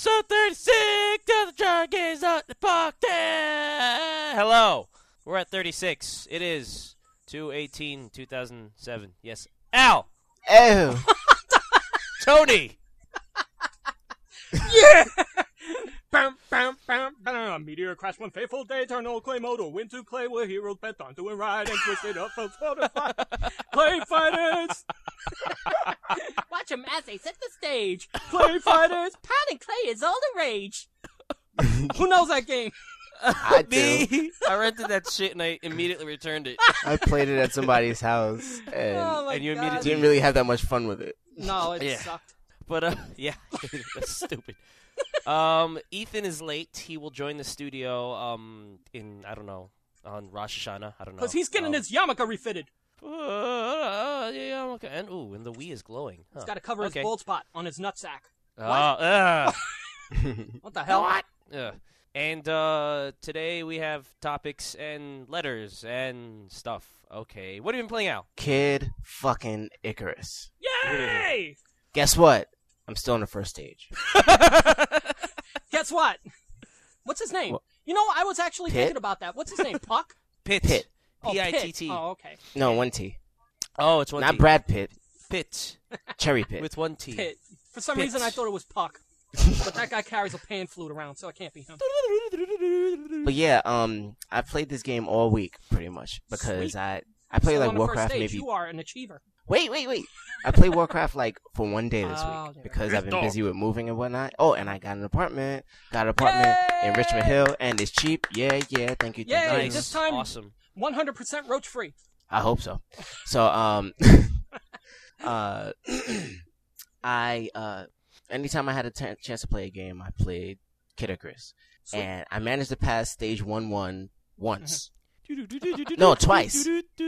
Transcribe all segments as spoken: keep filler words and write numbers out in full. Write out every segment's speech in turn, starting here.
Episode thirty-six of the Junkies on the Podcast. Hello. We're at thirty-six. It is two eighteen two thousand seven. Yes. Al. Ew. Tony. Yeah! Bam, bam, bam, bam. A meteor crash one fateful day. Turn old clay mode or win to clay where heroes bent on doing right and twisted up for fortified. Clay fighters! Watch them as they set the stage. Clay fighters! Pounding clay is all the rage. Who knows that game? I do. Me. I rented that shit and I immediately returned it. I played it at somebody's house and Oh my and you God. immediately- didn't really have that much fun with it. No, it Yeah. sucked. But, uh, yeah. That's stupid. Um, Ethan is late. He will join the studio, um, in, I don't know, on Rosh Hashanah. I don't know. Because he's getting um, his yarmulke refitted. Uh, yeah, okay. And, ooh, and the Wii is glowing. Huh. He's got to cover Okay. his bald spot on his nutsack. Oh, uh, What the hell? What? uh. And uh, today we have topics and letters and stuff. Okay. What have you been playing out? Kid fucking Icarus. Yay! Guess what? I'm still on the first stage. Guess what? What's his name? What? You know, I was actually Pit? thinking about that. What's his name? Puck? Pit. Pit. Oh, P I T Pit. T. Oh, okay. No, one T. Oh, it's one Not T. Brad Pitt. Pit. Cherry Pitt. With one T. Pit. For some Pit. reason, I thought it was Puck. But that guy carries a pan flute around, so it can't be him. But yeah, um, I played this game all week pretty much because Sweet. I I played So like on the first Warcraft stage, maybe. You are an achiever. Wait, wait, wait. I played Warcraft like for one day this Oh, week there. because I've been Crystal. busy with moving and whatnot. Oh, and I got an apartment. Got an apartment in Yay! Richmond Hill, and it's cheap. Yeah, yeah. Thank you. Yay! Thank you. Nice. This time- Awesome. one hundred percent roach free. I hope so. So, um, uh, I uh, anytime I had a t- chance to play a game, I played Kid Icarus, Sweet. and I managed to pass stage one one once. No, twice.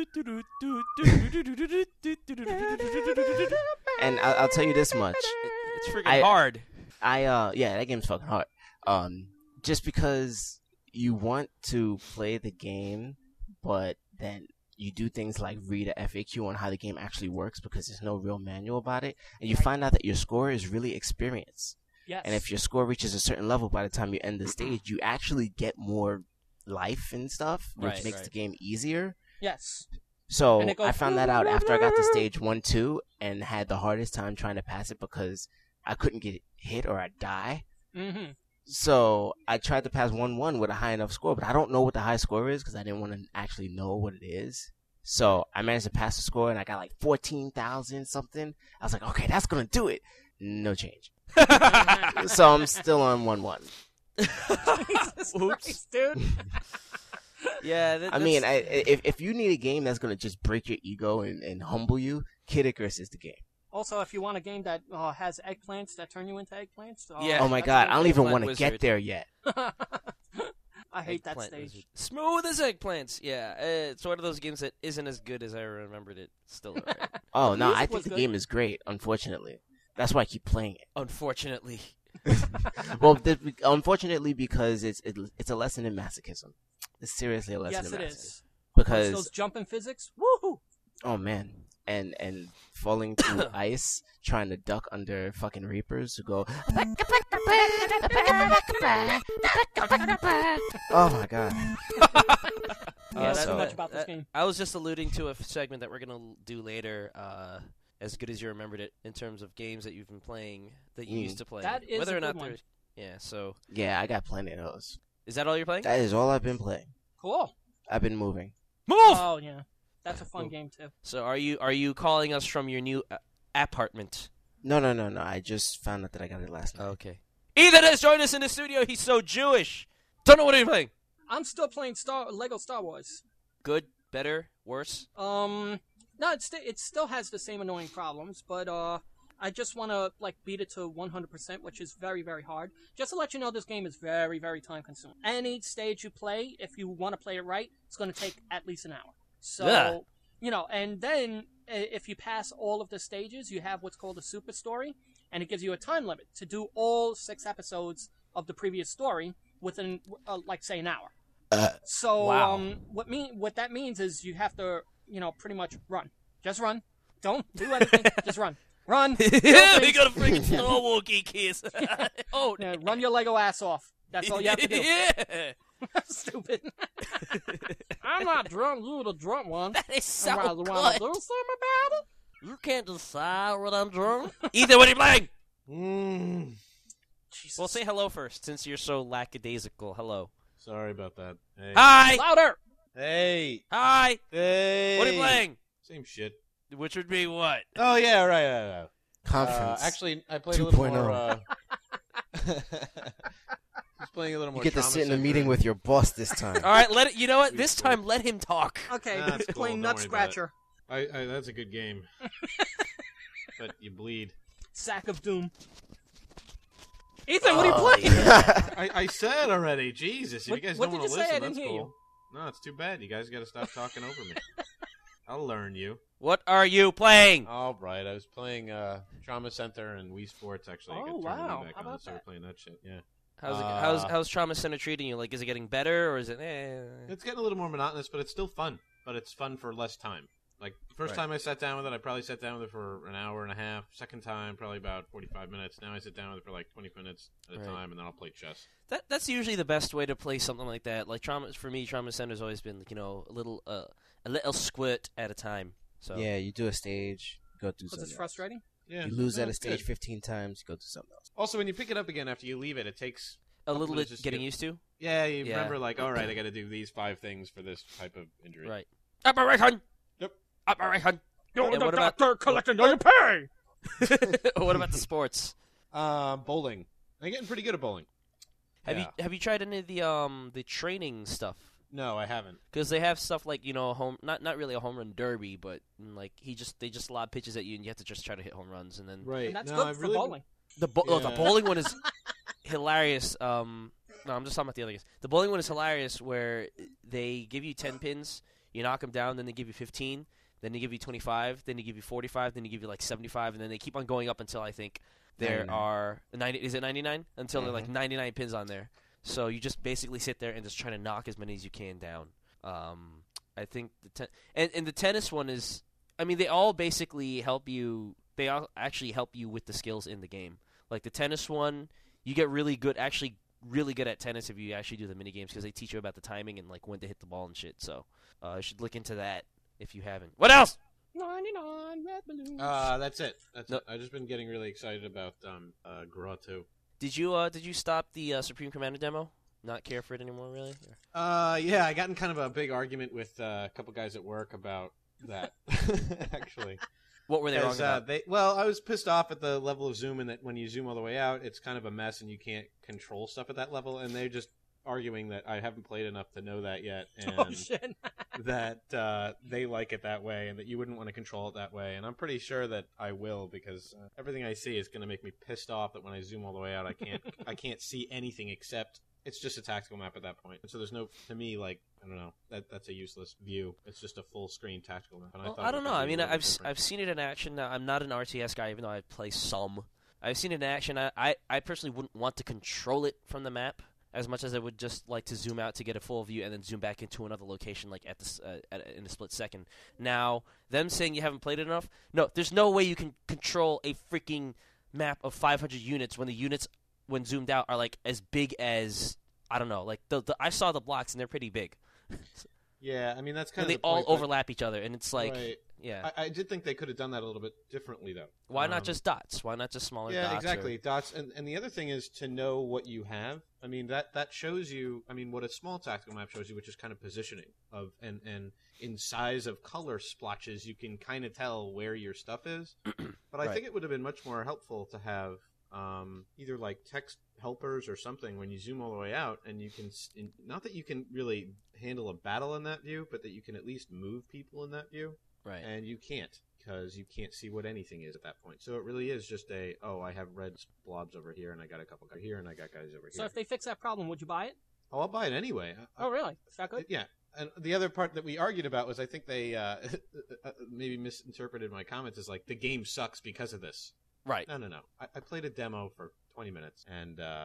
And I- I'll tell you this much: It's freaking I- hard. I uh, yeah, that game's fucking hard. Um, just because you want to play the game, but then you do things like read a F A Q on how the game actually works because there's no real manual about it, and you find out that your score is really experience. Yes. And if your score reaches a certain level by the time you end the stage, you actually get more life and stuff, which Right, makes right. the game easier. Yes. So And it goes- I found that out after I got to stage one, two, and had the hardest time trying to pass it because I couldn't get hit or I'd die. Mm-hmm. So I tried to pass one one with a high enough score, but I don't know what the high score is because I didn't want to actually know what it is. So I managed to pass the score and I got like fourteen thousand something. I was like, okay, that's going to do it. No change. So I'm still on one one. Jesus Oops. Christ, dude. Yeah. That, I mean, that's- I, if if you need a game that's going to just break your ego and, and humble you, Kid Icarus is the game. Also, if you want a game that uh, has eggplants that turn you into eggplants, uh, Yeah. Oh my that's god, I don't even Eggplant want to get Wizard. there yet. I hate that Eggplant stage. Wizard. Smooth as eggplants. Yeah. Uh, it's one of those games that isn't as good as I remembered it. Still alright. Oh no, music I was think the good. game is great. Unfortunately, that's why I keep playing it. Unfortunately. Well, th- unfortunately, because it's it, it's a lesson in masochism. It's seriously a lesson Yes, in it masochism. is. Because Those jumping physics, woohoo! oh man, and and falling through ice, trying to duck under fucking reapers who go. Oh my god. Yeah, Uh, that's so- much about this uh, game. I was just alluding to a f- segment that we're going to do later, uh, as good as you remembered it, in terms of games that you've been playing that you Mm. used to play. That is Whether a or not good one. there's- Yeah, so Yeah, I got plenty of those. is that all you're playing? That is all I've been playing. Cool. I've been moving. Move! Oh yeah, that's a fun Cool. game too. So are you are you calling us from your new uh, apartment? No, no, no, no. I just found out that I got it last night. Okay. Ethan has joined us in the studio. He's so Jewish. Don't know what you're playing. I'm still playing Star Lego Star Wars. Good, better, worse? Um, no, it st- it still has the same annoying problems, but uh, I just want to like beat it to one hundred percent, which is very very hard. Just to let you know, this game is very very time consuming. Any stage you play, if you want to play it right, it's going to take at least an hour. So Yeah. you know, and then i- if you pass all of the stages, you have what's called a super story, and it gives you a time limit to do all six episodes of the previous story within, uh, like, say, an hour. So, Wow. um, what mean what that means is you have to, you know, pretty much run. Just run. Don't do anything. Just run. Run. we got a freaking Star Wars geek here. oh, Yeah, run your Lego ass off. That's all you have to do. Yeah. Stupid. I'm not drunk. You're the drunk one. That is so I good. want to do something about it. You can't decide what I'm drunk. Ethan, what are you playing? Mm, Jesus. Well, say hello first, since you're so lackadaisical. Hello. sorry about that. Hey. Hi. Louder. Hey. Hi. Hey. What are you playing? Same shit. Which would be what? Oh, yeah, right. right, right. Uh, Conference. actually, I played a little 2.0. more... Uh, I was playing a little You more get to Trauma sit in a Center. meeting with your boss this time. All right, let it. You know what? Sweet, This sweet. time, let him talk. Okay, Nah, it's he's cool. playing Don't Nut worry about it. Scratcher. I, I, that's a good game. But you bleed. Sack of Doom. Ethan, what are you Oh, playing? I, I said already. Jesus, if What- you guys what don't did want you to say? I listen, didn't that's hear cool. No, it's too bad. You guys got to stop talking over me. I'll learn you. What are you playing? All right, I was playing uh, Trauma Center and Wii Sports, actually. I Oh, got turned the Wii wow. back How on, about started that? playing that shit, yeah. How's it, Uh, how's how's Trauma Center treating you? Like, is it getting better or is it? Eh? It's getting a little more monotonous, but it's still fun. But it's fun for less time. Like, first Right. time I sat down with it, I probably sat down with it for an hour and a half. Second time, probably about forty-five minutes. Now I sit down with it for like twenty minutes at a Right. time, and then I'll play chess. That that's usually the best way to play something like that. Like trauma for me, Trauma Center's always been like, you know a little uh, a little squirt at a time. So Yeah, you do a stage, go do Was something this else. frustrating? Yeah, You lose no, at a it's stage good. fifteen times, go do something else. Also, when you pick it up again after you leave it, it takes a couple little minutes bit just getting get- used to. Yeah, you Yeah. remember, like, all right, I got to do these five things for this type of injury. Right. Operation. Yep. Operation. You're And the what about- doctor collecting all your pay! What about the sports? Uh, bowling. I'm getting pretty good at bowling. Have Yeah. you have you tried any of the um the training stuff? No, I haven't. Because they have stuff like you know a home not not really a home run derby, but mm, like he just they just lob pitches at you and you have to just try to hit home runs and then Right. And that's no, good I've for really bowling. the bo- oh, the Yeah. bowling one is hilarious. Um, no, I'm just talking about the other guys. The bowling one is hilarious where they give you ten pins, you knock them down, then they give you fifteen, then they give you twenty-five, then they give you forty-five, then they give you like seventy-five, and then they keep on going up until I think there ninety-nine. are ninety. Is it ninety-nine? Until there are like Mhm. ninety-nine pins on there. So you just basically sit there and just try to knock as many as you can down. Um, I think the ten- and and the tennis one is. I mean, they all basically help you. They all actually help you with the skills in the game. Like the tennis one, you get really good, actually really good at tennis if you actually do the mini games because they teach you about the timing and like when to hit the ball and shit. So uh, you should look into that if you haven't. What else? ninety-nine red balloons. Uh, that's it. That's No. it. I've just been getting really excited about um, uh, Grotto. Did you uh did you stop the uh, Supreme Commander demo? Not care for it anymore, really? Or- Uh, yeah, I got in kind of a big argument with uh, a couple guys at work about that. Actually, What were they wrong As, uh, about? they, well, I was pissed off at the level of zoom, and that when you zoom all the way out, it's kind of a mess, and you can't control stuff at that level. And they're just arguing that I haven't played enough to know that yet, and Oh, shit. that uh, they like it that way, and that you wouldn't want to control it that way. And I'm pretty sure that I will, because uh, everything I see is going to make me pissed off. That when I zoom all the way out, I can't I can't see anything except it's just a tactical map at that point. And so there's no, to me, like, I don't know, that that's a useless view. It's just a full screen tactical map. And Well, thought I it don't could know. I be a mean, little I've bit s- different. I've seen it in action. Now, I'm not an R T S guy, even though I play some. I've seen it in action. I, I, I personally wouldn't want to control it from the map as much as I would just like to zoom out to get a full view and then zoom back into another location, like at this uh, at, in a split second. Now, them saying you haven't played it enough, no, there's no way you can control a freaking map of five hundred units when the units, when zoomed out, are like as big as I don't know. Like the, the I saw the blocks and they're pretty big, Yeah, I mean, that's kind and of they the all point, but- overlap each other, and it's like, Right. yeah. I, I did think they could have done that a little bit differently, though. Why not Um, just dots? Why not just smaller Yeah, dots? or- exactly. Dots, and, and the other thing is to know what you have. I mean, that, that shows you. I mean, what a small tactical map shows you, which is kind of positioning of and and in size of color splotches, you can kind of tell where your stuff is. But I Right. think it would have been much more helpful to have um, either like text helpers or something when you zoom all the way out, and you can s- in, not that you can really handle a battle in that view, but that you can at least move people in that view. Right. And you can't, because you can't see what anything is at that point. So it really is just a, oh, I have red blobs over here, and I got a couple guys here, and I got guys over So here. if they fix that problem, would you buy it? Oh, I'll buy it anyway. I- Oh, really? Is that good? yeah. And the other part that we argued about was I think they uh, maybe misinterpreted my comments as like, the game sucks because of this. Right. No, no, no. I, I played a demo for twenty minutes, and uh,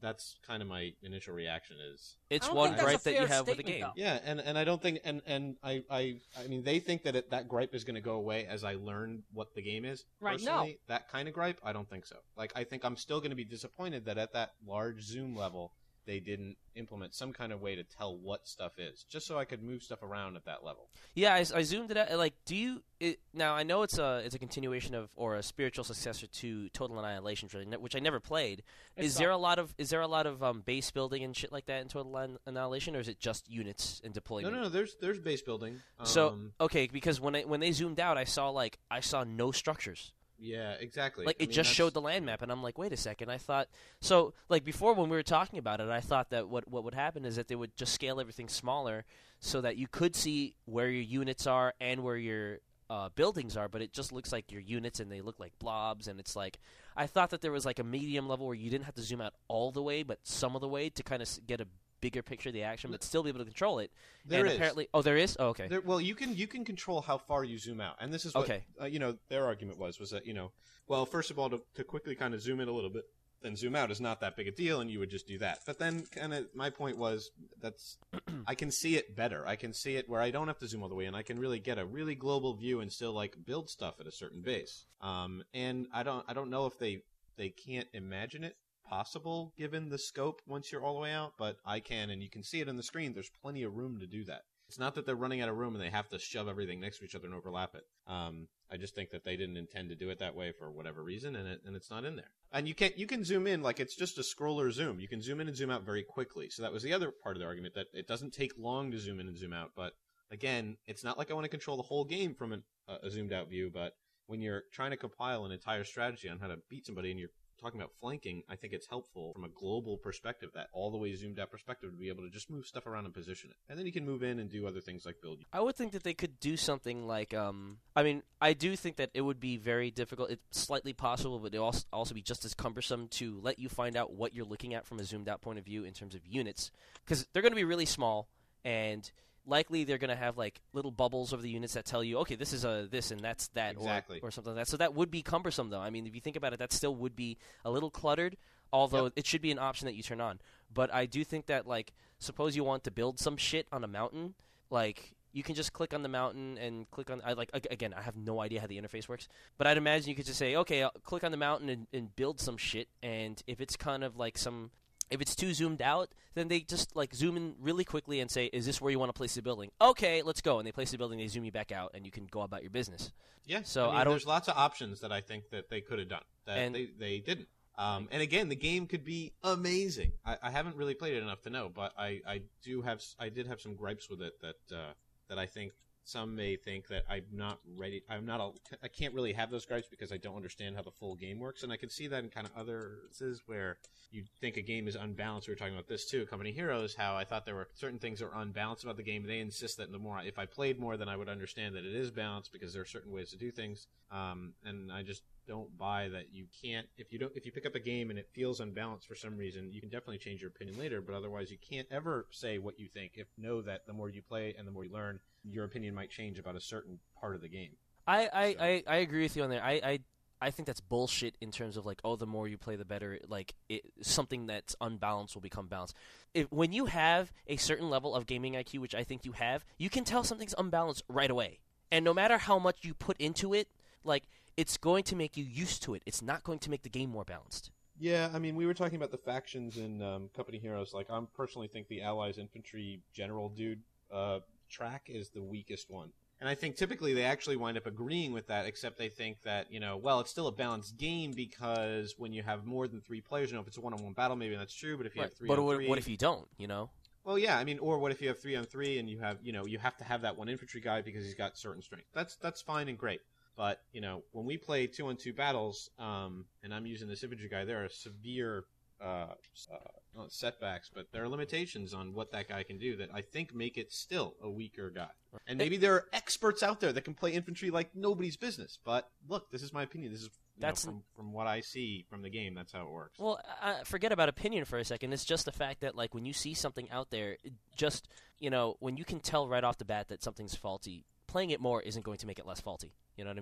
that's kind of my initial reaction is. It's I don't one think that's gripe a that you fair have with the statement, game. though. Yeah, and, and I don't think and, and I, I I mean they think that it, that gripe is going to go away as I learn what the game is. Right, Personally, no. that kind of gripe, I don't think so. Like I think I'm still going to be disappointed that at that large zoom level they didn't implement some kind of way to tell what stuff is, just so I could move stuff around at that level. Yeah, I, I zoomed it out. Like, do you it, now? I know it's a it's a continuation of or a spiritual successor to Total Annihilation, which I never played. It's is there a lot of is there a lot of um, base building and shit like that in Total An- Annihilation, or is it just units and No, deployment? no, no. There's there's base building. Um, So okay, because when I, when they zoomed out, I saw like I saw no structures. yeah, exactly. Like I it mean, just that's- showed the land map, and I'm like, wait a second. I thought so. Like before, when we were talking about it, I thought that what what would happen is that they would just scale everything smaller, so that you could see where your units are and where your uh, buildings are. But it just looks like your units, and they look like blobs. And it's like I thought that there was like a medium level where you didn't have to zoom out all the way, but some of the way to kind of get a bigger picture of the action, but still be able to control it. There and is. apparently, oh, there is. Oh, okay. There, well, you can you can control how far you zoom out, and this is what Okay. uh, you know. Their argument was was that you know, well, first of all, to, to quickly kind of zoom in a little bit, then zoom out is not that big a deal, and you would just do that. But then, kind of, my point was that's I can see it better. I can see it where I don't have to zoom all the way, and I can really get a really global view and still like build stuff at a certain base. Um, and I don't I don't know if they they can't imagine it possible given the scope once you're all the way out, but I can, and you can see it on the screen. There's plenty of room to do that. It's not that they're running out of room and they have to shove everything next to each other and overlap it. Um, I just think that they didn't intend to do it that way for whatever reason, and it and it's not in there. And you can you can zoom in like it's just a scroller zoom. You can zoom in and zoom out very quickly. So that was the other part of the argument, that it doesn't take long to zoom in and zoom out. But again, it's not like I want to control the whole game from an, uh, a zoomed out view. But when you're trying to compile an entire strategy on how to beat somebody and you're talking about flanking, I think it's helpful from a global perspective, that all the way zoomed out perspective, to be able to just move stuff around and position it. And then you can move in and do other things like build. I would think that they could do something like, um, I mean, I do think that it would be very difficult. It's slightly possible, but it will also, also be just as cumbersome to let you find out what you're looking at from a zoomed out point of view in terms of units. Because they're going to be really small, and likely they're going to have like little bubbles over the units that tell you, okay, this is a this and that's that, Exactly. or, or something like that. So that would be cumbersome, though. I mean, if you think about it, that still would be a little cluttered, although Yep. it should be an option that you turn on. But I do think that, like, suppose you want to build some shit on a mountain, like, you can just click on the mountain and click on, I like ag- again, I have no idea how the interface works, but I'd imagine you could just say, okay, I'll click on the mountain and, and build some shit, and if it's kind of like some, if it's too zoomed out, then they just like zoom in really quickly and say, is this where you want to place the building? Okay, let's go. And they place the building, they zoom you back out, and you can go about your business. Yeah, So I, mean, I don't- There's lots of options that I think that they could have done that And- they they didn't. Um, and again, the game could be amazing. I, I haven't really played it enough to know, but I, I do have s- I did have some gripes with it that uh, that I think some may think that I'm not ready. I'm not. A, I can't really have those gripes because I don't understand how the full game works, and I can see that in kind of others where you think a game is unbalanced. We were talking about this too, Company Heroes. How I thought there were certain things that were unbalanced about the game. They insist that the more I, if I played more, then I would understand that it is balanced because there are certain ways to do things. Um, and I just don't buy that you can't if you don't if you pick up a game and it feels unbalanced for some reason, you can definitely change your opinion later. But otherwise, you can't ever say what you think. If know that the more you play and the more you learn, your opinion might change about a certain part of the game. I, I, So- I, I agree with you on there. I, I I think that's bullshit in terms of like, oh, the more you play, the better. Like it, something that's unbalanced will become balanced. If, when you have a certain level of gaming I Q, which I think you have, you can tell something's unbalanced right away. And no matter how much you put into it, like it's going to make you used to it. It's not going to make the game more balanced. Yeah, I mean, we were talking about the factions in um, Company Heroes. Like, I personally think the Allies infantry general dude uh, track is the weakest one. And I think typically they actually wind up agreeing with that, except they think that, you know, well, it's still a balanced game because when you have more than three players, you know, if it's a one-on-one battle, maybe that's true, but if you Right. have three But on what, three... what if you don't, you know? Well, yeah, I mean, or what if you have three on three and you have, you know, you have to have that one infantry guy because he's got certain strength. That's that's fine and great. But, you know, when we play two-on-two battles, um, and I'm using this infantry guy, there are severe uh, uh, not setbacks, but there are limitations on what that guy can do that I think make it still a weaker guy. And maybe there are experts out there that can play infantry like nobody's business. But look, this is my opinion. This is you That's- know, from, from what I see from the game, that's how it works. Well, uh, forget about opinion for a second. It's just the fact that, like, when you see something out there, it just, you know, when you can tell right off the bat that something's faulty, playing it more isn't going to make it less faulty. You know what I mean?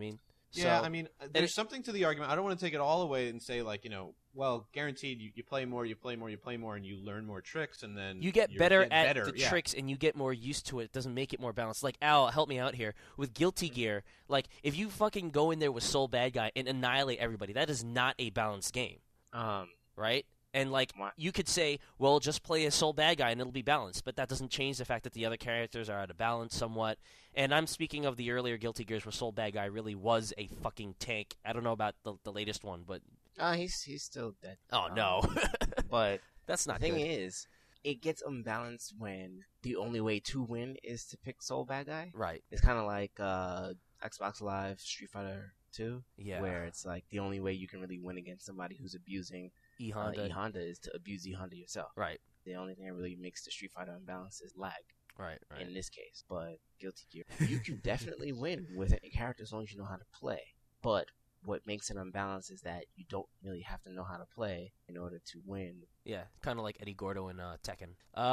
Yeah, So- I mean, uh, there's something to the argument. I don't want to take it all away and say, like, you know, well, guaranteed you, you play more, you play more, you play more, and you learn more tricks, and then You get you better get at better. the yeah. tricks, and you get more used to it. It doesn't make it more balanced. Like, Al, help me out here. With Guilty Gear, like, if you fucking go in there with Soul Bad Guy and annihilate everybody, that is not a balanced game, Um, right? And, like, What? you could say, well, just play a Soul Bad Guy and it'll be balanced, but that doesn't change the fact that the other characters are out of balance somewhat. And I'm speaking of the earlier Guilty Gears where Soul Bad Guy really was a fucking tank. I don't know about the, the latest one, but... uh, he's he's still dead. Oh, Um, no. But That's the not thing good. is, it gets unbalanced when the only way to win is to pick Soul Bad Guy. Right. It's kind of like uh, Xbox Live Street Fighter two, Yeah. where it's like the only way you can really win against somebody who's abusing E uh, Honda. E Honda is to abuse E Honda yourself. Right. The only thing that really makes the Street Fighter unbalanced is lag Right. Right. in this case. But Guilty Gear, you can definitely win with a character as long as you know how to play. But what makes it unbalanced is that you don't really have to know how to play in order to win. Yeah, kind of like Eddie Gordo in uh, Tekken.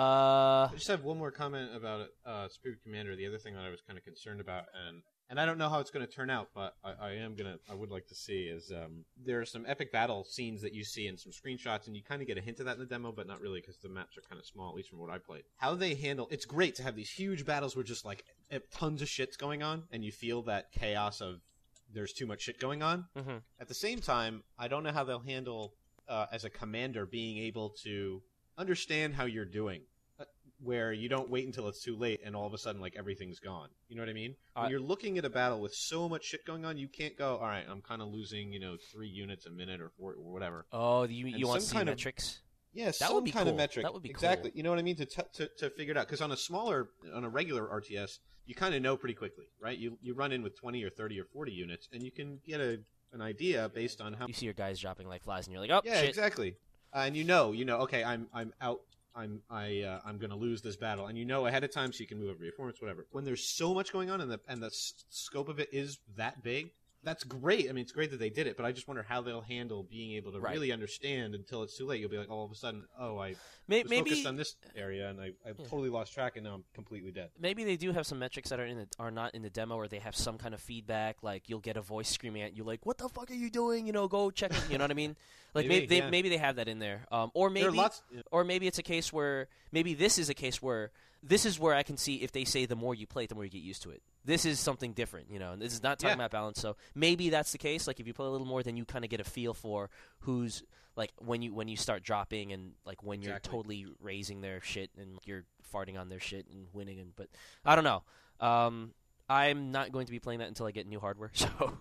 Uh, I just have one more comment about it, uh, Spirit Commander. The other thing that I was kind of concerned about, and and I don't know how it's going to turn out, but I, I am gonna, I would like to see is um, there are some epic battle scenes that you see in some screenshots, and you kind of get a hint of that in the demo, but not really because the maps are kind of small, at least from what I played. How they handle it's great to have these huge battles where just like tons of shit's going on, and you feel that chaos of there's too much shit going on. mhm. At the same time, I don't know how they'll handle uh, as a commander being able to understand how you're doing, uh, where you don't wait until it's too late and all of a sudden like everything's gone. You know what I mean? Uh, when you're looking at a battle with so much shit going on, you can't go, all right, I'm kind of losing, you know, three units a minute or four or whatever. Oh, you And you want to some see kind of- metrics? Yeah, That some would be kind cool. of metric. That would be exactly. cool. You know what I mean? To t- to to figure it out, because on a smaller, on a regular R T S, you kind of know pretty quickly, right? You you run in with twenty or thirty or forty units, and you can get a an idea based on how. You see your guys dropping like flies, and you're like, oh Yeah, shit. exactly. Uh, and you know, you know, okay, I'm I'm out. I'm I uh, I'm gonna lose this battle, and you know ahead of time, so you can move over your performance, whatever. When there's so much going on, and the and the s- scope of it is that big, that's great. I mean, it's great that they did it, but I just wonder how they'll handle being able to Right. really understand until it's too late. You'll be like, all of a sudden, oh, I May- was maybe focused on this area, and I I Yeah. totally lost track, and now I'm completely dead. maybe they do have some metrics that are in the, are not in the demo, or they have some kind of feedback. Like you'll get a voice screaming at you, like, "What the fuck are you doing? You know, go check it." You know what I mean? Like Maybe, maybe they yeah. maybe they have that in there, um, or there are maybe lots. or maybe it's a case where maybe this is a case where this is where I can see if they say the more you play it, the more you get used to it. This is something different, you know. And this is not talking Yeah. about balance, so maybe that's the case. Like if you play a little more, then you kind of get a feel for who's like when you when you start dropping and like when you're Exactly. totally raising their shit and you're farting on their shit and winning. And but I don't know. Um, I'm not going to be playing that until I get new hardware. So.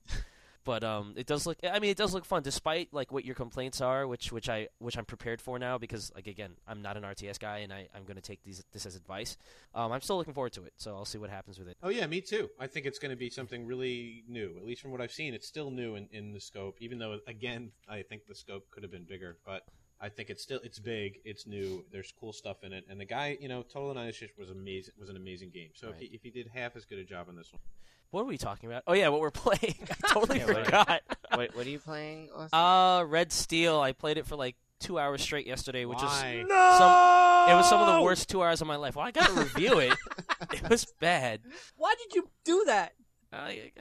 But um, it does look. I mean, it does look fun, despite like what your complaints are, which which I which I'm prepared for now because like again, I'm not an R T S guy, and I I'm going to take these this as advice. Um, I'm still looking forward to it, so I'll see what happens with it. Oh yeah, me too. I think it's going to be something really new. At least from what I've seen, it's still new in, in the scope. Even though, again, I think the scope could have been bigger, but I think it's still it's big. It's new. There's cool stuff in it, and the guy, you know, Total Annihilation was amazing. Was an amazing game. So Right. if he if he did half as good a job on this one, What are we talking about? Oh yeah, what we're playing. I totally Yeah, what- forgot. what, what are you playing, Austin? Uh, Red Steel. I played it for like two hours straight yesterday, which is Why? some. It was some of the worst two hours of my life. Well, I got to review it. It was bad. Why did you do that? Uh, it,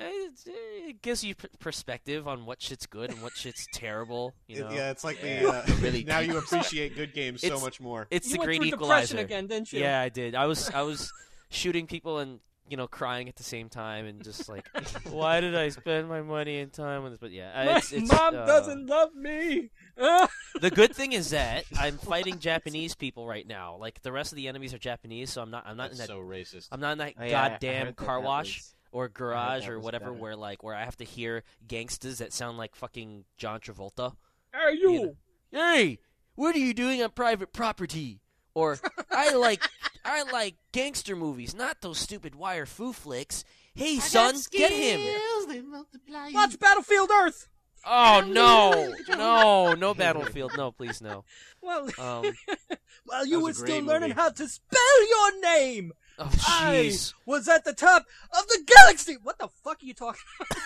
it gives you p- perspective on what shit's good and what shit's terrible. You know, yeah, it's like Yeah. the uh, Really now deep you appreciate good games so It's- much more. it's you the went great through equalizer. depression again, didn't you? Yeah, I did. I was I was shooting people and you know crying at the same time and just like, why did I spend my money and time on this? But yeah, uh, My it's, it's, mom uh, doesn't love me. Ah. The good thing is that I'm fighting Japanese people right now. Like the rest of the enemies are Japanese, so I'm not I'm not That's in that so racist. I'm not in that Oh, yeah, I- I goddamn heard that car that wash. was- Or garage that or was whatever, better. where like where I have to hear gangsters that sound like fucking John Travolta. Hey, you. You know. Hey, what are you doing on private property? Or I like I like gangster movies, not those stupid wire foo flicks. Hey son, get him! Watch Battlefield Earth. Oh no, no, no Battlefield, no, please no. Well, Um, while you That were was a still great learning movie. how to spell your name, oh I jeez. was at the top of the galaxy. What the fuck are you talking?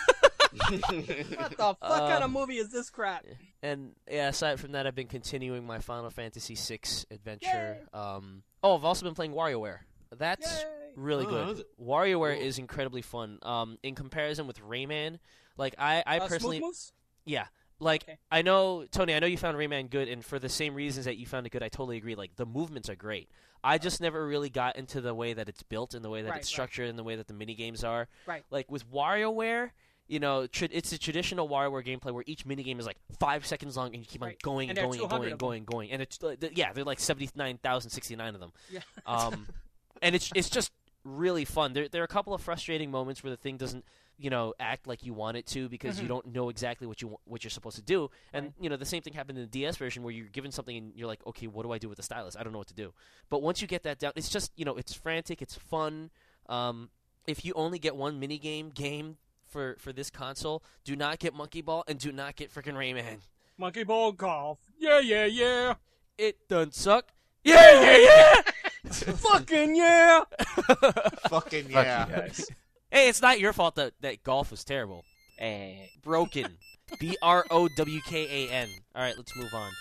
What the fuck Uh, kind of movie is this crap? And yeah, aside from that, I've been continuing my Final Fantasy six adventure. Um, oh, I've also been playing WarioWare. That's Yay. really Oh, good. how's it? WarioWare Cool. is incredibly fun. Um, in comparison with Rayman, Like I, I Uh, personally, Smooth Moose? yeah. Like Okay. I know, Tony. I know you found Rayman good, and for the same reasons that you found it good, I totally agree. Like the movements are great. I just never really got into the way that it's built, and the way that Right, it's right. structured, and the way that the mini games are. Right. Like with WarioWare, you know, tra- it's a traditional WarioWare gameplay where each mini game is like five seconds long, and you keep on Right. going And and there are going and two going hundred and going and going. And it's uh, th- yeah, they're like seventy nine thousand sixty nine of them. Yeah. Um, and it's it's just really fun. There there are a couple of frustrating moments where the thing doesn't, you know, act like you want it to because you Mhm. don't know exactly what you wa- what you're supposed to do. And Right. you know, the same thing happened in the D S version where you're given something and you're like, okay, what do I do with the stylus? I don't know what to do. But once you get that down, it's just, you know, it's frantic, it's fun. Um, if you only get one mini game game for for this console, do not get Monkey Ball and do not get freaking Rayman. Monkey Ball Golf. Yeah, yeah, yeah. It doesn't suck. Yeah, yeah, yeah. Fucking yeah. Fucking Fuck yeah. you guys. Hey, it's not your fault that that golf was terrible. Eh. Broken. B R O W K A N. All right, let's move on.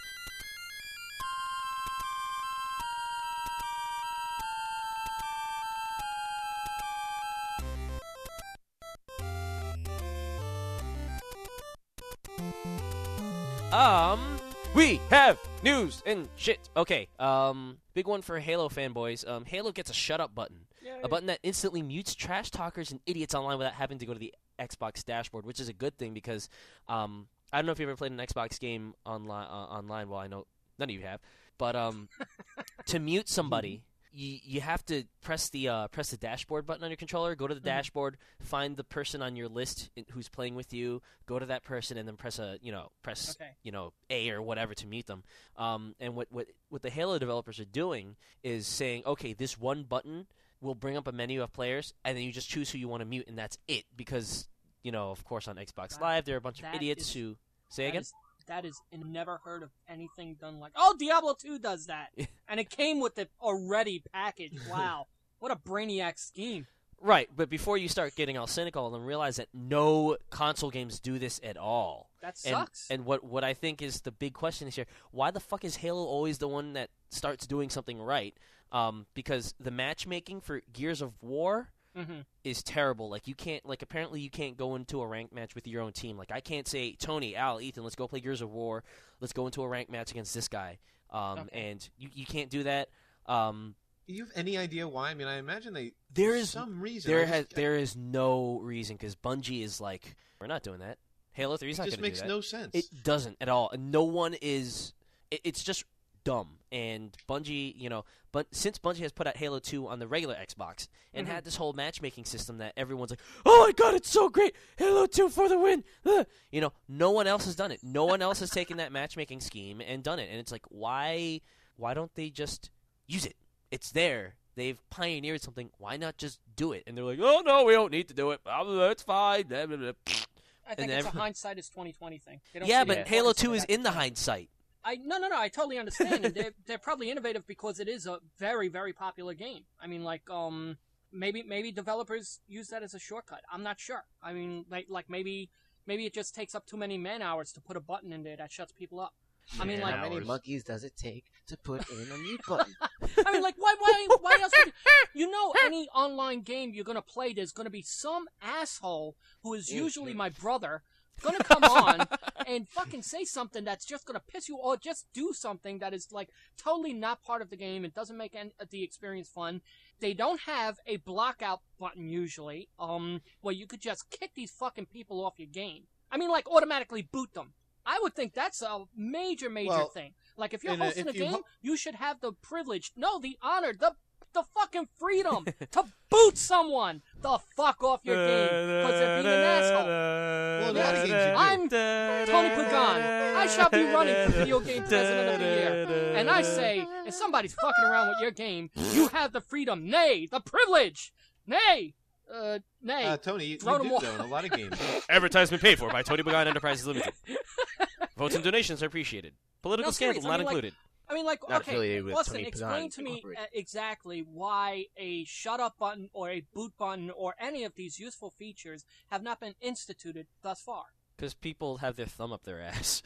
Um, we have news and shit. Okay, um, big one for Halo fanboys. Um, Halo gets a shut up button. A button that instantly mutes trash talkers and idiots online without having to go to the Xbox dashboard, which is a good thing because um, I don't know if you ever played an Xbox game online. Uh, online, well, I know none of you have, but um, to mute somebody, you you have to press the uh, press the dashboard button on your controller. Go to the Mhm. dashboard, find the person on your list in- who's playing with you. Go to that person and then press a you know press Okay. you know A or whatever to mute them. Um, and what what what the Halo developers are doing is saying, okay, this one button will bring up a menu of players, and then you just choose who you want to mute, and that's it. Because, you know, of course, on Xbox Wow. Live, there are a bunch of That idiots is- who say That again. is, that is, I never heard of anything done like. Oh, Diablo two does that, and it came with it already packaged. Wow, what a brainiac scheme! Right, but before you start getting all cynical, then realize that no console games do this at all. That And, sucks. and what what I think is the big question this year: why the fuck is Halo always the one that starts doing something right? Um, because the matchmaking for Gears of War hmm is terrible. Like you can't like apparently you can't go into a ranked match with your own team. Like I can't say Tony, Al, Ethan, let's go play Gears of War. Let's go into a ranked match against this guy. Um, Okay. and you you can't do that. Um, Do you have any idea why? I mean, I imagine they. there for is some reason. there I has just, there is no reason because Bungie is like we're not doing that. Halo three is It not just going to do makes that. no sense. It doesn't at all. And no one is. It, it's just dumb. And Bungie, you know, but since Bungie has put out Halo two on the regular Xbox and Mhm. had this whole matchmaking system that everyone's like, oh my god, it's so great, Halo two for the win. Ugh. You know, no one else has done it. No one else has taken that matchmaking scheme and done it. And it's like, why? Why don't they just use it? It's there. They've pioneered something. Why not just do it? And they're like, oh no, we don't need to do it. Blah, blah, blah, it's fine. Blah, blah, blah. I think and it's every- a hindsight is twenty twenty thing. They don't Yeah, see the but Halo importance of two it is at the in the time. hindsight. I no no no. I totally understand, and they're they're probably innovative because it is a very very popular game. I mean, like um maybe maybe developers use that as a shortcut. I'm not sure. I mean, like like maybe maybe it just takes up too many man hours to put a button in there that shuts people up. I mean, Man like How many hours. monkeys does it take to put in a mute button? I mean, like, why, why, why else? Would you, you know, any online game you're gonna play, there's gonna be some asshole who is usually my brother gonna come on and fucking say something that's just gonna piss you, or just do something that is like totally not part of the game. It doesn't make any, the experience fun. They don't have a blockout button usually, um, where you could just kick these fucking people off your game. I mean, like automatically boot them. I would think that's a major, major Well, thing. Like, if you're and, uh, hosting if a you game, ho- you should have the privilege, no, the honor, the the fucking freedom to boot someone the fuck off your game because they're being an asshole. Well, a lot of games you do. I'm Tony Pagan. I shall be running for Video Game President of the Year. And I say, if somebody's fucking around with your game, you have the freedom, nay, the privilege, nay, uh, nay. Uh, Tony, you, Throw you them do all- though in a lot of games. Advertisement paid for by Tony Pagan Enterprises Limited. Votes and donations are appreciated. Political No, serious, scandal I not mean, like- included. I mean, like, Not okay, affiliated with Austin, Tony explain Pagan to me Incorporated. uh, exactly why a shut up button or a boot button or any of these useful features have not been instituted thus far. Because people have their thumb up their ass.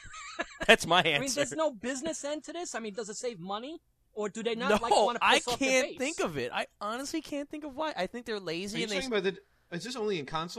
That's my answer. I mean, there's no business end to this. I mean, does it save money, or do they not no, like want to I piss off their can't base? think of it. I honestly can't think of why. I think they're lazy Are you and they. talking about the? Is this only in consoles?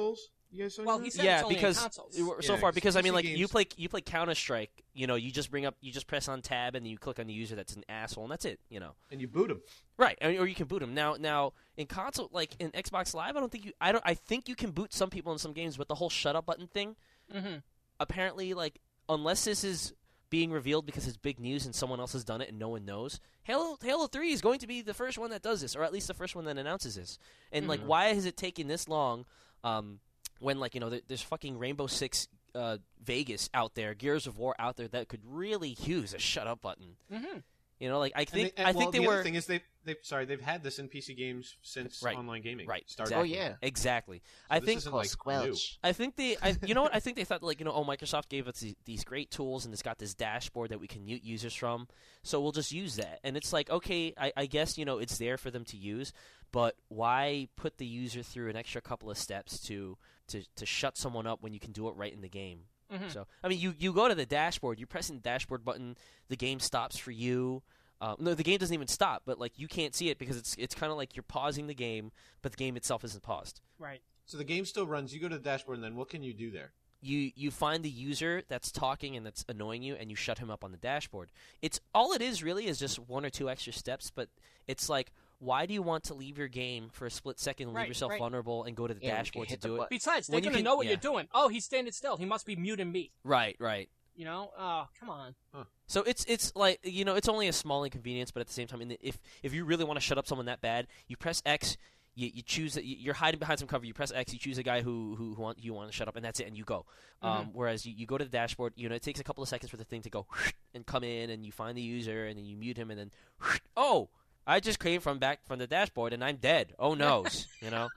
You guys saw Well, that? he said Yeah, it's only because on consoles. so Yeah, far, because I P C mean, like you games- play you play Counter Strike. You know, you just bring up, you just press on tab, and you click on the user that's an asshole, and that's it. You know, and you boot him. right? I mean, or you can boot them. Now, now in console, like in Xbox Live, I don't think you. I don't. I think you can boot some people in some games, but the whole shut up button thing. Mm-hmm. Apparently, like unless this is being revealed because it's big news and someone else has done it and no one knows, Halo Halo three is going to be the first one that does this, or at least the first one that announces this. And like, Mhm. why has it taken this long? Um, when like you know, there, there's fucking Rainbow Six uh, Vegas out there, Gears of War out there that could really use a shut up button. Mm-hmm. You know, like I And think they, and, I well, think they the were other thing is they they sorry they've had this in P C games since Right. online gaming right. started. Exactly. Oh, yeah. exactly. So I this think isn't, Called like, Squelch. I think they, I, you know what? I think they thought like, you know, oh, Microsoft gave us these, these great tools and it's got this dashboard that we can mute users from, so we'll just use that. And it's like, okay, I, I guess you know it's there for them to use, but why put the user through an extra couple of steps to to, to shut someone up when you can do it right in the game? Mm-hmm. So I mean, you, you go to the dashboard, you're pressing the dashboard button, the game stops for you. Uh, no, the game doesn't even stop, but like you can't see it because it's it's kind of like you're pausing the game, but the game itself isn't paused. Right. So the game still runs. You go to the dashboard, and then what can you do there? You you find the user that's talking and that's annoying you, and you shut him up on the dashboard. It's all it is really is just one or two extra steps, but it's like, why do you want to leave your game for a split second and leave Right, yourself right. vulnerable and go to the Yeah, you can dashboard to hit the do it? button. Besides, they're When you gonna can- know what yeah. you're doing. Oh, he's standing still. He must be muting me. Right, right. You know? Oh, come on. So it's it's like, you know, it's only a small inconvenience, but at the same time, in the, if if you really want to shut up someone that bad, you press X. You, you choose that you're hiding behind some cover. You press X. You choose a guy who who, who want, you want to shut up, and that's it. And you go. Um, Mhm. whereas you, you go to the dashboard. You know, it takes a couple of seconds for the thing to go and come in, and you find the user, and then you mute him, and then oh, I just came from back from the dashboard, and I'm dead. Oh noes, you know.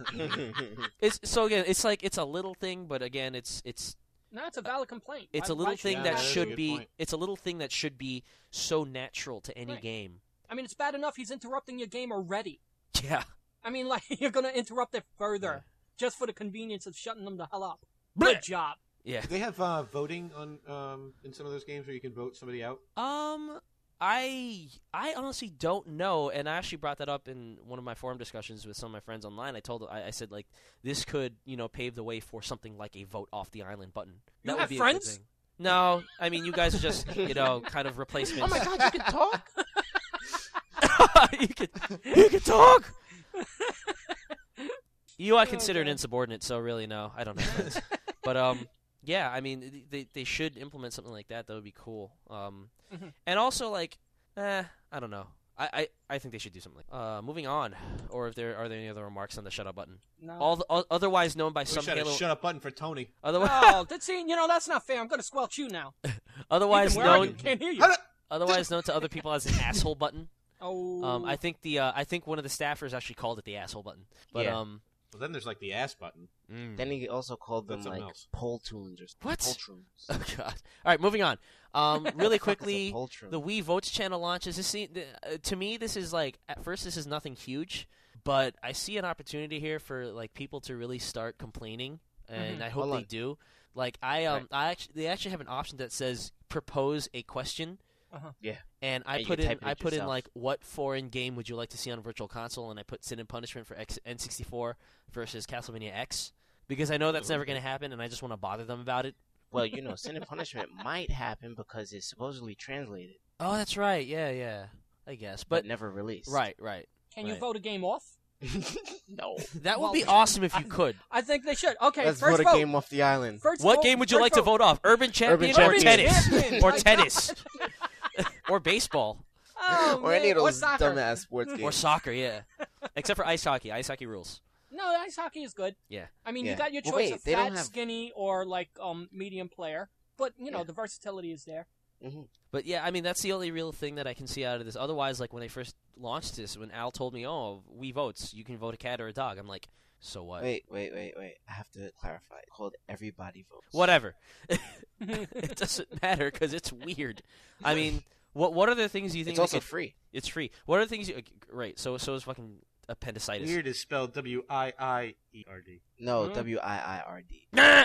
It's so again, it's like it's a little thing, but again, it's it's No, it's a valid complaint. it's Why- a little why should thing you that have that is a should good be point. it's a little thing that should be so natural to any Right. game. I mean, it's bad enough he's interrupting your game already. Yeah. I mean, like, you're gonna interrupt it further just for the convenience of shutting them the hell up. Blech. Good job. Yeah. Do they have uh, voting on um, in some of those games where you can vote somebody out? Um, I I honestly don't know, and I actually brought that up in one of my forum discussions with some of my friends online. I told I, I said like this could you know pave the way for something like a vote off the island button. You That have would be friends? A good thing. No, I mean you guys are just you know kind of replacements. Oh my god, you can talk? you could you could talk. You I Oh, consider an God. insubordinate, so really no, I don't have friends. But um, yeah, I mean they they should implement something like that. That would be cool. Um, Mhm. and also like, eh, I don't know. I, I, I think they should do something. Like, uh, moving on, or if there are there any other remarks on the shut up button? No. All the, o- otherwise known by We some should have Halo. a shut up button for Tony. Otherwise, Oh, that's see, you know that's not fair. I'm gonna squelch you now. otherwise Ethan, where are you? known Can't hear you. How do- otherwise known to other people as an asshole button. Oh. Um, I think the uh, I think one of the staffers actually called it the asshole button. But Yeah. um, Well, then there's like the ass button. mm. Then he also called them That's something like else. pole tunes or What? Poltroons. Oh god. All right, moving on. Um, really quickly, Poltroon. the Wii Votes channel launches. This se- the, uh, to me, this is like at first this is nothing huge, but I see an opportunity here for like people to really start complaining, and Mhm. I hope Hold they on. do. Like I um Right. I actually they actually have an option that says propose a question. Uh-huh. Yeah. And I And you put can in type it I put in yourself. like what foreign game would you like to see on a virtual console, and I put Sin and Punishment for X- N sixty-four versus Castlevania X because I know that's never going to happen, and I just want to bother them about it. Well, you know, Sin and Punishment might happen because it's supposedly translated, Oh, that's right. Yeah, yeah. I guess, but, but never released. right, right. Can you right. vote a game off? No. That would Well, be awesome if you could. I think they should. Okay, Let's first vote a vote. game off the island. First What vote- game would you first like to vote off? Urban Champion, Urban or Champion. tennis Champion. or My tennis or baseball Oh, Or man. any of or those soccer. dumbass sports or games. soccer? Yeah, except for ice hockey. Ice hockey rules. No, ice hockey is good. Yeah. I mean, Yeah. you got your Well, choice wait, of they don't fat, have- skinny, or like um medium player. But you know, Yeah. the versatility is there. hmm But yeah, I mean that's the only real thing that I can see out of this. Otherwise, like when I first launched this, when Al told me, "Oh, we votes, you can vote a cat or a dog," I'm like, "So what? Wait, wait, wait, wait. I have to clarify. It's called Everybody Votes. Whatever." It doesn't matter because it's weird. I mean, what what are the things you think? It's they also could- free. It's free. What are the things you? Right. So so is fucking appendicitis. Weird is spelled W I I E R D. No, Mhm. W I I R D. Nah!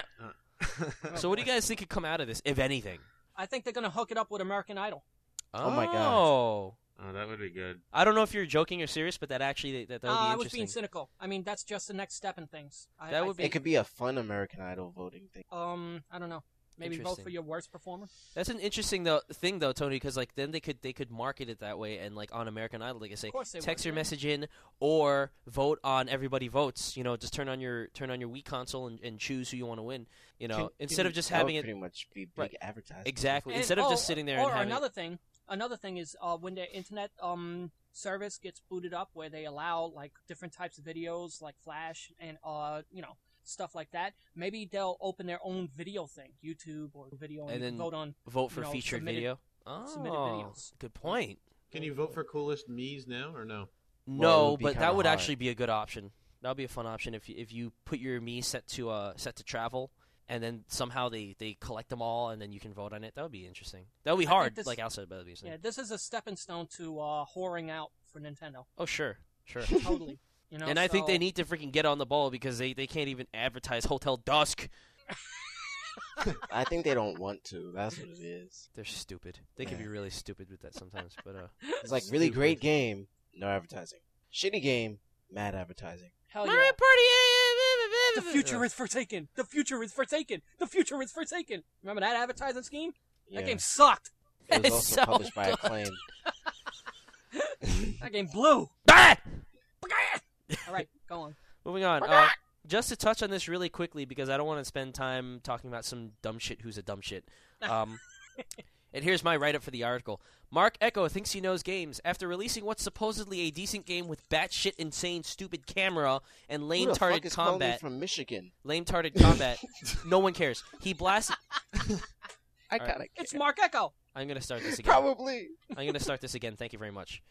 So what do you guys think could come out of this, if anything? I think they're gonna hook it up with American Idol. Oh my God. Oh. Oh, that would be good. I don't know if you're joking or serious, but that actually that, that would Uh, be I was interesting. being cynical. I mean, that's just the next step in things. I, That I would be- It think, could be a fun American Idol voting thing. Um, I don't know. Maybe vote Interesting. for your worst performer. That's an interesting though thing though, Tony, because like then they could they could market it that way and like on American Idol, like I say, Of course they text would, your yeah. message in or vote on Everybody Votes. You know, just turn on your turn on your Wii console and, and choose who you want to win. You know, Can- instead can- of just that having would it pretty much be big Right. advertising. exactly And- instead of oh, just sitting there or and having another it, thing, another thing is uh, when their internet um service gets booted up, where they allow like different types of videos, like Flash and uh you know stuff like that. Maybe they'll open their own video thing, YouTube or video, and, And you can then vote on. vote for you know, featured submitted- video. Oh, submitted videos. good point. Can you vote for coolest Mii's now or no? No, would be but that kinda would hard. actually be a good option. That would be a fun option if you, if you put your Mii set to uh set to travel, and then somehow they, they collect them all, and then you can vote on it. That would be interesting. That would be I think hard, this- like Al said, but that would be interesting. Yeah, this is a stepping stone to uh, whoring out for Nintendo. Oh sure, sure. Totally. You know, and I think so- they need to freaking get on the ball because they, they can't even advertise Hotel Dusk. I think they don't want to. That's what it is. They're stupid. They can be Yeah. really stupid with that sometimes. But uh, It's like really Stupid. great game, no advertising. Shitty game, mad advertising. Hell Mario yeah. Party. The future is forsaken. The future is forsaken. The future is forsaken. Remember that advertising scheme? Yeah. That game sucked. It was It's also so published by good. Acclaim. That game blew. Ah! All right, go on. Moving on. Uh, just to touch on this really quickly because I don't want to spend time talking about some dumb shit who's a dumb shit. Um, and here's my write-up for the article. Mark Echo thinks he knows games. After releasing what's supposedly a decent game with batshit insane stupid camera and Who the fuck lame-tarded is calling me combat, from Michigan? lame-tarded combat, no one cares. He blasted... I right. kinda It's care. Mark Echo. I'm going to start this again. Probably. I'm going to start this again. Thank you very much.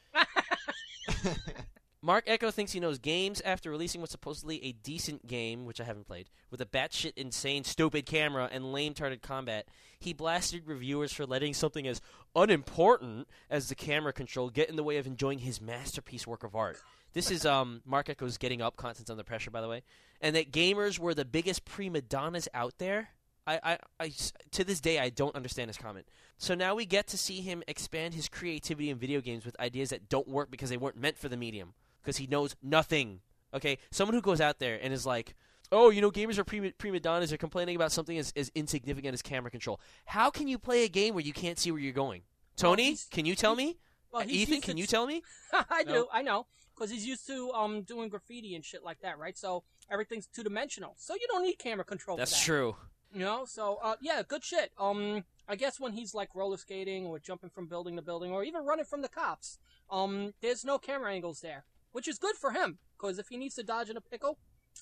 Mark Echo thinks he knows games after releasing what's supposedly a decent game, which I haven't played, with a batshit insane stupid camera and lame-tarded combat. He blasted reviewers for letting something as unimportant as the camera control get in the way of enjoying his masterpiece work of art. This is um, Mark Echo's Getting Up, Contents Under Pressure, by the way. And that gamers were the biggest prima donnas out there. I, I, I, to this day, I don't understand his comment. So now we get to see him expand his creativity in video games with ideas that don't work because they weren't meant for the medium. Because he knows nothing. Okay? Someone who goes out there and is like, oh, you know, gamers are prima, prima donnas. They're complaining about something as, as insignificant as camera control. How can you play a game where you can't see where you're going? Tony, he's- can you tell me? Well, he's Ethan, used can to- you tell me? I do, No. I know, because he's used to um doing graffiti and shit like that, right? So everything's two dimensional, so you don't need camera control. That's for that. true. You know, so uh, yeah, good shit. Um, I guess when he's like roller skating or jumping from building to building or even running from the cops, um, there's no camera angles there, which is good for him because if he needs to dodge in a pickle,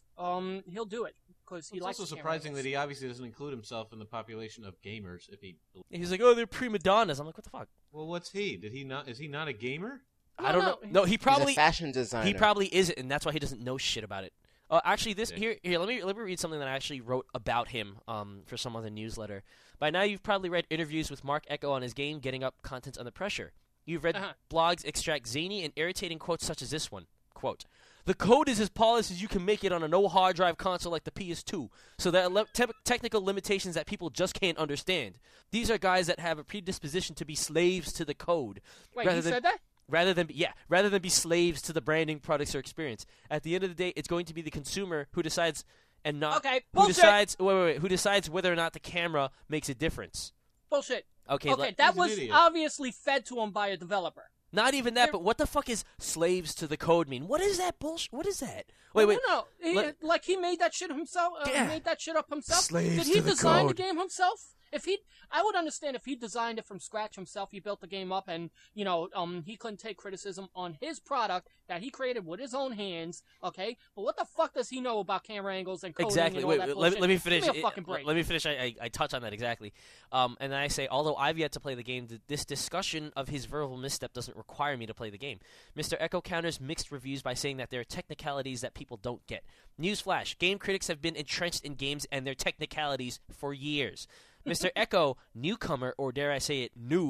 um, he'll do it because he It's likes. also the camera surprising that angles. he obviously doesn't include himself in the population of gamers. If he, He's like, oh, they're prima donnas. I'm like, what the fuck? well, what's he? Did he not? Is he not a gamer? I don't No, know. no, No, he He's probably a fashion designer. He probably isn't, and that's why he doesn't know shit about it. Uh, actually, this Okay. here, here. Let me let me read something that I actually wrote about him um, for some other newsletter. By now, you've probably read interviews with Mark Echo on his game, Getting Up, Contents Under Pressure. You've read Uh-huh. blogs extract zany and irritating quotes such as this one. Quote, the code is as polished as you can make it on a no hard drive console like the P S two, so there are le- te- technical limitations that people just can't understand. These are guys that have a predisposition to be slaves to the code. Wait, rather he than, said that? Rather than be, yeah, rather than be slaves to the branding, products, or experience. At the end of the day, it's going to be the consumer who decides and not Okay, who bullshit. decides wait, wait, wait, who decides whether or not the camera makes a difference. Bullshit. Okay, Okay, let- that he's an was idiot. obviously fed to him by a developer. not even that, There- but what the fuck is slaves to the code mean? What is that bullshit? What is that? Wait, wait. No, no, he, Let- like he made that shit himself. Uh, Yeah. Made that shit up himself. Slaves Did he to the design code. the game himself? If he, I would understand if he designed it from scratch himself. He built the game up, and you know, um, he couldn't take criticism on his product that he created with his own hands. Okay, but what the fuck does he know about camera angles and coding Exactly. and all Wait, that wait, let, bullshit? me- let me finish. Give me a it- fucking break. Let me finish. I, I, I touch on that exactly. Um, and then I say, although I've yet to play the game, th- this discussion of his verbal misstep doesn't require me to play the game. Mister Echo counters mixed reviews by saying that there are technicalities that people don't get. Newsflash: game critics have been entrenched in games and their technicalities for years. Mister Echo, newcomer, or dare I say it, noob,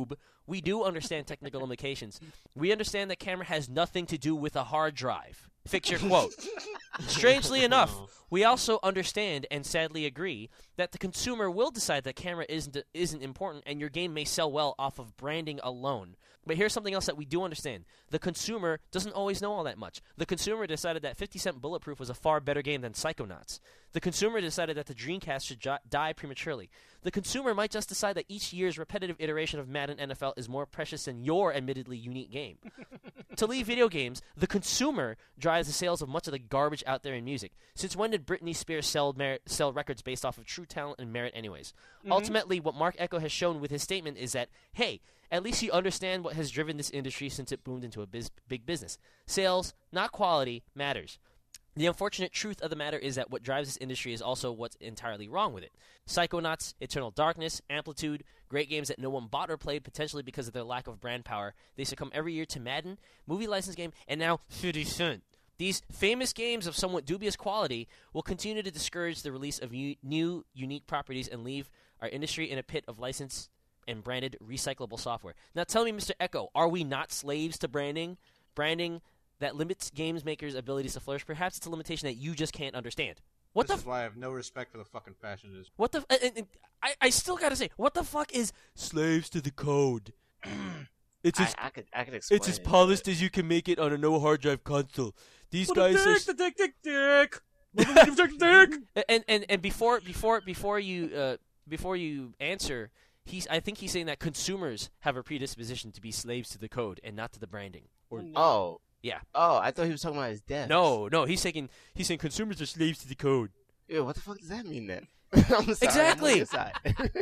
We do understand technical limitations. We understand that camera has nothing to do with a hard drive. Fix your quote. Strangely enough, we also understand and sadly agree that the consumer will decide that camera isn't isn't important and your game may sell well off of branding alone. But here's something else that we do understand. The consumer doesn't always know all that much. The consumer decided that fifty cent Bulletproof was a far better game than Psychonauts. The consumer decided that the Dreamcast should jo- die prematurely. The consumer might just decide that each year's repetitive iteration of Madden N F L is more precious than your admittedly unique game. To leave video games, the consumer drives the sales of much of the garbage out there in music. Since when did Britney Spears sell, mer- sell records based off of true talent and merit anyways? Mm-hmm. Ultimately, what Mark Ecko has shown with his statement is that, hey, at least you understand what has driven this industry since it boomed into a biz- big business. Sales, not quality, matters. The unfortunate truth of the matter is that what drives this industry is also what's entirely wrong with it. Psychonauts, Eternal Darkness, Amplitude, great games that no one bought or played potentially because of their lack of brand power. They succumb every year to Madden, movie license game, and now fifty cent. These famous games of somewhat dubious quality will continue to discourage the release of u- new, unique properties and leave our industry in a pit of licensed and branded recyclable software. Now tell me, Mister Ecko, are we not slaves to branding? Branding that limits games makers' abilities to flourish. Perhaps it's a limitation that you just can't understand. What this the? is why I have no respect for the fucking fashion industry. What the? And, and, I I still gotta say, what the fuck is slaves to the code? It's as I, I could I could explain. it's as it, polished but- as you can make it on a no hard drive console. These What guys a are. dick, the dick, dick, dick. Dick, dick. and and and before before before you uh, before you answer, he's I think he's saying that consumers have a predisposition to be slaves to the code and not to the branding. Or Oh. Yeah. Oh, I thought he was talking about his death. no, no, he's saying he's saying consumers are slaves to the code. Ew, what the fuck does that mean then? I'm sorry, I'm on Exactly. your side.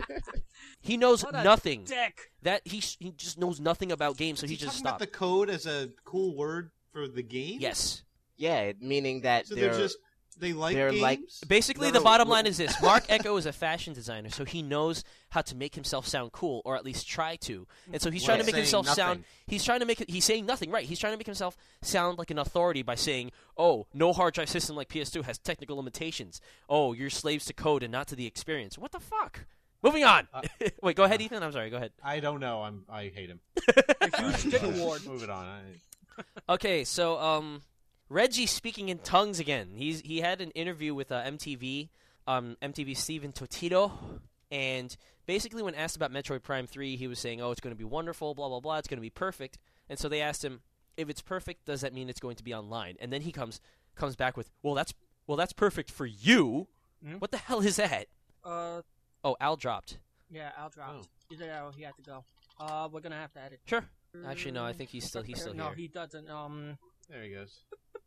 He knows What a nothing. dick. That he sh- he just knows nothing about games, so Is he he just talking about stopped. the code as a cool word for the game? Yes. Yeah, meaning that So they're, they're just they like they're games. like- Basically, No, the no, bottom what- line is this. Mark Ecko is a fashion designer, so he knows how to make himself sound cool, or at least try to. And so he's trying While to make saying himself sound... nothing. He's trying to make it... He's saying nothing, right. He's trying to make himself sound like an authority by saying, oh, no hard drive system like P S two has technical limitations. Oh, you're slaves to code and not to the experience. What the fuck? Moving on. Uh, Wait, go ahead, Ethan. I'm sorry. Go ahead. I don't know. I'm I hate him. A huge dick Alright, award. Move it on. I, Okay, so um, Reggie speaking in tongues again. He's he had an interview with uh, M T V, um, M T V Steven Totito, and basically when asked about Metroid Prime three, he was saying, "Oh, it's going to be wonderful, blah blah blah. It's going to be perfect." And so they asked him, "If it's perfect, does that mean it's going to be online?" And then he comes comes back with, "Well, that's well, that's perfect for you." Mhm. What the hell is that? Uh, Oh, Al dropped. yeah, Al dropped. Oh. He said, oh, he had to go. Uh, we're gonna have to edit. Sure. Actually, no. I think he's still he's still no, here. he doesn't. Um, there he goes.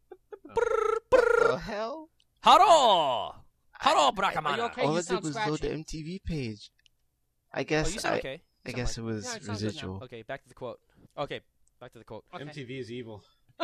what the hell? Haro, Haro, Are you Brakamana. okay? All you I sound did was load scratchy. the M T V page. I Oh, guess you sound I, okay. I You sound guess fine. it was Yeah, it sounds good now. residual. Okay, back to the quote. Okay, back to the quote. Okay. M T V is evil.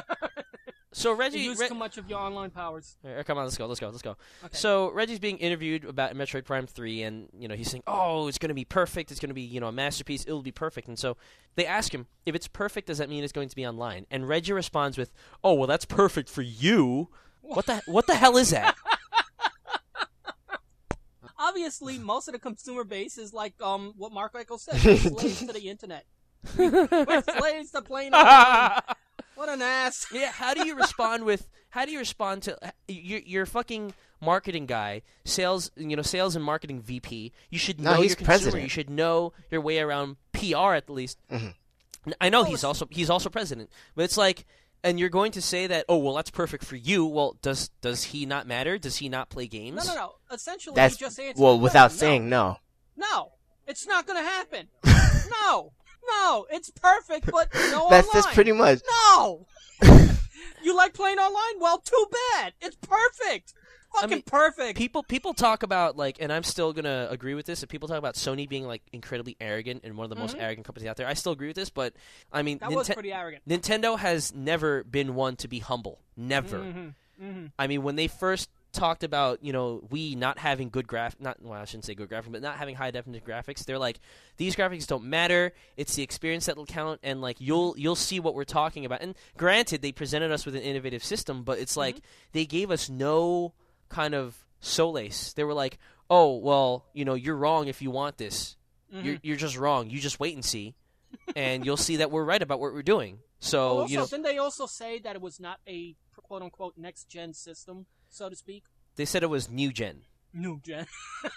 So You Reggie, use Re- too much of your online powers. All right, come on, let's go, let's go, let's go. Okay. So Reggie's being interviewed about Metroid Prime three, and you know he's saying, "Oh, it's going to be perfect. It's going to be you know a masterpiece. It'll be perfect." And so they ask him, "If it's perfect, does that mean it's going to be online?" And Reggie responds with, "Oh, well, that's perfect for you." What the what the hell is that? Obviously, most of the consumer base is like um what Mark Michael said, we're slaves to the internet. We're slaves to plain online. What an ass. Yeah, how do you respond with? How do you respond to? You're, you're a fucking marketing guy, sales, you know, sales and marketing V P. You should No, know he's your consumer. president. You should know your way around P R at least. Mhm. I know Oh, he's it's- also he's also president, but it's like, and you're going to say that? Oh, well, that's perfect for you. Well, does does he not matter? Does he not play games? No, no, no. Essentially, That's he just answered well, the without question. saying no. No. No. It's not gonna happen. No. No. It's perfect, but no That's online. that's pretty much. No. You like playing online? Well, too bad. It's perfect. Fucking mean, perfect. People people talk about like, and I'm still gonna agree with this. If people talk about Sony being like incredibly arrogant and one of the most Mhm. arrogant companies out there, I still agree with this. But I mean, that was Ninte- pretty arrogant. Nintendo has never been one to be humble. Never. Mm-hmm. Mm-hmm. I mean, when they first talked about, you know, Wii not having good graph, not well, I shouldn't say good graphics, but not having high definition graphics, they're like, these graphics don't matter. It's the experience that'll count, and like you'll you'll see what we're talking about. And granted, they presented us with an innovative system, but it's like they gave us no kind of solace. They were like, oh, well, you know, you're wrong if you want this. Mm-hmm. You're you're just wrong. You just wait and see. and you'll see that we're right about what we're doing. So, Well, also, you know, didn't they also say that it was not a quote-unquote next-gen system, so to speak? they said it was new gen. New gen.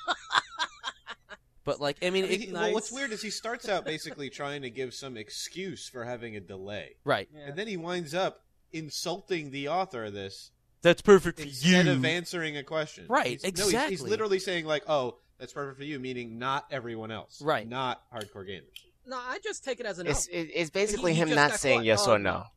But, like, I mean, I mean, it, he- nice. Well, what's weird is he starts out basically trying to give some excuse for having a delay, right. Yeah. and then he winds up insulting the author of this That's perfect for instead you. of answering a question. Right, He's- No, he's, exactly. he's literally saying like, "Oh, that's perfect for you," meaning not everyone else, Right. Not hardcore gamers. No, I just take it as a no. It's it, it's basically He- he him just not got saying caught. yes Oh, or no.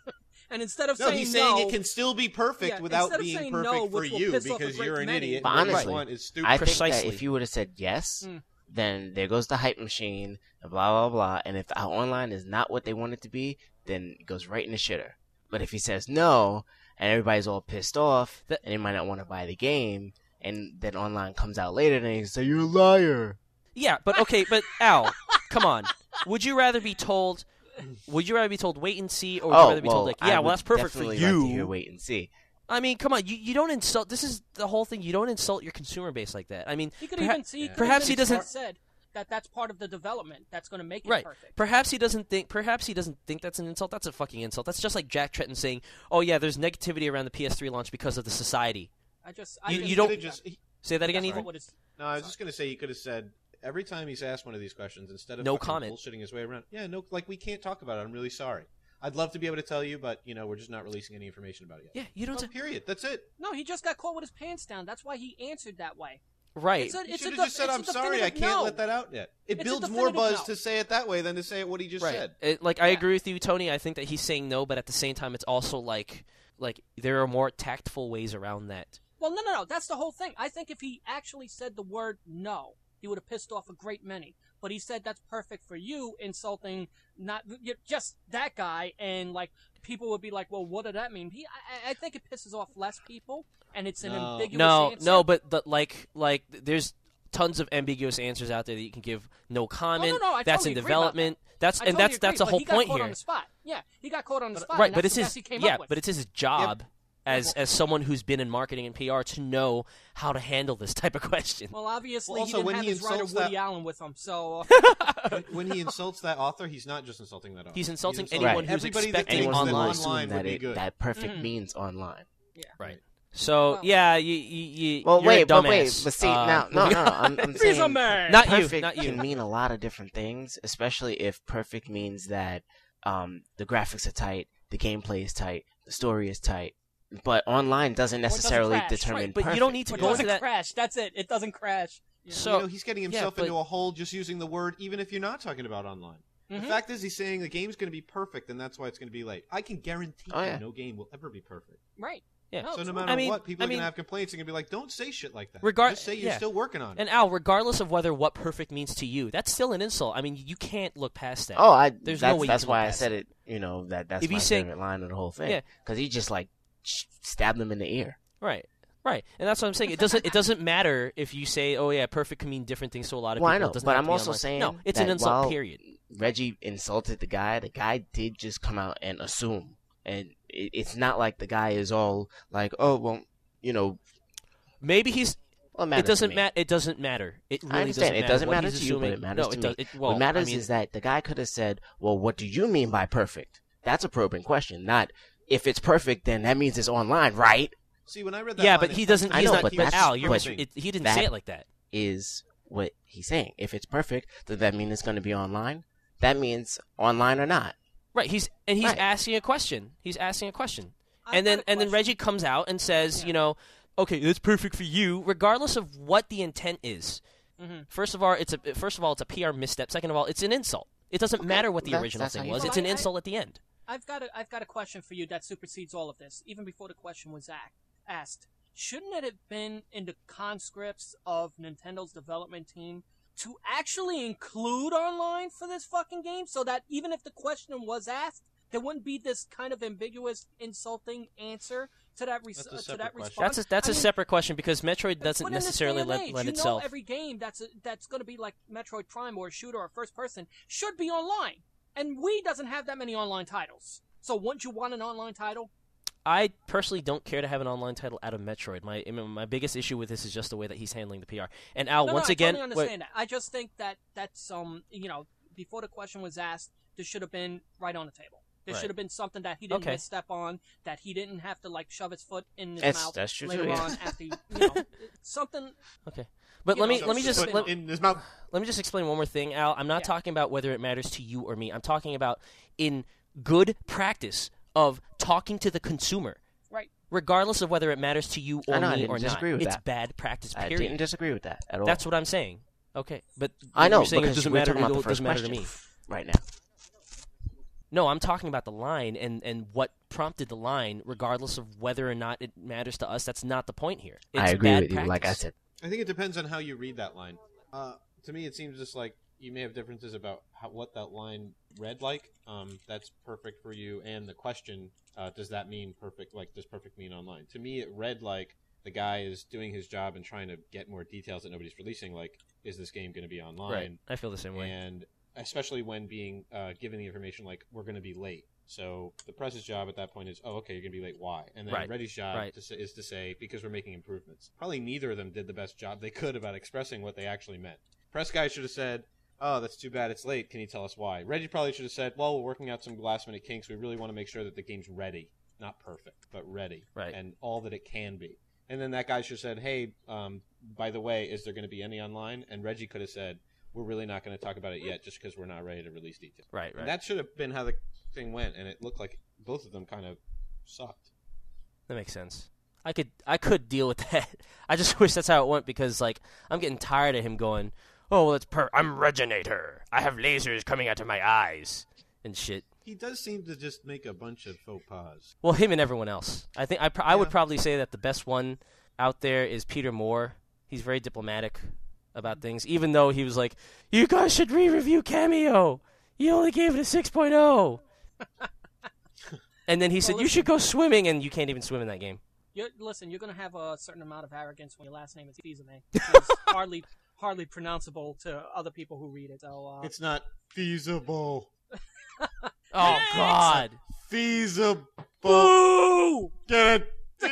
And instead of No, saying he's no, saying it can still be perfect Yeah, without instead of being saying perfect no, for which will you piss off a because great you're an many. idiot. But and what you honestly, want is stupid. I think that Precisely. if you would have said yes, Mm. then there goes the hype machine, and blah blah blah. And if our online is not what they want it to be, then it goes right in the shitter. But if he says no, and everybody's all pissed off, That- and they might not want to buy the game, and then online comes out later, then they say you're a liar. Yeah, but okay, but Al, come on. Would you rather be told? Would you rather be told wait and see, or would you Oh rather be well, told like, I yeah, well would that's perfect for definitely you? Like to hear wait and see. I mean, come on, you, you don't insult. This is the whole thing. You don't insult your consumer base like that. I mean, he could perha- even see. Yeah. perhaps he doesn't- said that that's part of the development that's going to make it right. perfect. Perhaps he doesn't think. Perhaps he doesn't think that's an insult. That's a fucking insult. That's just like Jack Tretton saying, "Oh yeah, there's negativity around the P S three launch because of the society." I just, I You- just you don't- Could've just, he- Say that again, that's Ethan. what it's- no, I was just gonna say he could have said every time he's asked one of these questions instead of No fucking comment. bullshitting his way around. Yeah, no, like we can't talk about it. I'm really sorry. I'd love to be able to tell you, but you know we're just not releasing any information about it yet. Yeah, you don't. Oh, say- period. That's it. No, he just got caught with his pants down. That's why he answered that way. right. It's a, You it's should a have just de- said, it's "I'm a sorry, I definitive can't no. let that out yet." It It's a builds more definitive buzz no. to say it that way than to say it what he just Right. said. It, like I Yeah. agree with you, Tony. I think that he's saying no, but at the same time, it's also like like there are more tactful ways around that. Well, no, no, no. That's the whole thing. I think if he actually said the word no, he would have pissed off a great many. But he said that's perfect for you, insulting not y- just that guy, and like people would be like, "Well, what did that mean?" He, I, I think it pisses off less people, and it's an No. ambiguous No, answer. no, but the, like like there's tons of ambiguous answers out there that you can give no comment. Oh, no, no, I that's totally in agree about development. That's I and totally that's that's agree, the but whole he got point caught here. on the spot. Yeah, he got caught on the spot. Right, and but that's it's the his best he came yeah, up with. but it's his job as well- as someone who's been in marketing and P R to know how to handle this type of question. Well, obviously, Well, he also, didn't when have he his writer insults Woody that- Allen with him, so uh, when, when he insults that author, he's not just insulting that author. He's insulting insulting anyone Right. who's everybody that expecting thinks Anyone that who online. would assume online would that be it, good. that perfect Mhm. means online. yeah. Right. So Well- yeah, you you, you Well, you're wait, a but dumbass. wait, but see, Uh, now, no, no, I'm, I'm He's a saying man. Not you, perfect not you. can mean a lot of different things, especially if perfect means that um, the graphics are tight, the gameplay is tight, the story is tight. But online doesn't doesn't necessarily crash. determine Right, but you perfect. don't need to But it go doesn't into that. crash. That's it. It doesn't crash. Yeah. So you know, he's getting himself but- into a hole just using the word, even if you're not talking about online. Mhm. The fact is, he's saying the game's going to be perfect, and that's why it's going to be late. I can guarantee Oh, you yeah. no game will ever be perfect. Right. Yeah. No, So it's no right. matter I mean- what, people I are going mean- to have complaints and going to be like, don't say shit like that. Regard- Just say you're yeah. still working on it. And Al, regardless of whether what perfect means to you, that's still an insult. I mean, you can't look past that. Oh, I. There's no that's way you that's can why look I past said it. You know that that's If my he's saying- favorite line of the whole thing. Yeah. Because he just like sh- stabbed him in the ear. Right. Right. And that's what I'm saying. It doesn't it doesn't matter if you say, "Oh yeah, perfect can mean different things to a lot of Well, I people." know, It doesn't but have I'm to be also online. saying no, it's that an insult. while- Period. Reggie insulted the guy. The guy did just come out and assume, and it, it's not like the guy is all like, "Oh, well, you know." Maybe he's. Well, It matters to doesn't me. matter. It doesn't matter. It really I understand. doesn't It doesn't what matter he's to you, but assuming. it matters no, to it me. Does, it, well, what matters I mean, is that the guy could have said, "Well, what do you mean by perfect?" That's a probing question. Not if it's perfect, then that means it's online, right? See, when I read that yeah, line, but it he felt doesn't. to me I He's know, not. but But that's- Al, you're. but it, he didn't that- say it like that. Is what he's saying. If it's perfect, does that mean it's going to be online? That means online or not. Right. He's and he's Right. asking a question. He's asking a question. I've and then got a and then question. Reggie comes out and says, Yeah. you know, okay, that's perfect for you, regardless of what the intent is. Mhm. First of all, it's a first of all, it's a P R misstep. Second of all, it's an insult. It doesn't Okay, matter what the that's- original that's how thing you was. feel. It's an Well, I- insult at the end. I've got a I've got a question for you that supersedes all of this. Even before the question was act, asked, shouldn't it have been in the conscripts of Nintendo's development team to actually include online for this fucking game, so that even if the question was asked, there wouldn't be this kind of ambiguous, insulting answer to that res- That's a uh, to separate that question. response? That's a, that's I a mean, separate question because Metroid doesn't but in this necessarily day and let, age, lend you itself. know every game that's a, that's going to be like Metroid Prime or a shooter or first person should be online, and Wii doesn't have that many online titles. So wouldn't you want an online title? I personally don't care to have an online title out of Metroid. My I mean, my biggest issue with this is just the way that he's handling the P R. And Al, No, once no, again, I totally wait, understand that. I just think that that's um, you know, before the question was asked, this should have been right on the table. There Right. should have been something that he didn't Okay. misstep on, that he didn't have to like shove his foot in his That's- mouth that's true, later too, yeah. on after you, you know something. Okay. But You let know, me so let me it's just put let, in his mouth. let me just explain one more thing, Al. I'm not Yeah. talking about whether it matters to you or me. I'm talking about in good practice of talking to the consumer. Right. Regardless of whether it matters to you I or know, I me didn't or not. disagree with It's that. bad practice, I period. didn't disagree with that at all. That's what I'm saying. Okay. But I know you're saying it because doesn't we're matter talking to about you, the it first doesn't matter to question me. right now. No, I'm talking about the line and, and what prompted the line, regardless of whether or not it matters to us. That's not the point here. It's I agree bad with you. Like I practice. said, I think it depends on how you read that line. Uh, to me, it seems just like you may have differences about how, what that line read like. Um, that's perfect for you. And the question, uh, does that mean perfect? Like, does perfect mean online? To me, it read like the guy is doing his job and trying to get more details that nobody's releasing. Like, is this game going to be online? Right. I feel the same way. And especially when being uh, given the information like, we're going to be late. So the press's job at that point is, oh, okay, you're going to be late. Why? And then Right. Ready's job Right. to say, is to say, because we're making improvements. Probably neither of them did the best job they could about expressing what they actually meant. Press guy should have said, oh, that's too bad it's late. Can you tell us why? Reggie probably should have said, well, we're working out some last minute kinks. We really want to make sure that the game's ready. Not perfect, but ready. Right. And all that it can be. And then that guy should have said, hey, um, by the way, is there going to be any online? And Reggie could have said, we're really not going to talk about it yet just because we're not ready to release details. Right, right. And that should have been how the thing went, and it looked like both of them kind of sucked. That makes sense. I could I could deal with that. I just wish that's how it went because like I'm getting tired of him going, oh, well, it's per I'm Reginator. I have lasers coming out of my eyes and shit. He does seem to just make a bunch of faux pas. Well, him and everyone else. I think I pr- I would Yeah. probably say that the best one out there is Peter Moore. He's very diplomatic about things, even though he was like, you guys should re-review Cameo. You only gave it a six point oh. And then he said, Well, you should go swimming, and you can't even swim in that game. You're, listen, you're going to have a certain amount of arrogance when your last name is Fizame, which is hardly hardly pronounceable to other people who read it. So, uh, It's not feasible. Oh, God. Feasible. Boo! Get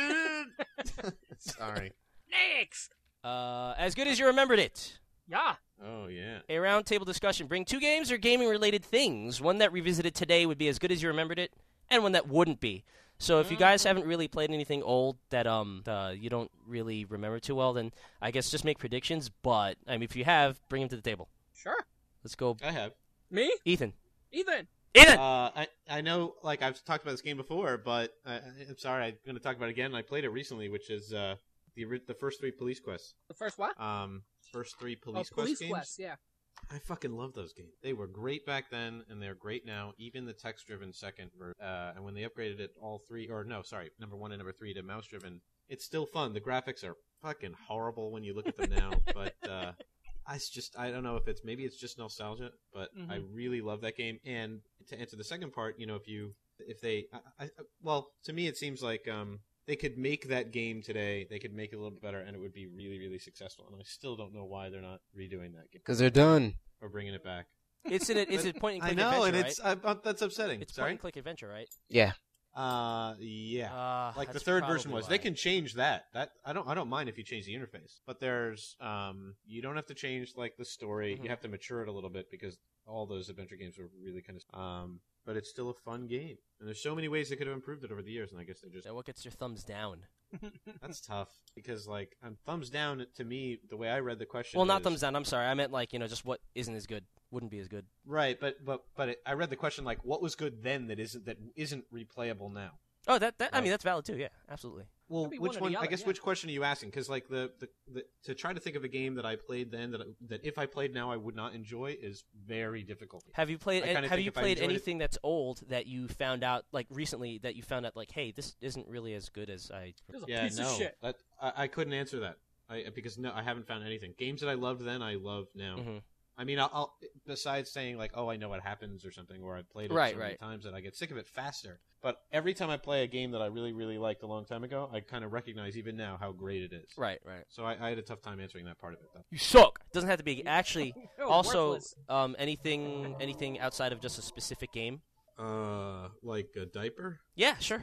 it? Sorry. Next! Uh, as good as you remembered it. Yeah. Oh, yeah. A roundtable discussion. Bring two games or gaming-related things. One that revisited today would be as good as you remembered it, and one that wouldn't be. So if you guys haven't really played anything old that um uh, you don't really remember too well, then I guess just make predictions. But I mean, if you have, bring them to the table. Sure. Let's go, I have. Me? Ethan. Ethan. Ethan. Uh, I I know, like I've talked about this game before, but I, I'm sorry, I'm going to talk about it again. I played it recently, which is uh the ori- the first three police quests. The first what? Um, first three police oh, quest Police games. Quest, yeah. I fucking love those games. They were great back then, and they're great now. Even the text-driven second, ver- uh, and when they upgraded it, all three, or no, sorry, number one and number three to mouse-driven, it's still fun. The graphics are fucking horrible when you look at them now, but uh, I s- just, I don't know if it's, maybe it's just nostalgia, but Mhm. I really love that game. And to answer the second part, you know, if you, if they, I, I, well, to me it seems like um, they could make that game today, they could make it a little bit better, and it would be really, really successful. And I still don't know why they're not redoing that game because they're done. or bringing it back. It's an it's a point and I click know, adventure, and right? it's uh, uh, that's upsetting. It's point Sorry. and click adventure, right? Yeah. Uh, yeah. Uh, like the that's third version probably was. why. They can change that. That I don't. I don't mind if you change the interface, but there's um. You don't have to change like the story. Mhm. You have to mature it a little bit because all those adventure games were really kind of um. But it's still a fun game, and there's so many ways they could have improved it over the years, and I guess they just So what gets your thumbs down? that's tough because like um, thumbs down to me. The way I read the question. Well, not is- thumbs down. I'm sorry. I meant like you know just what isn't as good, wouldn't be as good. Right, but but but it, I read the question like, what was good then that isn't that isn't replayable now? Oh, that that I Right. mean that's valid too. Yeah, absolutely. Well, Could be one which or the one? I other, guess yeah. which question are you asking? Because like the, the, the to try to think of a game that I played then that that if I played now I would not enjoy is very difficult. Have you played? I kinda Have think you if I played enjoyed it- anything that's old that you found out like recently that you found out like, hey, this isn't really as good as I. This is a Yeah, piece no, of shit. that I, I couldn't answer that. I because no, I haven't found anything. Games that I loved then, I love now. Mhm. I mean, I'll, I'll besides saying like, oh, I know what happens or something, or I've played it Right, so many right. times that I get sick of it faster. But every time I play a game that I really, really liked a long time ago, I kind of recognize even now how great it is. Right, right. So I, I had a tough time answering that part of it, though. You suck. Doesn't have to be actually. You're Also, worthless. um, anything anything outside of just a specific game. Uh, like a diaper. Yeah, sure.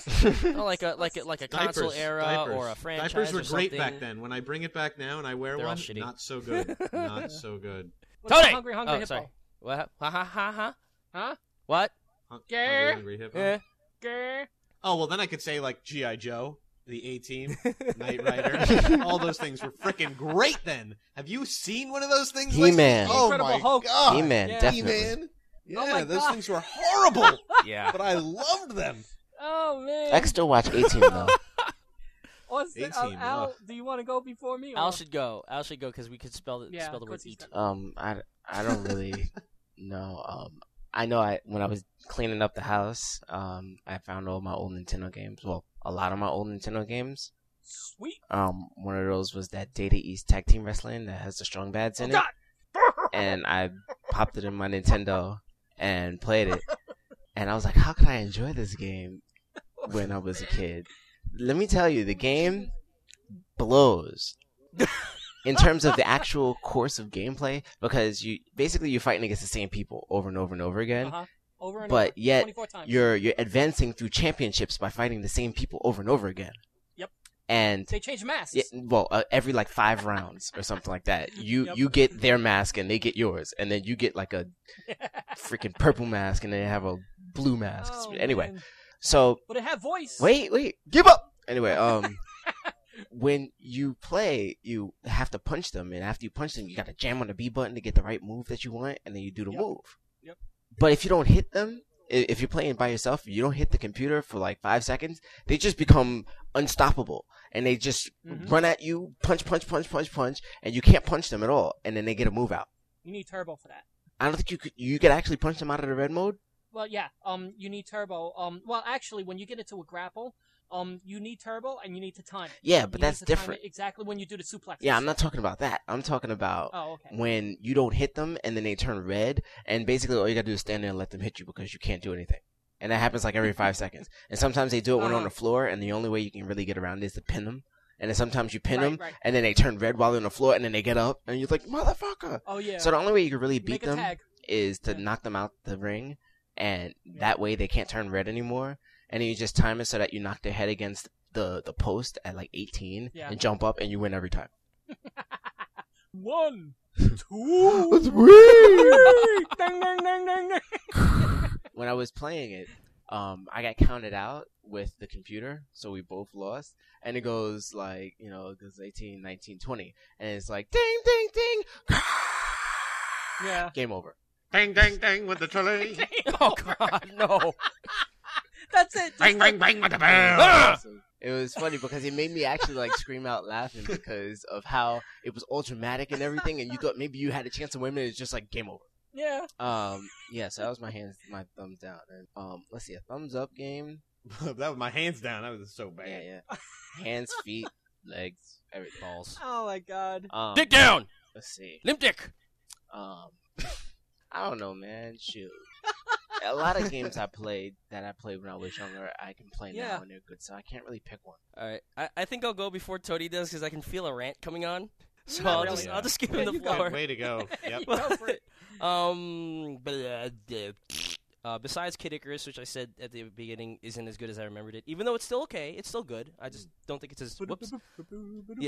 Or like a like a like a console Diapers, era diapers. or a franchise. Diapers were or great something. back then. When I bring it back now and I wear They're all one, shitty. not so good. Not so good. What's the Tony! Hungry, hungry Oh, hippo. sorry. What? Ha ha ha ha. Huh? What? Hun- Yeah. Hungry Hippo? Yeah. Grr. Oh, well, then I could say, like, G I. Joe, the A-Team, Knight Rider. All those things were freaking great then. Have you seen one of those things? He-Man. lately? Oh, Incredible my Hulk. God. He-Man, Yeah. definitely. He-Man. Yeah, Oh, my those God. things were horrible, Yeah. but I loved them. Oh man. I can still watch A-Team, though. What's the- A-Team, uh, Al, ugh. do you want to go before me? Al or- should go. Al should go because we could spell the Yeah, spell the word Quincy's eat. done. Um, I, I don't really know. Um, I know I when I was cleaning up the house, um, I found all my old Nintendo games. Well, a lot of my old Nintendo games. Sweet. Um, one of those was that Data East Tag Team Wrestling that has the Strong Bads in Oh, it, God. and I popped it in my Nintendo and played it. And I was like, how could I enjoy this game when I was a kid? Let me tell you, the game blows in terms of the actual course of gameplay, because you basically you're fighting against the same people over and over and over again. Uh-huh. Over and But over. yet twenty-four times. You're you're advancing through championships by fighting the same people over and over again. Yep. And They change masks. yeah, well, uh, every like five rounds or something like that, you Yep. you get their mask and they get yours, and then you get like a freaking purple mask and they have a blue mask. Oh, anyway, man. so But it had voice. wait, wait, give up. Anyway, um, when you play, you have to punch them, and after you punch them, you got to jam on the B button to get the right move that you want, and then you do the Yep. move. Yep. But if you don't hit them, i- if you're playing by yourself, you don't hit the computer for like five seconds, they just become unstoppable, and they just Mhm. run at you, punch, punch, punch, punch, punch, and you can't punch them at all, and then they get a move out. You need turbo for that. I don't think you could. You could actually punch them out of the red mode. Well, yeah. Um, you need turbo. Um, well, actually, when you get into a grapple, um, you need turbo and you need to time it. Yeah, but You need that's to time different. it exactly when you do the suplex. Yeah, I'm not talking about that. I'm talking about Oh, okay. when you don't hit them and then they turn red, and basically all you gotta do is stand there and let them hit you because you can't do anything. And that happens like every five seconds. And sometimes they do it when Uh-huh. on the floor, and the only way you can really get around is to pin them. And then sometimes you pin Right, them, right. and then they turn red while they're on the floor, and then they get up, and you're like, motherfucker! Oh yeah. So the only way you can really You beat make a them tag. is to Yeah. knock them out the ring, and Yeah. that way they can't turn red anymore. And then you just time it so that you knock their head against the, the post at like eighteen, Yeah. and jump up, and you win every time. One, two, That's three. Ding, ding, ding, ding, ding. When I was playing it, um, I got counted out with the computer, so we both lost. And it goes like, you know, it goes eighteen, nineteen, twenty, and it's like ding, ding, ding, Yeah. game over. Dang, dang, dang with the trolley. Oh God, no! That's it. Bang, bang, bang with the bell. Ah! So it was funny because it made me actually like scream out laughing because of how it was all dramatic and everything, and you thought maybe you had a chance to win, and it's just like game over. Yeah. Um, yeah, so that was my hands, my thumbs down, and um, let's see, a thumbs up game. That was my hands down. That was so bad. Yeah, yeah, hands, feet, legs, everything. Balls. Oh my God. Um, Dick down. Let's see. Limp dick. Um, I don't know, man. Shoot, a lot of games I played that I played when I was younger, I can play Yeah. now and they're good. So I can't really pick one. All right, I, I think I'll go before Tony does because I can feel a rant coming on. So Not I'll really. just Yeah. I'll just give Yeah, him the you go. floor. Way to go. Yep. Go for it. Um, but uh, uh, besides Kid Icarus, which I said at the beginning isn't as good as I remembered it, even though it's still okay, it's still good. I just don't think it's as whoops. Yeah.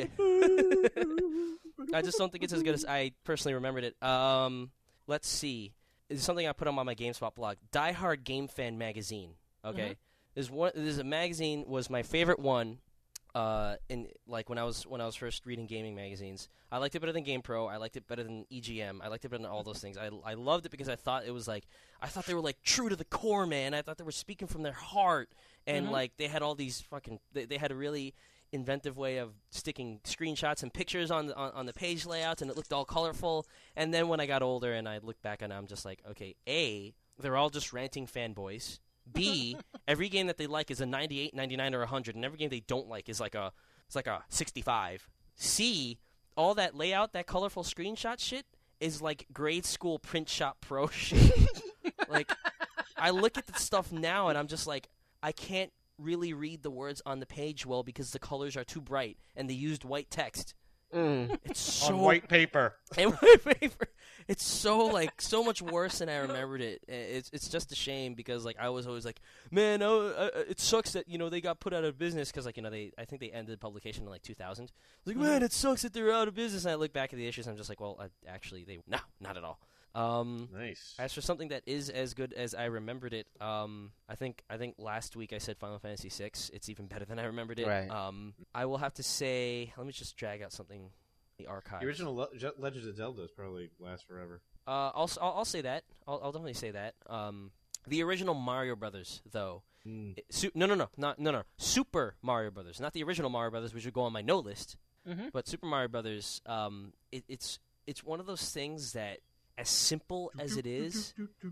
I just don't think it's as good as I personally remembered it. Um, let's see. It's something I put on my GameSpot blog. Die Hard Game Fan magazine. Okay, Mhm. there's one. There's a magazine was my favorite one. Uh, in like when I was when I was first reading gaming magazines, I liked it better than GamePro. I liked it better than E G M. I liked it better than all those things. I I loved it because I thought it was like I thought they were like true to the core, man. I thought they were speaking from their heart, and Mhm. like they had all these fucking. They, they had a really inventive way of sticking screenshots and pictures on the on, on the page layouts, and it looked all colorful. And then when I got older and I look back on it, I'm just like, okay, A, they're all just ranting fanboys. B, every game that they like is a ninety-eight, ninety-nine, or one hundred, and every game they don't like is like a it's like a sixty-five. C, all that layout, that colorful screenshot shit is like grade school print shop pro shit. Like, I look at the stuff now and I'm just like, I can't really read the words on the page well because the colors are too bright and they used white text. Mm. It's so On white paper. and white paper. It's so like so much worse than I remembered it. It's it's just a shame because like I was always like, man, oh, uh, it sucks that you know they got put out of business because like you know they I think they ended publication in like two thousand. Like man, it sucks that they're out of business. And I look back at the issues, and I'm just like, well, uh, actually they no, not at all. Um, Nice. as for something that is as good as I remembered it, um, I think I think last week I said Final Fantasy six. It's even better than I remembered it. Right. Um, I will have to say, let me just drag out something, the archive. The original Le- Je- Legends of Zelda is probably lasts forever. Uh, I'll, s- I'll I'll say that. I'll, I'll definitely say that. Um, the original Mario Brothers, though. Mm. It, su- no, no, no, not no, no. Super Mario Brothers, not the original Mario Brothers, which would go on my no list. Mhm. But Super Mario Brothers, um, it, it's it's one of those things that, as simple as it is,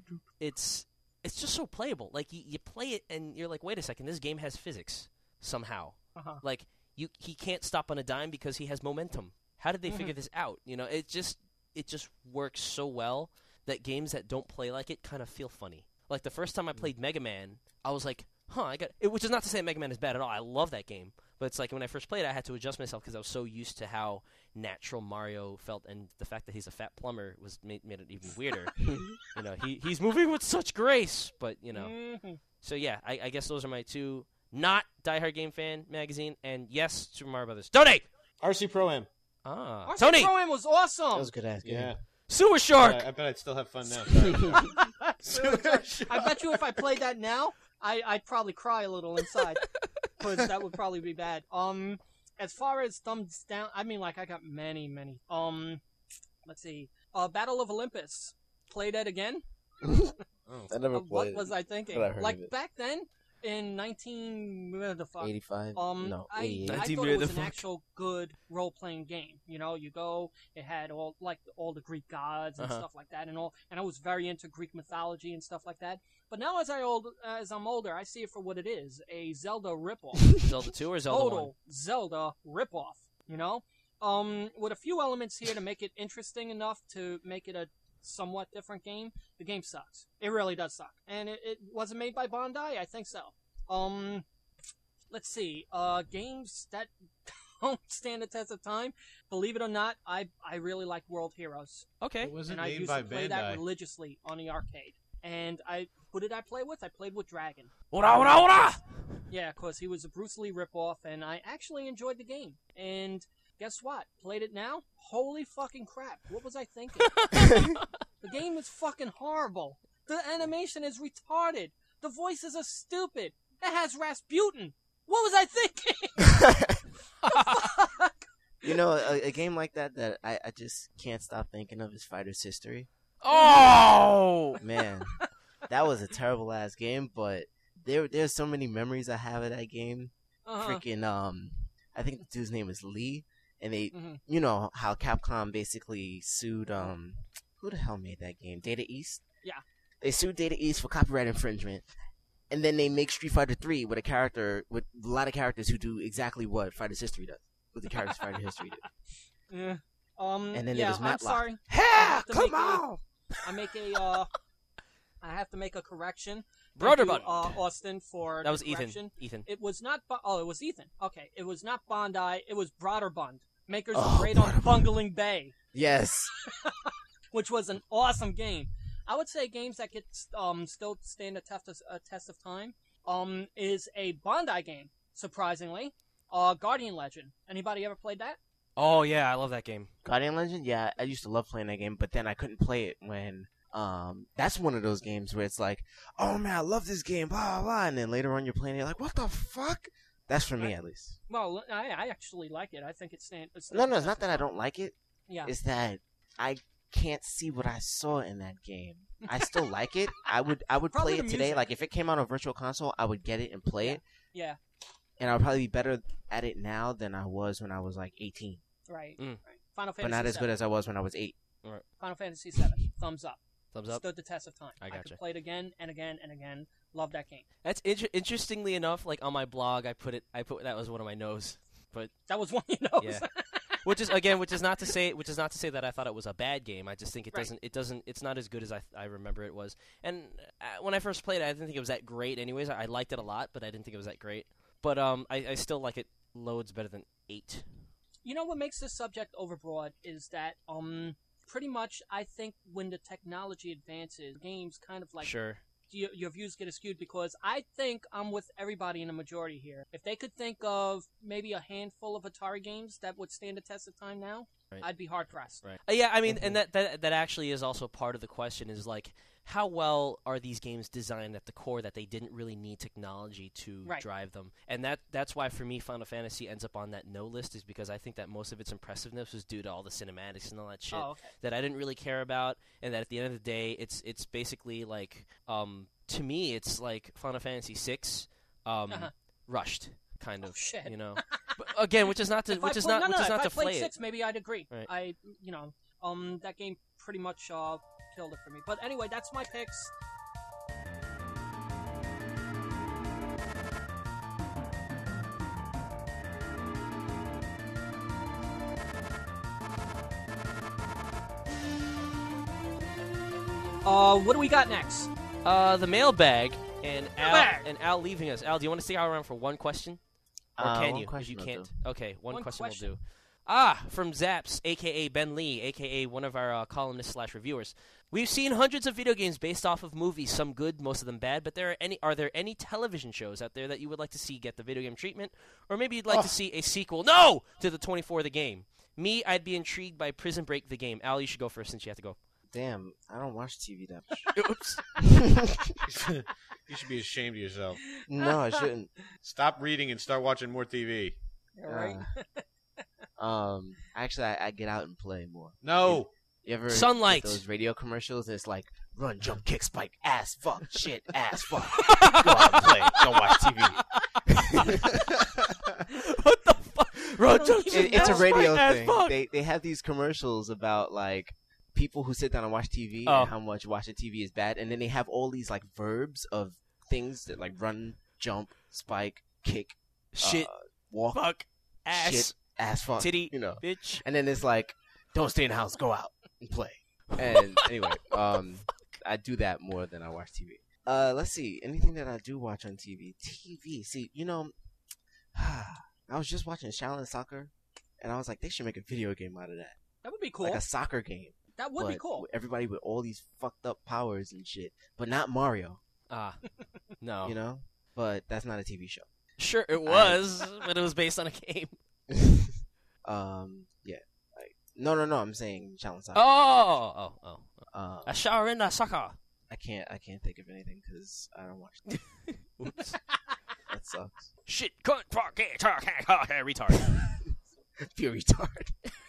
it's it's just so playable. Like you, you play it and you're like, wait a second, this game has physics somehow. Uh-huh. Like you, he can't stop on a dime because he has momentum. How did they Mhm. figure this out? You know, it just it just works so well that games that don't play like it kind of feel funny. Like the first time I played Mega Man, I was like, huh, I got it. Which is not to say Mega Man is bad at all. I love that game. But it's like when I first played it, I had to adjust myself because I was so used to how natural Mario felt, and the fact that he's a fat plumber was made, made it even weirder. you know, he he's moving with such grace, but you know. Mhm. So yeah, I, I guess those are my two. Not Die Hard Game Fan magazine, and yes, Super Mario Brothers. Donate. R C Pro Am. Ah, R C Tony, Pro Am was awesome. That was a good ass game. Yeah. Sewer Shark. I, I bet I'd still have fun now. Sorry. I bet you if I played that now, I, I'd probably cry a little inside, because that would probably be bad. Um, as far as thumbs down, I mean, like I got many, many. Um, let's see. Uh, Battle of Olympus. Played that again. Oh. I never Uh, what played was I thinking? but I heard Like of it. back then, in nineteen, where the fuck? eighty-five. Um, no, I, eighty-eight. I nineteen thought it where was the an fuck? actual good role-playing game. You know, you go, it had all like all the Greek gods and Uh-huh. stuff like that, and all. And I was very into Greek mythology and stuff like that. But now, as I old as I'm older, I see it for what it is: a Zelda ripoff. Zelda two or Zelda Total one? Zelda ripoff. You know, um, with a few elements here to make it interesting enough to make it a somewhat different game. The game sucks. It really does suck. And it, it wasn't made by Bandai? I think so. Um, let's see. Uh, games that don't stand the test of time. Believe it or not, I I really like World Heroes, Okay. It wasn't and I made used by to play that Bandai. religiously on the arcade. And I, who did I play with? I played with Dragon. Ora, ora, ora! Yeah, cause he was a Bruce Lee ripoff, and I actually enjoyed the game. And guess what? Played it now. Holy fucking crap! What was I thinking? The game is fucking horrible. The animation is retarded. The voices are stupid. It has Rasputin. What was I thinking? You know, a, a game like that that I, I just can't stop thinking of is Fighter's History. Oh! Man, that was a terrible ass game, but there there's so many memories I have of that game. Uh-huh. Freaking um, I think the dude's name is Lee, and they, Mhm. you know how Capcom basically sued um, who the hell made that game? Data East. Yeah. They sued Data East for copyright infringement, and then they make Street Fighter three with a character with a lot of characters who do exactly what Fighter's History does. With the characters Fighter History did. Yeah. Um. And then yeah, there was I'm Matlock. sorry. Yeah, to come make a- on. I make a. Uh, I have to make a correction. Thank Brother you, Bun. uh, Austin, for That was the Ethan. correction. Ethan. It was not. Bo- oh, it was Ethan. Okay, it was not Bondi. It was Broderbund, makers Oh, of Radon Broderbund. Bungling Bay, Yes. which was an awesome game. I would say games that could um still stand a test of, a test of time um is a Bondi game. Surprisingly, uh, Guardian Legend. Anybody ever played that? Oh yeah, I love that game. Guardian Legend, yeah, I used to love playing that game, but then I couldn't play it when um that's one of those games where it's like, oh man, I love this game, blah blah, blah. And then later on you're playing it, you're like, what the fuck? That's for me Right. at least. Well, I, I actually like it. I think it stand. It No, stands no, the it's test not of that I time. don't like it. Yeah. It's that I can't see what I saw in that game. I still like it. I would I would Probably play the it today. music. Like if it came out on Virtual Console, I would get it and play it. Yeah. And I would probably be better at it now than I was when I was like eighteen. Right. Mm. Right. Final But Fantasy. not as seven. good as I was when I was eight. Final Fantasy seven. Thumbs up. Thumbs up. Stood the test of time. I could gotcha. play it again and again and again. Love that game. That's inter- interestingly enough. Like on my blog, I put it. I put that was one of my no's. That was one you know. Yeah. Which is again, which is not to say, which is not to say that I thought it was a bad game. I just think it Right. doesn't, it doesn't, it's not as good as I, I remember it was. And uh, when I first played it, I didn't think it was that great. Anyways, I, I liked it a lot, but I didn't think it was that great. But um, I, I still like it loads better than eight. You know what makes this subject overbroad is that um pretty much I think when the technology advances, games kind of like Sure. your, your views get skewed because I think I'm with everybody in the majority here. If they could think of maybe a handful of Atari games that would stand the test of time now, Right. I'd be hard pressed. Right. Uh, yeah, I mean, and that, that that actually is also part of the question is like, how well are these games designed at the core that they didn't really need technology to Right. drive them? And that that's why for me Final Fantasy ends up on that no list, is because I think that most of its impressiveness was due to all the cinematics and all that shit Oh, okay. that I didn't really care about, and that at the end of the day, it's it's basically like, um, to me, it's like Final Fantasy six, um, Uh-huh. rushed, kind of, Oh, shit. you know. But again, which is not to If I which is played- not no, which no, is not if I to played flay it. six, maybe I'd agree. Right. I, you know, um, that game pretty much uh killed it for me. But anyway, that's my picks. Uh, what do we got next? Uh, the mailbag and Al Mailbag! and Al leaving us. Al, do you want to stick around for one question, or Uh, can one you? 'Cause question you will can't. do. Okay, one, One question, question. will do. Ah, from Zaps, aka Ben Lee, aka one of our uh, columnists slash reviewers. We've seen hundreds of video games based off of movies, some good, most of them bad. But there are any? Are there any television shows out there that you would like to see get the video game treatment, or maybe you'd like to see a sequel? No, to the twenty-four the game. Me, I'd be intrigued by Prison Break the game. Al, you should go first since you have to go. Damn, I don't watch T V that much. Oops. You should be ashamed of yourself. No, I shouldn't. Stop reading and start watching more T V. All right. Uh, um, actually, I, I get out and play more. No. You ever Sunlight. get those radio commercials? It's like run, jump, kick, spike, ass, fuck, shit, ass, fuck. Go out and play. Don't watch T V. What the fuck? Run, don't jump, even It, it's a ass, radio fuck, ass, thing. fuck. They they have these commercials about like people who sit down and watch T V Oh. and how much watching T V is bad, and then they have all these like verbs of things that like run, jump, spike, kick, Shit, uh, walk, fuck, ass, shit, ass, fuck, titty, you know. bitch. And then it's like, don't stay in the house, go out and play. And anyway, um, I do that more than I watch T V. Uh, let's see, anything that I do watch on T V. T V, see, you know, I was just watching Shaolin Soccer, and I was like, they should make a video game out of that, That would be cool. like a soccer game. that would be but cool. with everybody with all these fucked up powers and shit, but not Mario, Ah, no. you know. But that's not a T V show. Sure, it was, but it was based on a game. um, yeah, like no, no, no. I'm saying Shaolin Soccer. Oh, oh, oh. Uh, A shower in the soccer. I can't, I can't think of anything because I don't watch. Oops. That sucks. Shit, cunt, fuck, eh, talk, eh, ha, eh, retard. Be a retard.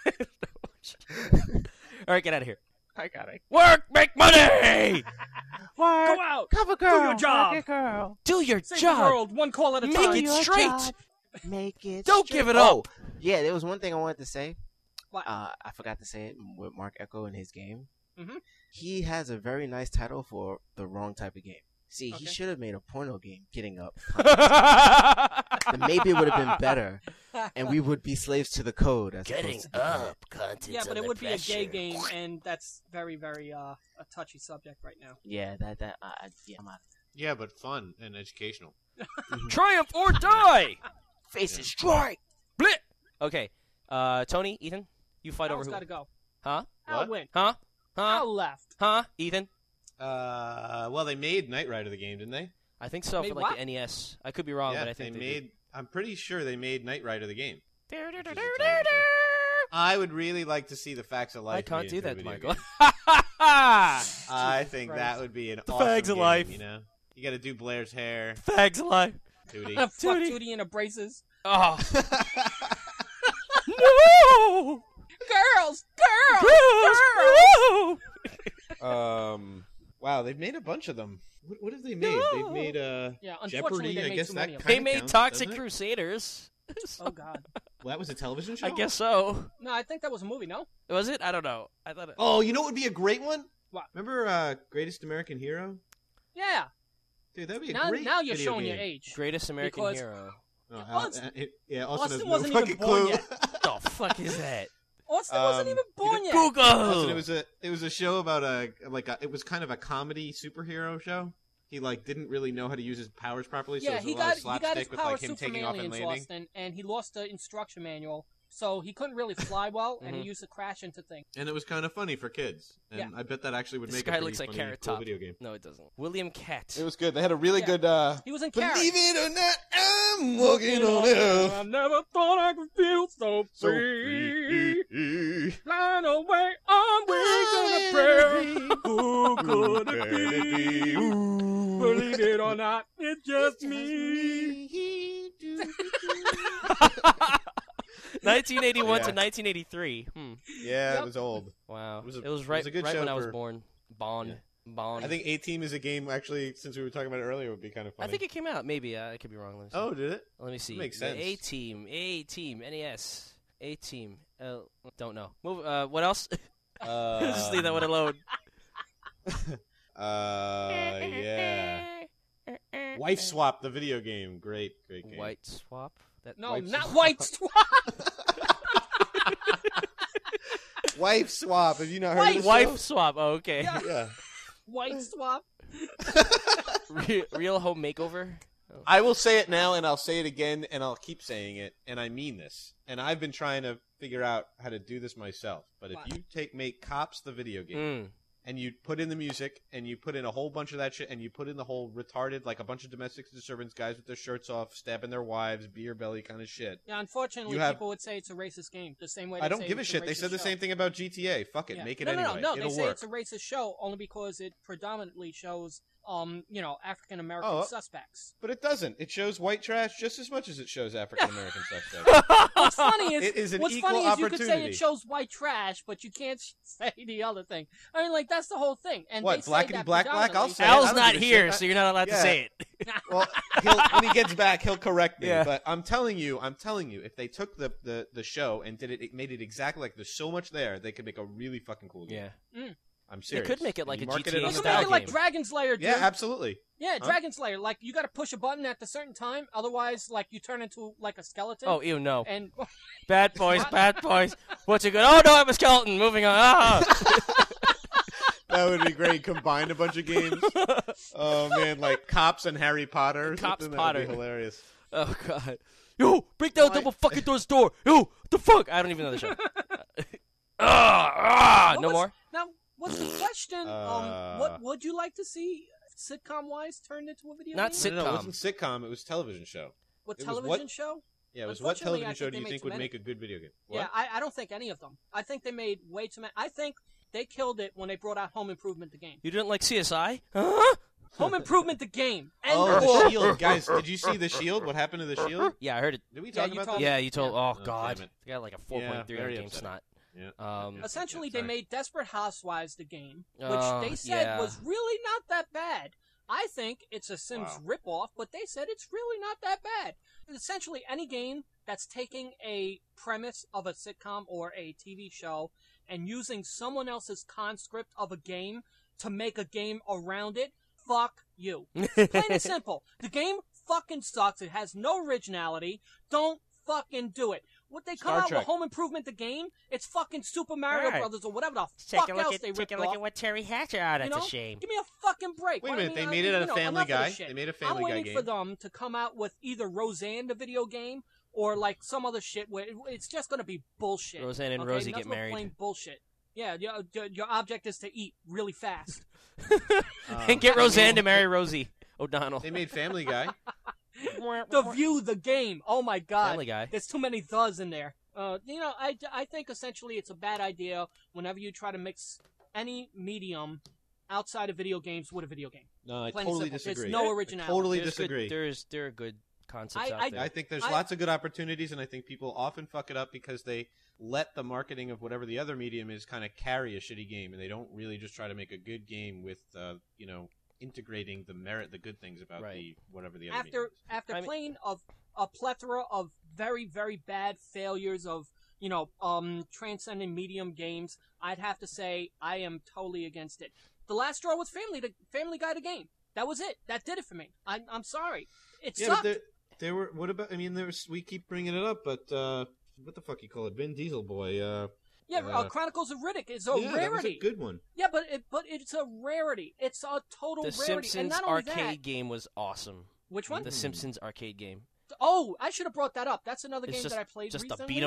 All right, get out of here. I got it. Work, make money. Go out. Cover girl. your job. Rocket girl. Do your Save the job. world, one call at a Make time. it your straight. job. Make it. Don't straight. give it Oh, up. yeah, there was one thing I wanted to say. What? Uh, I forgot to say it with Mark Echo in his game. Mhm. He has a very nice title for the wrong type of game. See, he Okay. should have made a porno game, Getting Up. Then maybe it would have been better, and we would be slaves to the code. As Getting opposed to Getting up, contents Yeah, but under it would be a pressure. gay game, and that's very, very uh, a touchy subject right now. Yeah, that that uh, I- yeah, I'm out. Yeah, but fun and educational. Triumph or die. Faces strike. Blit. Okay, uh, Tony, Ethan, you fight over Al's who? got to go. Huh? Al What? win. Huh? Huh? Al left. Huh? Ethan? Uh, well, they made Knight Rider the game, didn't they? I think so Made for like what? the N E S. I could be wrong, yeah, but I think they, they, made. I'm pretty sure they made Knight Rider the game. did. Which is a television show. I would really like to see the facts of life. I can't made do into a that, video Michael. game. I Jesus think Christ. that would be an The awesome fags of game, life. You know, you got to do Blair's hair, Fags alive. Tootie. Fuck Tootie. Tootie in a braces. Oh. No! Girls! Girls! Girls! Girls! um, wow, they've made a bunch of them. What, what have they made? No. They've made uh, Yeah, unfortunately, Jeopardy. they I made guess too that many of kinda They them. made counts, Toxic doesn't it? Crusaders. Oh, God. Well, that was a television show. I guess so. No, I think that was a movie, no? Was it? I don't know. I thought it. Oh, you know what would be a great one? What? Remember uh, Greatest American Hero? Yeah. Dude, that'd be a Now, great now you're video showing game. your age. Greatest American Because- Hero. Oh, Yeah, Al- Austin- uh, it- yeah, Austin, Austin has wasn't no even fucking born clue. yet. The fuck is that? Austin wasn't Um, even born you yet. Google. Austin, it was a it was a show about a like a, it was kind of a comedy superhero show. He like didn't really know how to use his powers properly, so Yeah, it was he a lot got of he got his slapstick with powers like him super taking off and aliens, landing. Austin, and he lost the instruction manual. so he couldn't really fly well, and he Mhm. used to crash into things. And it was kind of funny for kids. And Yeah. I bet that actually would This make guy a pretty looks like funny, Carrot cool Top. video game. No, it doesn't. William Cat. It was good. They had a really Yeah. good. Uh, He was in Believe Carrot. it or not, I'm walking on air. I never thought I could feel so so free. free. Flying away on wings on a prayer. Who could it be? Believe it or not, it's just me. nineteen eighty-one Yeah. to nineteen eighty-three. Hmm. Yeah, Yep. it was old. Wow. It was a- it was it right, was a good right show when I was for- born. Bond. Yeah. Bond. I think A-Team is a game, actually, since we were talking about it earlier, would be kind of I funny. think it came out. Maybe. Uh, I could be wrong. Let me see. Oh, did it? Let me see. makes The sense. A-Team. A-Team. N E S. A-Team. Uh, don't know. Move. Uh, what else? Uh, Just leave that one alone. Uh, yeah. Wife Swap, the video game. Great, great game. White swap. That No, White not swap. white swap. Wife swap. Have you not heard Wife- of this wife show? swap. Oh, okay. Yeah. Yeah. White swap. Real, real home makeover. I will say it now, and I'll say it again, and I'll keep saying it, and I mean this. And I've been trying to figure out how to do this myself. But if What? you take make Cops the video game, Mm. and you put in the music, and you put in a whole bunch of that shit, and you put in the whole retarded, like a bunch of domestic disturbance guys with their shirts off, stabbing their wives, beer belly kind of shit. Yeah, unfortunately, You have- people would say it's a racist game, the same way I they don't say give a it's shit. They racist said the show. same thing about G T A. Fuck it, Yeah. make it no, anyway. No, no, no. It'll They say work. it's a racist show only because it predominantly shows, um, you know, African American Oh. suspects. But it doesn't. It shows white trash just as much as it shows African American suspects. What's funny is, It is an what's equal funny is you could say opportunity. it shows white trash, but you can't say the other thing. I mean, like that's the whole thing. And What, they say blackety that black black? I'll predominantly- say it. I Al's don't not give a here, shit. so you're not allowed Yeah. to say it. Well, he'll, when he gets back, he'll correct me. Yeah. But I'm telling you, I'm telling you, if they took the, the, the show and did it, it made it exactly like there's so much there, they could make a really fucking cool game. Yeah. Mm. I'm serious. could make it And like you a market G T A it You on can the style make it like game. Dragon Slayer, dude. Yeah, absolutely. Yeah, Huh? Dragon Slayer. Like you got to push a button at a certain time, otherwise, like you turn into like a skeleton. Oh, ew, no. and Bad boys, bad boys. What's it good? Oh, no, I'm a skeleton. Moving on. Ah. That would be great. Combine a bunch of games. Oh man, like Cops and Harry Potter. or Cops something? Potter. That would be hilarious. Oh, God. Yo, break down Why- double fucking door's door. Yo, what the fuck? I don't even know the show. ah, ah, What no was- more? Now, what's the question? Uh, um, what would you like to see sitcom wise turned into a video Not game? sit- No, no, it Sitcom. wasn't sitcom. It was television show. What it was television what- show? Yeah, it was what Unfortunately, television I show think do they you made think too would many. make a good video game? What? Yeah, I, I don't think any of them. I think they made way too many. I think they killed it when they brought out Home Improvement the game. You didn't like C S I? Huh? Home Improvement the game. And Oh, or- the Shield, guys! Did you see the Shield? What happened to the Shield? Yeah, I heard it. Did we Yeah, talk you about told that? me. Yeah, you told. Yeah. Oh, Oh, God. damn it. They got like a four point three Yeah, on very GameStop. upsetting. Yeah. Um, Yeah. Essentially, Yeah, they sorry. made Desperate Housewives the game, which Uh, they said yeah. was really not that bad. I think it's a Sims Wow. ripoff, but they said it's really not that bad. Essentially, any game that's taking a premise of a sitcom or a T V show and using someone else's conscript of a game to make a game around it, fuck you. Plain and simple. The game fucking sucks. It has no originality. Don't fucking do it. What they come Star out Trek. with Home Improvement the game, it's fucking Super Mario Right. Brothers or whatever the Take fuck a look else at, they take ripped a look off. at what Terry Hatcher. Oh, that's you know? a shame. Give me a fucking break. Wait a Well, I minute, mean, they I made mean, it a you know, Family enough of this Guy. shit. They made a I'm Family Guy waiting game. for them to come out with either Roseanne the video game or like some other shit where it- it's just gonna be bullshit. Roseanne and okay? Rosie Nothing get but married. Plain bullshit. Yeah, your, your, your object is to eat really fast. And get Roseanne to marry Rosie O'Donnell. They made Family Guy. The View, the game. Oh my god. Family Guy. There's too many thes in there. Uh, you know, I, I think essentially it's a bad idea whenever you try to mix any medium outside of video games with a video game. No, I Plain and totally simple. disagree. There's no I originality. totally There's disagree. Good, there's there are good concepts I- out I- there. I think there's I- lots of good opportunities, and I think people often fuck it up because they let the marketing of whatever the other medium is kind of carry a shitty game, and they don't really just try to make a good game with, uh, you know, integrating the merit, the good things about Right. the whatever the other After medium is. after I mean- playing of a plethora of very very bad failures of you know um transcending medium games, I'd have to say I am totally against it. The last straw was Family the Family Guy the game. That was it. That did it for me. I, I'm sorry. It Yeah, sucked. but there, there were. What about? I mean, there's. We keep bringing it up, but uh, what the fuck you call it? Vin Diesel boy. Uh, yeah, uh, uh, Chronicles of Riddick is a yeah, that was rarity. a good one. Yeah, but it but it's a rarity. It's a total the rarity. and Simpsons not only arcade that, game was awesome. which one? The Simpsons arcade game. Oh, I should have brought that up. That's another It's game just that I played just recently. to beat 'em up.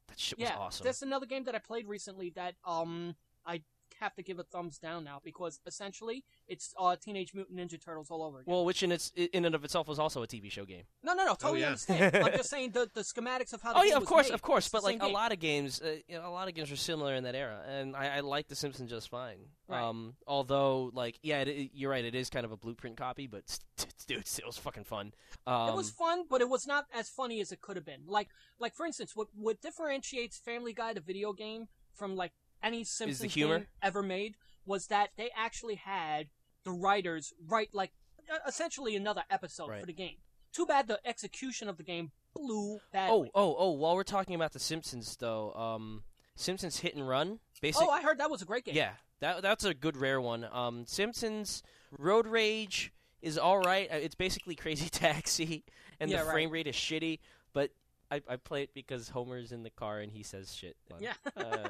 That shit was Yeah, awesome. there's another game that I played recently that um I have to give a thumbs down now because essentially it's uh Teenage Mutant Ninja Turtles all over again. Well, which in its in and of itself was also a T V show game. no, no, no, totally yeah. understand. I'm just saying the the schematics of how. The Oh game yeah, of was course, made. of course. It's But the like same a game. lot of games, uh, you know, a lot of games are similar in that era, and I, I like The Simpsons just fine. Right. Um, although, like, yeah, it, it, you're right. It is kind of a blueprint copy, but st- dude, it was fucking fun. Um, It was fun, but it was not as funny as it could have been. Like, like for instance, what what differentiates Family Guy the video game from like any Simpsons humor? game ever made was that they actually had the writers write like uh, essentially another episode Right. for the game. Too bad the execution of the game blew Oh, badly. oh, oh! While we're talking about The Simpsons, though, um, Simpsons Hit and Run, basically. Oh, I heard that was a great game. Yeah, that that's a good rare one. Um, Simpsons Road Rage is all right. Uh, It's basically Crazy Taxi, and Yeah, the right. frame rate is shitty. But I, I play it because Homer's in the car and he says shit. Yeah. Uh,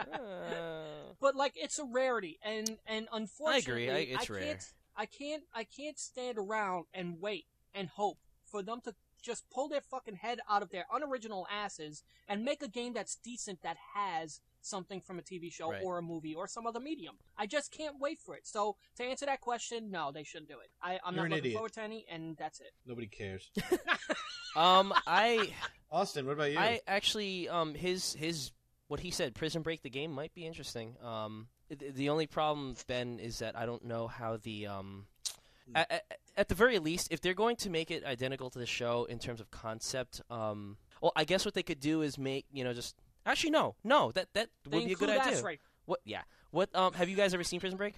uh, But like it's a rarity, and and unfortunately, I- it's rare. can't, I can't, I can't stand around and wait and hope for them to just pull their fucking head out of their unoriginal asses and make a game that's decent that has something from a T V show Right. or a movie or some other medium. I just can't wait for it. So to answer that question, no, they shouldn't do it. I, I'm You're not an looking idiot. forward to any, and that's it. Nobody cares. um, I Austin, what about you? I actually um his his what he said, Prison Break the game might be interesting. Um, the, the only problem, Ben, is that I don't know how the um. At, at, at the very least, if they're going to make it identical to the show in terms of concept, um, well, I guess what they could do is make you know just actually no, no, that that They would be a good include idea. ass rape. What? Yeah. What? Um, have you guys ever seen Prison Break?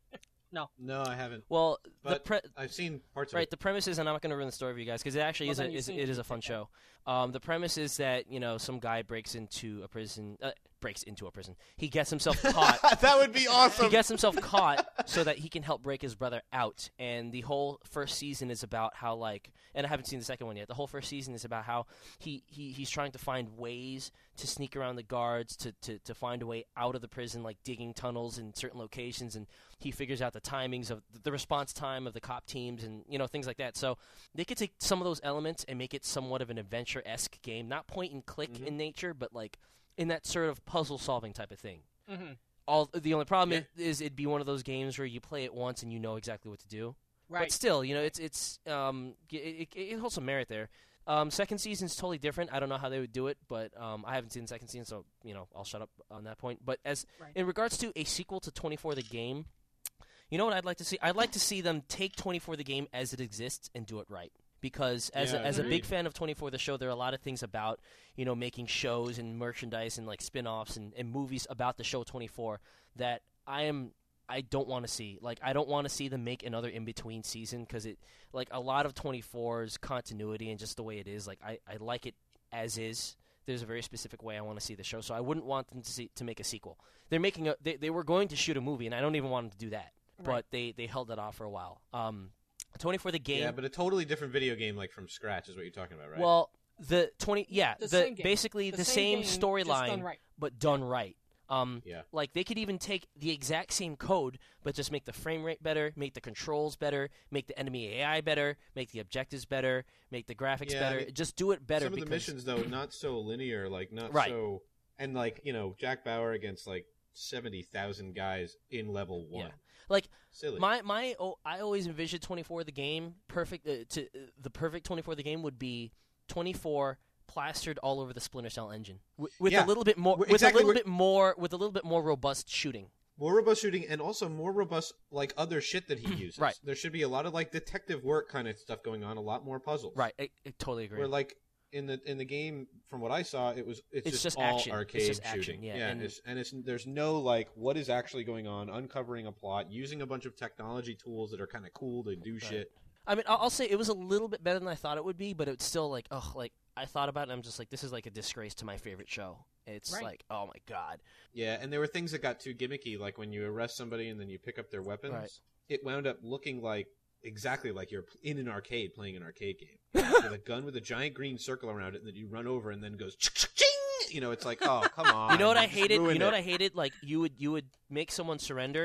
no, I haven't. Well, the But pre- I've seen parts of right. it. The premise is, and I'm not going to ruin the story for you guys because it actually Well, is then a you've is, seen it it, is a you fun can show. Um, the premise is that you know some guy breaks into a prison, uh, breaks into a prison. He gets himself caught. that would be He awesome. gets himself caught so that he can help break his brother out. And the whole first season is about how, like, and I haven't seen the second one yet. The whole first season is about how he, he, he's trying to find ways to sneak around the guards, to, to, to find a way out of the prison, like digging tunnels in certain locations. And he figures out the timings of the response time of the cop teams and, you know, things like that. So they could take some of those elements and make it somewhat of an adventure-esque game. Not point and click Mhm. in nature, but, like, in that sort of puzzle-solving type of thing. Mm-hmm. All the only problem Yeah. is, is it'd be one of those games where you play it once and you know exactly what to do. Right. But still, you know, it's it's um it, it, it holds some merit there. Um, second season's totally different. I don't know how they would do it, but um, I haven't seen the second season, so you know I'll shut up on that point. But as Right. in regards to a sequel to twenty-four the game, you know what I'd like to see? I'd like to see them take twenty-four the game as it exists and do it right. Because as Yeah, a, as a agreed. big fan of twenty-four the show, there are a lot of things about you know making shows and merchandise and like spin-offs and, and movies about the show twenty-four that I am I don't want to see. Like I don't want to see them make another in-between season because it like a lot of twenty-four's continuity and just the way it is. Like I, I like it as is. There's a very specific way I want to see the show, so I wouldn't want them to see to make a sequel. They're making a they, they were going to shoot a movie, and I don't even want them to do that. But Right. they, they held that off for a while. Um, twenty-four the game. Yeah, but a totally different video game, like from scratch, is what you're talking about, right? Well, the twenty, yeah, The the, same game. basically The the, same same, game, just done storyline, right. but done right. Um, Yeah. like they could even take the exact same code, but just make the frame rate better, make the controls better, make the enemy A I better, make the objectives better, make the graphics Yeah, I better. mean, just do it better. Some of because, the missions, though, not so linear, like not Right. so, and like you know, Jack Bauer against like seventy thousand guys in level one. Yeah. Like Silly. my my, oh, I always envisioned twenty-four the game perfect. Uh, to uh, the perfect twenty-four the game would be twenty-four plastered all over the Splinter Cell engine with, with Yeah. a little bit more, We're- with exactly, a little we're- bit more, with a little bit more robust shooting. More robust shooting, and also more robust like other shit that he uses. Right. There should be a lot of like detective work kind of stuff going on. A lot more puzzles. Right, I, I totally agree. Where like in the in the game, from what I saw, it was it's, It's just all action. It's arcade just action, shooting. yeah, and and- it's, and it's there's no like what is actually going on, uncovering a plot, using a bunch of technology tools that are kind of cool to do shit. I mean, I'll, I'll say it was a little bit better than I thought it would be, but it's still like, oh, like I thought about it, and I'm just like, this is like a disgrace to my favorite show. It's Right. like, oh my god. Yeah, and there were things that got too gimmicky, like when you arrest somebody and then you pick up their weapons. Right. It wound up looking like exactly like you're in an arcade playing an arcade game with a gun with a giant green circle around it, and then you run over and then it goes ching. You know, it's like, oh come on. You know what I just hated? You ruined know what it. I hated? Like you would you would make someone surrender,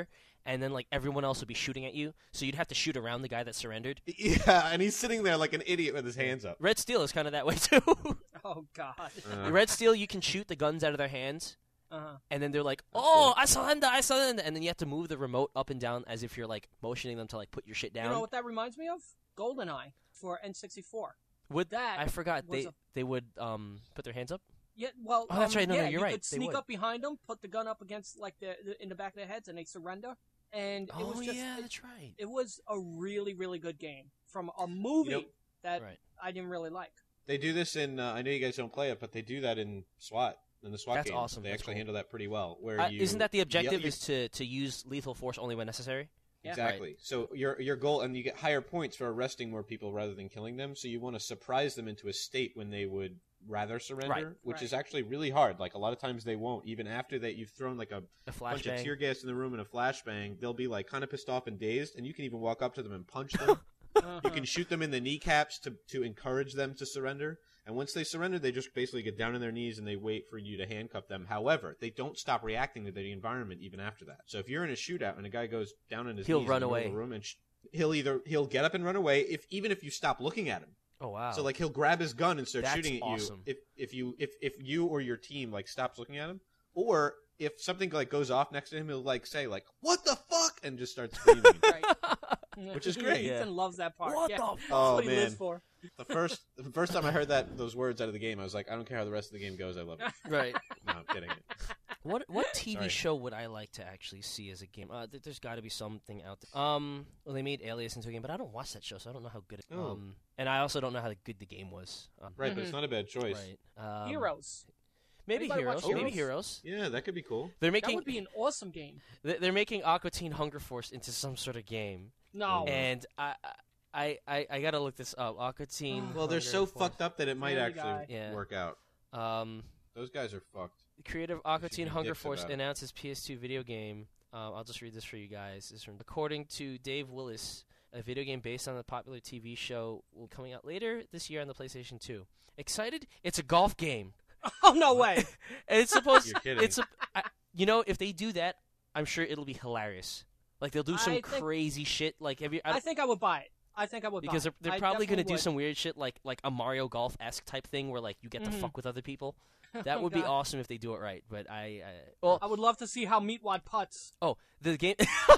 and then like everyone else would be shooting at you, so you'd have to shoot around the guy that surrendered. Yeah, and he's sitting there like an idiot with his hands up. Red Steel is kind of that way too. Oh God. Uh, Red Steel, you can shoot the guns out of their hands, Uh-huh. and then they're like, "Oh, I surrender, I surrender," and then you have to move the remote up and down as if you're like motioning them to like put your shit down. You know what that reminds me of? GoldenEye for N sixty-four. Would that I forgot was they a- they would um put their hands up? Yeah, well, Oh, that's um, right. No, yeah, no, you're you right. could They sneak would. up behind them, put the gun up against like the, the in the back of their heads, and they surrender. And it Oh was just yeah, it, that's right. it was a really really good game from a movie You know- that Right. I didn't really like. They do this in. Uh, I know you guys don't play it, but they do that in SWAT. In the SWAT That's games. awesome. They That's actually cool. handle that pretty well. Where Uh, you, isn't that the objective? you- Is to to use lethal force only when necessary? Yeah. Exactly. So your your goal, and you get higher points for arresting more people rather than killing them. So you want to surprise them into a state when they would rather surrender, Right. which Right. is actually really hard. Like a lot of times they won't, even after that you've thrown like a A bunch of flashbang. tear gas in the room and a flashbang. They'll be like kind of pissed off and dazed, and you can even walk up to them and punch them. Uh-huh. You can shoot them in the kneecaps to to encourage them to surrender. And once they surrender, they just basically get down on their knees and they wait for you to handcuff them. However, they don't stop reacting to the environment even after that. So if you're in a shootout and a guy goes down on his He'll knees run in the middle of away. the room and sh- he'll either he'll get up and run away if even if you stop looking at him. Oh wow. So like he'll grab his gun and start That's shooting at awesome. you if if you if if you or your team like stops looking at him, or if something like goes off next to him, he'll like say like "What the fuck" and just start screaming. Right. Which is great. Ethan Yeah. loves that part. What yeah. the That's Oh, what he lives man. for. the first the first time I heard that those words out of the game, I was like, I don't care how the rest of the game goes, I love it. right. No, I'm kidding. What what T V Sorry. show would I like to actually see as a game? Uh, th- there's got to be something out there. Um, well, they made Alias into a game, but I don't watch that show, so I don't know how good. It, Oh. Um, and I also don't know how good the game was. Um, Right, but it's not a bad choice. right. Um, Heroes. Maybe Anybody Heroes. watch Maybe Heroes? Heroes. Yeah, that could be cool. They're That making would be an awesome game. th- they're making Aqua Teen Hunger Force into some sort of game, No. and I I I, I gotta look this up. Aqua Teen. Well, they're Hunger so Force. fucked up that it might Family actually Guy. Yeah. work out. Um, Those guys are fucked. the creator of Aqua should Teen be Hunger dicks Force about it. announces P S two video game. Um, I'll just read this for you guys. This is from, according to Dave Willis, a video game based on the popular T V show will be coming out later this year on the PlayStation two. Excited? It's a golf game. Oh no way. And it's supposed. You're kidding. It's a. I, you know, if they do that, I'm sure it'll be hilarious. Like they'll do some I think- crazy shit. Like have you? I, I think I would buy it. I think I would because buy they're, it. they're I probably gonna definitely do some weird shit like like a Mario Golf esque type thing where like you get to Mhm. fuck with other people. would. That Oh, would be God. awesome if they do it right. But I, I well, I would love to see how Meatwad putts. oh, the game.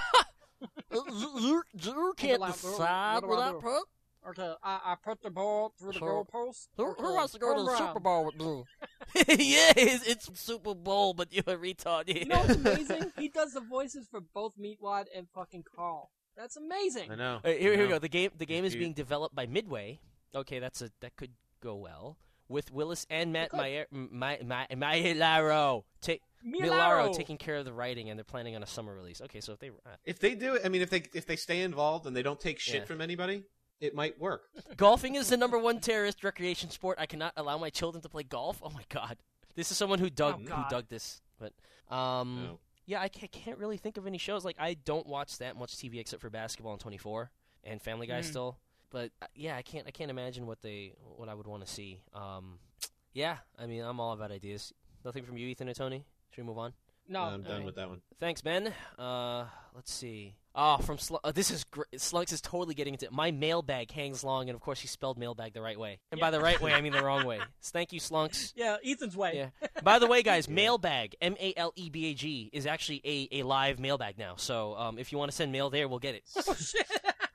you can't What do I- decide what do I without do? put. Okay, I, I put the ball through the Sure. goalpost. Who, who Okay, wants to go to turn the around. Super Bowl with me? yeah, it's, it's Super Bowl, but you're a retard. Yeah. You know what's amazing? He does the voices for both Meatwad and fucking Carl. That's amazing. I know. Uh, here, I here we know. go. The game, the game is Dude. being developed by Midway. Okay, that's a that could go well with Willis and Matt could. Mayer, my my Maillaro, ta- Milaro. Milaro taking care of the writing, and they're planning on a summer release. Okay, so if they uh, If they do it, I mean, if they if they stay involved and they don't take shit Yeah. from anybody, it might work. golfing is the number one terrorist recreation sport. I cannot allow my children to play golf. Oh my god, this is someone who dug Oh, who God. dug this. But um, No. yeah, I can't, can't really think of any shows. Like I don't watch that much T V except for Basketball and twenty-four and Family Guy Mhm. still. But uh, yeah, I can't I can't imagine what they what I would want to see. Um, yeah, I mean I'm all about ideas. Nothing from you, Ethan and Tony. Should we move on? No. I'm done alright. with that one. Thanks, Ben. Uh, let's see. Oh, from Sl- uh, this is gr- Slunks is totally getting into it. My mailbag hangs long, and of course he spelled mailbag the right way. And by the right way, I mean the wrong way. So thank you, Slunks. Yeah, Ethan's way. Yeah. By the way, guys, mailbag M A L E B A G is actually a, a live mailbag now. So um, if you want to send mail there, we'll get it. Oh shit.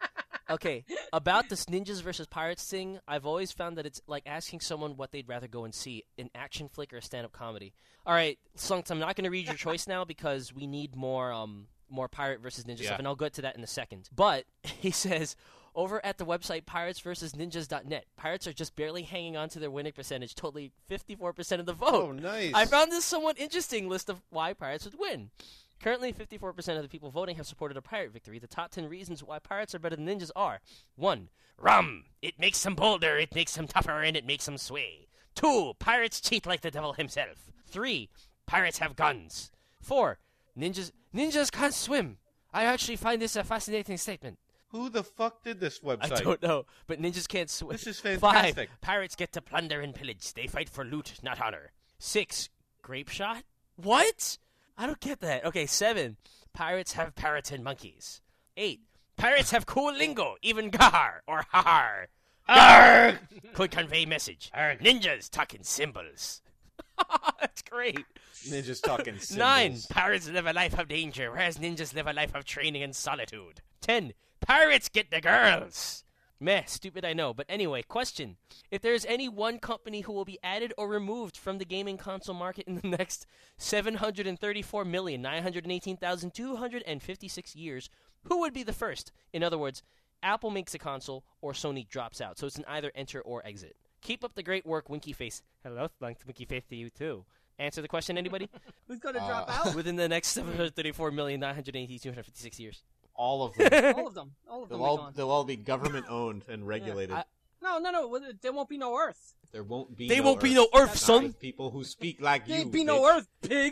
Okay, about this ninjas versus pirates thing, I've always found that it's like asking someone what they'd rather go and see, an action flick or a stand-up comedy. All right, Slunks, I'm not going to read your choice now because we need more um more pirate versus ninja Yeah. stuff, and I'll get to that in a second. But he says, over at the website pirates versus ninjas dot net, pirates are just barely hanging on to their winning percentage, totally fifty-four percent of the vote. Oh, nice. I found this somewhat interesting list of why pirates would win. Currently, fifty-four percent of the people voting have supported a pirate victory. The top ten reasons why pirates are better than ninjas are: one, rum. It makes them bolder, it makes them tougher, and it makes them sway. Two, pirates cheat like the devil himself. Three, pirates have guns. Four, ninjas ninjas can't swim. I actually find this a fascinating statement. Who the fuck did this I website? don't know, but ninjas can't swim. This is Five, fantastic. pirates get to plunder and pillage. They fight for loot, not honor. Six, grape shot? What? I don't get that. Okay, seven, Pirates have parrots and monkeys. Eight. Pirates have cool lingo, even gar or har. Gar could convey message. Ninjas talking symbols. That's great. Ninjas talking symbols. Nine. Pirates live a life of danger, whereas ninjas live a life of training and solitude. Ten. Pirates get the girls. Meh, stupid I know. But anyway, question. If there is any one company who will be added or removed from the gaming console market in the next seven hundred thirty-four million, nine hundred eighteen thousand, two hundred fifty-six years, who would be the first? In other words, Apple makes a console or Sony drops out. So it's an either enter or exit. Keep up the great work, Winky Face. Hello, thanks, Winky Face, to you too. Answer the question, anybody? Who's going to Uh, drop out? Within the next seven hundred thirty-four million, nine hundred eighteen thousand, two hundred fifty-six years. All of them. All of them. All of them They'll are all, gone. they'll all be government owned and regulated. I- No, no, no. There won't be no Earth. there won't be. They no won't be Earth. no Earth, Not son. with people who speak like There you. ain't be no bitch. Earth, pig.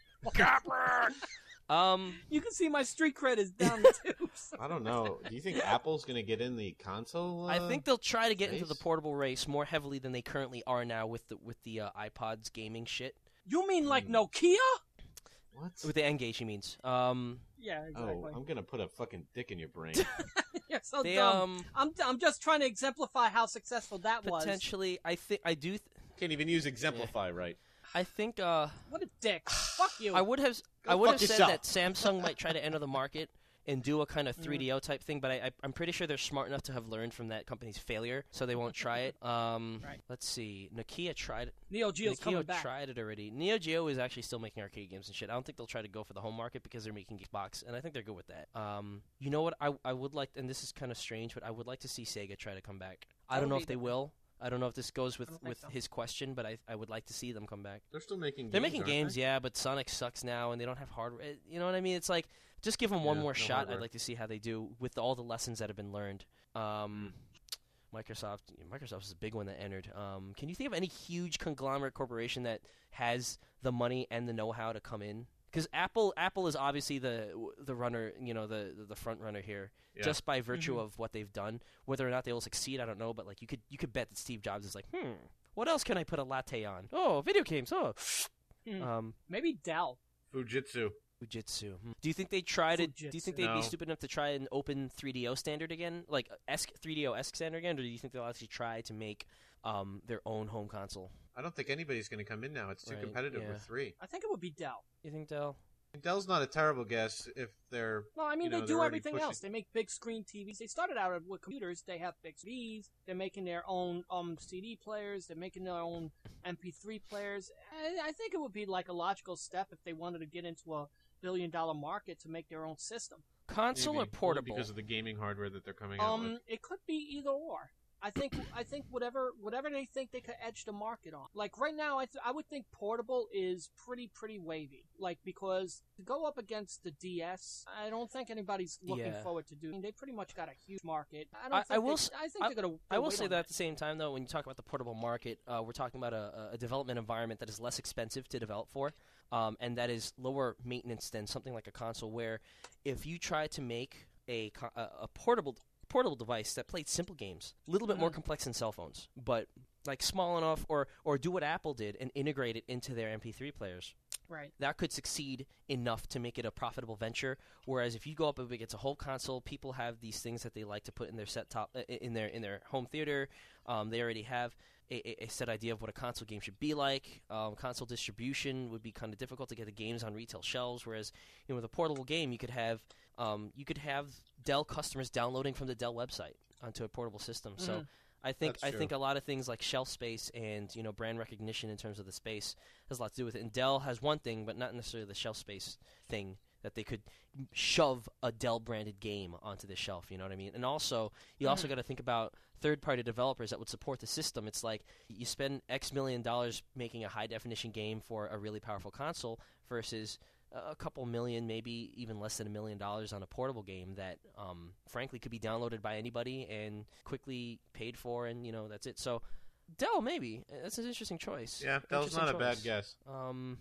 Um, You can see my street cred is down the tubes. I don't know. Do you think Apple's going to get in the console? Uh, I think they'll try to get into the race? portable race more heavily than they currently are now with the with the uh, iPods gaming shit. You mean like Hmm. Nokia? What? With the N-Gage, he means. Um, Yeah, Oh, exactly. I'm going to put a fucking dick in your brain. You're so they dumb. um I'm, I'm just trying to exemplify how successful that was. potentially. I think I do. Th- Can't even use exemplify right. I think. Uh, What a dick. Fuck you. I would have. I Go would fuck have said yourself. that Samsung might try to enter the market and do a kind of Mm-hmm. three D O type thing, but I, I, I'm pretty sure they're smart enough to have learned from that company's failure, so they won't try it. Um, Right. Let's see. Nokia tried. Neo Geo's coming Neo back. tried it already. Neo Geo is actually still making arcade games and shit. I don't think they'll try to go for the home market because they're making Xbox, and I think they're good with that. Um, you know what? I I would like, and this is kind of strange, but I would like to see Sega try to come back. I That don't would know be if they different. will. I don't know if this goes with, I don't think with so. his question, but I I would like to see them come back. They're still making. They're games, making aren't games, they? yeah, but Sonic sucks now, and they don't have hardware. eh, You know what I mean? It's like just give them one Yeah, more no shot. hardware. I'd like to see how they do with all the lessons that have been learned. Um, Microsoft, Microsoft is a big one that entered. Um, can you think of any huge conglomerate corporation that has the money and the know-how to come in? Because Apple, Apple is obviously the the runner, you know, the the front runner here, Yeah. just by virtue Mhm. of what they've done. Whether or not they will succeed, I don't know. But like you could you could bet that Steve Jobs is like, hmm, what else can I put a latte on? Oh, video games. Oh, Hmm. um, Maybe Dell. Fujitsu. Fujitsu. Hmm. Do you think they try to? Do you think they'd Fujitsu. be No. stupid enough to try an open three D O standard again, like esque three D O esque standard again, or do you think they'll actually try to make um their own home console? I don't think anybody's going to come in now. It's too Right, competitive yeah. with three. I think it would be Dell. You think they'll? Dell's not a terrible guess if they're. No, I mean You know, they they're do already everything pushing- else. They make big screen T Vs. They started out with computers. They have big T Vs. They're making their own um C D players. They're making their own M P three players. I, I think it would be like a logical step if they wanted to get into a billion dollar market to make their own system. Console maybe, or only portable? because of the gaming hardware that they're coming out with. Um, it could be either or. I think I think whatever whatever they think they could edge the market on. Like right now, I th- I would think portable is pretty pretty wavy. Like because to go up against the D S, I don't think anybody's looking Yeah. forward to doing. They pretty much got a huge market. I don't. I- think I will they- s- I think I- they're gonna. I they'll will wait say on that at the same time, though, when you talk about the portable market, uh, we're talking about a, a development environment that is less expensive to develop for, um, and that is lower maintenance than something like a console. Where if you try to make a co- a, a portable portable device that played simple games, a little bit more Mhm. complex than cell phones, but like small enough, or or do what Apple did and integrate it into their M P three players, Right. that could succeed enough to make it a profitable venture. Whereas if you go up against a whole console, people have these things that they like to put in their set top, uh, in their in their home theater. Um, they already have a, a- a set idea of what a console game should be like. Um, console distribution would be kind of difficult to get the games on retail shelves. Whereas you know, with a portable game, you could have um, you could have Dell customers downloading from the Dell website onto a portable system. So. Mhm. I think That's I true. think a lot of things like shelf space and you know brand recognition in terms of the space has a lot to do with it. And Dell has one thing, but not necessarily the shelf space thing that they could shove a Dell branded game onto the shelf. You know what I mean? And also, you also Mhm. got to think about third party developers that would support the system. It's like you spend X million dollars making a high definition game for a really powerful console versus a couple million, maybe even less than a million dollars on a portable game that, um, frankly, could be downloaded by anybody and quickly paid for, and you know that's it. So, Dell, maybe that's an interesting choice. Yeah, Dell's Interesting not a bad choice. guess. Um,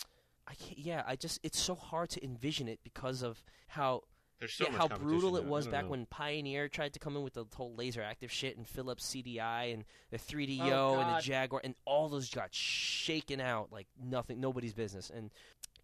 I can't, yeah, I just it's so hard to envision it because of how There's so yeah, much how competition, brutal it though. I was don't back know. when Pioneer tried to come in with the whole laser active shit and Philips C D I and the three D O Oh, and the God. Jaguar and all those got shaken out like nothing, nobody's business. And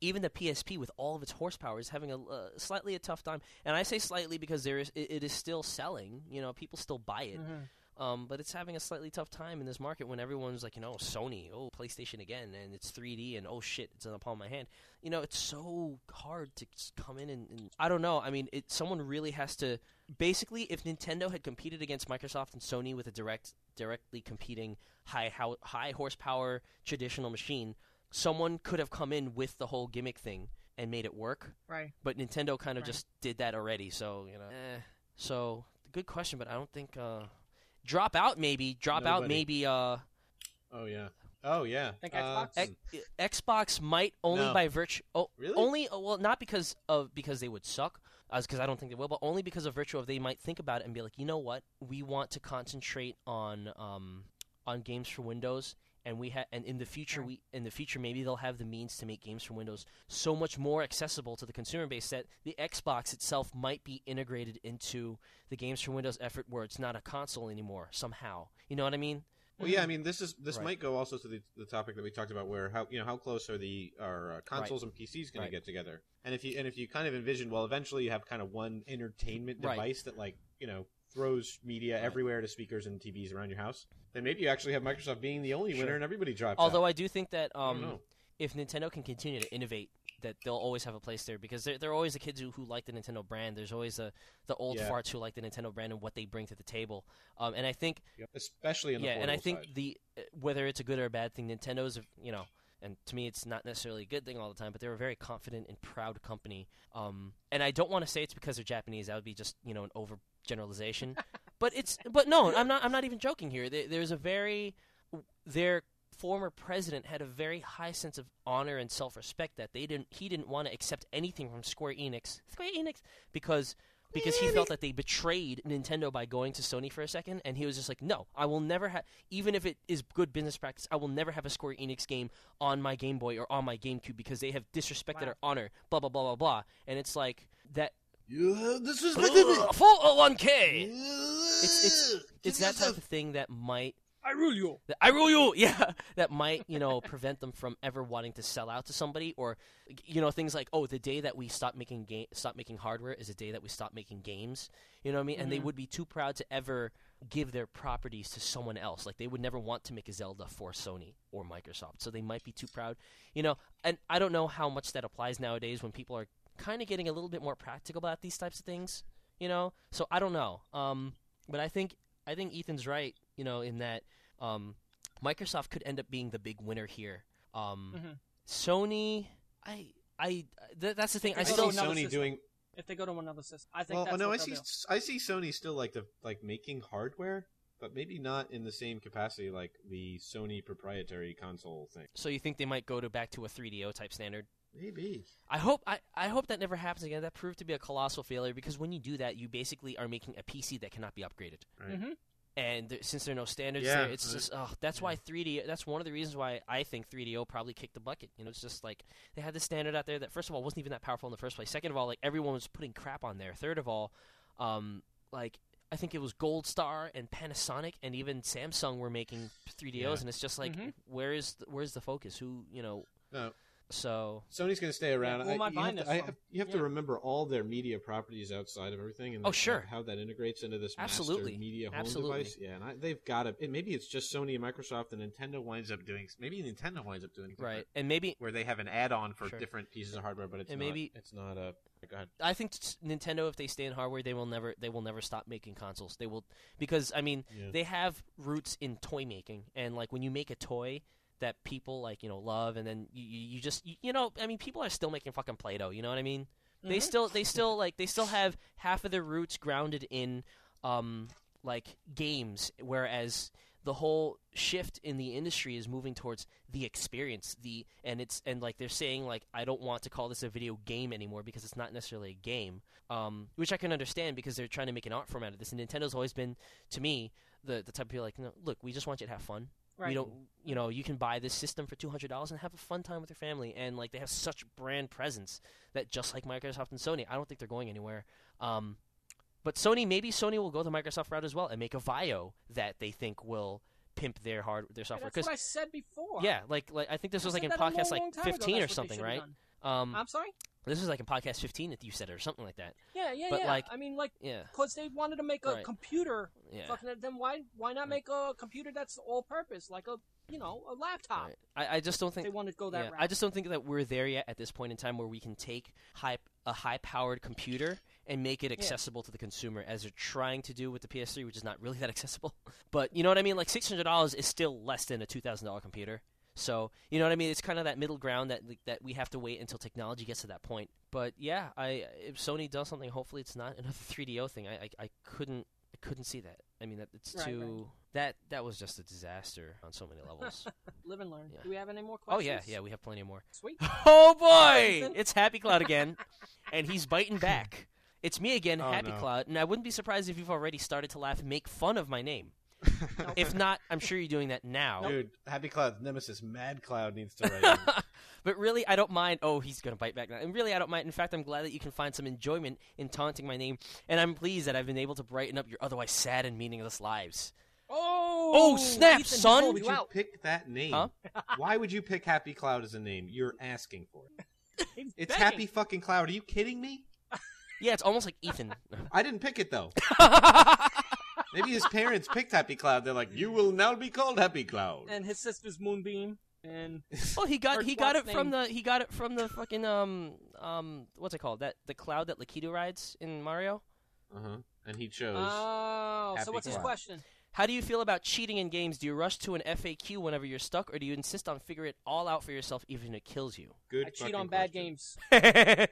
even the P S P with all of its horsepower is having a uh, slightly a tough time. And I say slightly because there is it, it is still selling. You know, people still buy it. Mm-hmm. Um, but it's having a slightly tough time in this market when everyone's like, you know, Sony, oh, PlayStation again, and it's three D, and oh shit, it's in the palm of my hand. You know, it's so hard to just come in and, and I don't know. I mean, it, someone really has to. Basically, if Nintendo had competed against Microsoft and Sony with a direct, directly competing high how, high horsepower traditional machine, someone could have come in with the whole gimmick thing and made it work. Right. But Nintendo kind of Right. just did that already. So you know, eh. So good question, but I don't think. Uh, Drop out, maybe. Drop out, Nobody. maybe. Uh, Oh yeah. Oh yeah. Think Uh, Xbox? X- Xbox might only No. by virtue. Oh, Really? only. uh, Well, not because of because they would suck, because I don't think they will, but only because of virtue of they might think about it and be like, you know what, we want to concentrate on um on games for Windows, and we ha- and in the future Right. we in the future maybe they'll have the means to make games for Windows so much more accessible to the consumer base that the Xbox itself might be integrated into the games for Windows effort where it's not a console anymore somehow. You know what I mean? Well, yeah. I mean, this is this Right. might go also to the, the topic that we talked about, where how you know how close are the are uh, consoles and P Cs going Right. to get together? And if you and if you kind of envision, well, eventually you have kind of one entertainment Right. device that like you know throws media Right. everywhere to speakers and T Vs around your house, then maybe you actually have Microsoft being the only Sure. winner and everybody drops Although out. I do think that I don't um, know. if Nintendo can continue to innovate, that they'll always have a place there because they're, they're always the kids who, who like the Nintendo brand. There's always the, the old Yeah. farts who like the Nintendo brand and what they bring to the table. Um, and I think, Yep. Especially in the yeah, and I portable think side. the uh, whether it's a good or a bad thing, Nintendo's, you know, and to me it's not necessarily a good thing all the time, but they're a very confident and proud company. Um, and I don't want to say it's because they're Japanese. That would be just, you know, an overgeneralization. but it's, but no, I'm not. I'm not even joking here. There, there's a very their former president had a very high sense of honor and self-respect that they didn't. He didn't want to accept anything from Square Enix. Square Enix because. Because he felt that they betrayed Nintendo by going to Sony for a second, and he was just like, no, I will never have, even if it is good business practice, I will never have a Square Enix game on my Game Boy or on my GameCube because they have disrespected Wow. our honor, blah, blah, blah, blah, blah. And it's like, that, You have four oh one k! It's, it's, it's that type of thing that might, I rule you. that, I rule you, yeah, that might, you know, prevent them from ever wanting to sell out to somebody, or, you know, things like, oh, the day that we stop making game, stop making hardware is the day that we stop making games. You know what I mean? And they Mhm. would be too proud to ever give their properties to someone else. Like they would never want to make a Zelda for Sony or Microsoft. So they might be too proud. You know, and I don't know how much that applies nowadays when people are kind of getting a little bit more practical about these types of things. You know, so I don't know. Um, but I think I think Ethan's right. You know, in that um, Microsoft could end up being the big winner here. Um, Mhm. Sony, I, I, th- that's the thing. I I I still see another Sony system. doing If they go to another system, I think well. that's no, what I they'll see. do. I see Sony still like the like making hardware, but maybe not in the same capacity like the Sony proprietary console thing. So you think they might go to back to a three D O type standard? Maybe. I hope I, I hope that never happens again. That proved to be a colossal failure because when you do that, you basically are making a P C that cannot be upgraded. Right. Mhm. And there, since there are no standards Yeah, there, it's uh, just oh, that's why three D. That's one of the reasons why I think three D O probably kicked the bucket. You know, it's just like they had this standard out there that first of all wasn't even that powerful in the first place. Second of all, like everyone was putting crap on there. Third of all, um, like I think it was Gold Star and Panasonic and even Samsung were making three D Os, Yeah. and it's just like Mhm. where is the, where's the focus? Who you know? No. So Sony's going to stay around. who am I you buying have this to, I from? have, you have Yeah. to remember all their media properties outside of everything, and Oh, like, sure. how, how that integrates into this Absolutely. master media home Absolutely. device. Yeah, and I, they've got to. Maybe it's just Sony and Microsoft, and Nintendo winds up doing. Maybe Nintendo winds up doing something right, and maybe where they have an add-on for Sure. different pieces of hardware, but it's And not. maybe- it's not a. Go ahead. I think t- Nintendo, if they stay in hardware, they will never they will never stop making consoles. They will because I mean Yeah. they have roots in toy making, and like when you make a toy that people like you know love, and then you you, you just you, you know I mean people are still making fucking Play-Doh. You know what I mean? They Mhm. still they still like they still have half of their roots grounded in um like games, whereas the whole shift in the industry is moving towards the experience, the and it's and like they're saying like I don't want to call this a video game anymore because it's not necessarily a game, um, which I can understand because they're trying to make an art form out of this. And Nintendo's always been to me the the type of people like, no, look, we just want you to have fun. Right. We don't, you know, you can buy this system for two hundred dollars and have a fun time with your family. And like they have such brand presence that just like Microsoft and Sony, I don't think they're going anywhere. Um, but Sony, maybe Sony will go the Microsoft route as well and make a Vio that they think will pimp their hard their Hey, software. that's what I Because said before. yeah, like like I think this I was like said in that a long, podcast long like time ago, fifteen or that's what they something, should've right? done. Um, I'm sorry. this was like in podcast fifteen that you said it or something like that. Yeah, yeah, But, yeah. like- I mean, like, Yeah, because they wanted to make a Right. computer. yeah. Fucking, then why why not make a computer that's all purpose, like a you know a laptop? Right. I, I just don't think They wanted to go that yeah, route. I just don't think that we're there yet at this point in time where we can take high, a high-powered computer and make it accessible to the consumer, as they're trying to do with the P S three, which is not really that accessible. But you know what I mean? Like six hundred dollars is still less than a two thousand dollar computer. So you know what I mean? It's kind of that middle ground that that we have to wait until technology gets to that point. But yeah, I if Sony does something, hopefully it's not another three D O thing. I, I, I couldn't I couldn't see that. I mean, that it's Right, too right. that that was just a disaster on so many levels. Live and learn. Yeah. Do we have any more Oh questions? yeah, yeah, we have plenty more. Sweet. Oh boy, Ethan? it's Happy Cloud again, and he's biting back. It's me again, Oh, Happy no. Cloud, and I wouldn't be surprised if you've already started to laugh and make fun of my name. No. If not, I'm sure you're doing that now. Dude, Happy Cloud's nemesis, Mad Cloud, needs to write in. But really, I don't mind. Oh, he's gonna bite back now. And really, I don't mind. In fact, I'm glad that you can find some enjoyment in taunting my name, and I'm pleased that I've been able to brighten up your otherwise sad and meaningless lives. Oh, Oh, snap, Ethan, son! he Why called would you you out. pick that name? Huh? Why would you pick Happy Cloud as a name? You're asking for it. He's It's begging. Happy fucking Cloud. Are you kidding me? Yeah, it's almost like Ethan. I didn't pick it though. Maybe his parents picked Happy Cloud. They're like, you will now be called Happy Cloud. And his sister's Moonbeam. And Well, he got Or he got it what's from name? the he got it from the fucking um um what's it called, that the cloud that Lakitu rides in Mario. Uh-huh. And he chose. oh, so Happy what's his Cloud. question? How do you feel about cheating in games? Do you rush to an F A Q whenever you're stuck, or do you insist on figuring it all out for yourself, even if it kills you? Good I cheat fucking on bad question. games. yeah,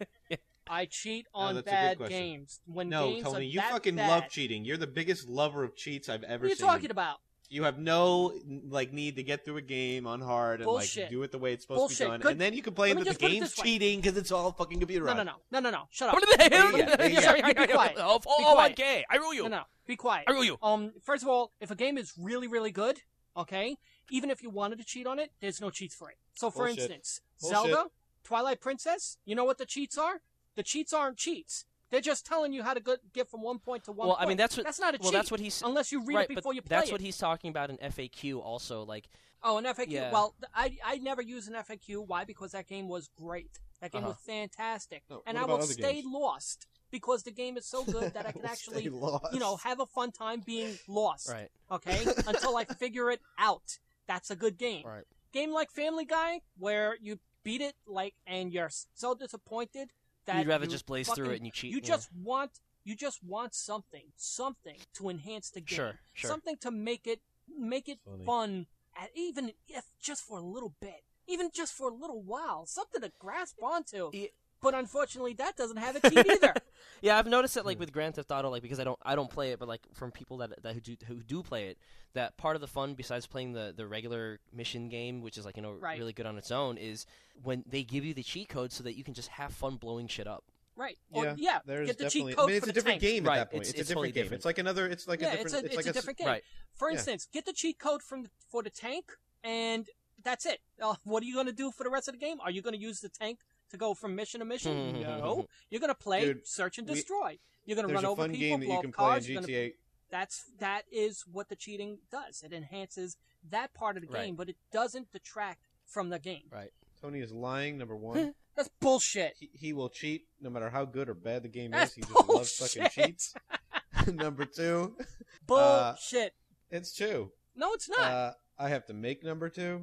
I cheat No, on that's a good bad question. games. When No, games Tony, are you that fucking bad, love cheating. You're the biggest lover of cheats I've ever What are you seen. talking about? You have no like need to get through a game on hard and Bullshit. like do it the way it's supposed Bullshit. to be done, Good- and then you complain Let me that just the put it game's this way. cheating because it's all fucking No, computerized. no, no, no, no, no. Shut up. What the hell? Yeah, yeah, yeah. Sorry, be quiet. Oh, Be oh, quiet. okay. I rule you. No, no, be quiet. I rule you. Um, first of all, if a game is really, really good, okay, even if you wanted to cheat on it, there's no cheats for it. So, for Bullshit. instance, Bullshit. Zelda, Twilight Princess, you know what the cheats are? The cheats aren't cheats. They're just telling you how to go, get from one point to one Well, point. I mean, that's what. That's not a well, cheat. that's what he's. unless you read right, it before but you play that's it. what he's talking about in F A Q. Also, like, Oh, an F A Q. Yeah. Well, th- I I never use an F A Q. Why? Because that game was great. That game Uh-huh. was fantastic, No, and what I about will other stay games? lost because the game is so good that I can We'll actually, stay lost. you know, have a fun time being lost. right, Okay, until I figure it out. That's a good game. right. Game like Family Guy, where you beat it like, and you're so disappointed that You'd rather you just blaze fucking- through it and you cheat. You yeah. just want you just want something, something to enhance the game. Sure, sure. Something to make it make it Funny. fun, at, even if just for a little bit, even just for a little while, something to grasp onto. Yeah. But unfortunately, that doesn't have a cheat either. Yeah, I've noticed that like with Grand Theft Auto, like because I don't I don't play it, but like from people that that who do who do play it, that part of the fun besides playing the the regular mission game, which is like you know Right. really good on its own, is when they give you the cheat code so that you can just have fun blowing shit up. Right? Or, Yeah, yeah. there's Get the definitely. cheat code I mean, it's for a the different tank. game Right, at that point. it's- It's, it's a different totally game. different. It's like another. It's like Yeah, a different. it's a, it's a like different game. Right. For Yeah. instance, get the cheat code from the, for the tank, and that's it. Uh, what are you going to do for the rest of the game? Are you going to use the tank to go from mission to mission? No. You're going to play Dude, search and we- destroy. You're going to There's run a over fun people, game that blow you up can play in cars. you're G T gonna- A. That's that is what the cheating does. It enhances that part of the Right. game, but it doesn't detract from the game. Right. Tony is lying. Number one, That's bullshit. he, he will cheat no matter how good or bad the game That's is. He just loves fucking bullshit. cheats. number two, Bullshit. it's two. no, it's not. Uh, I have to make number two,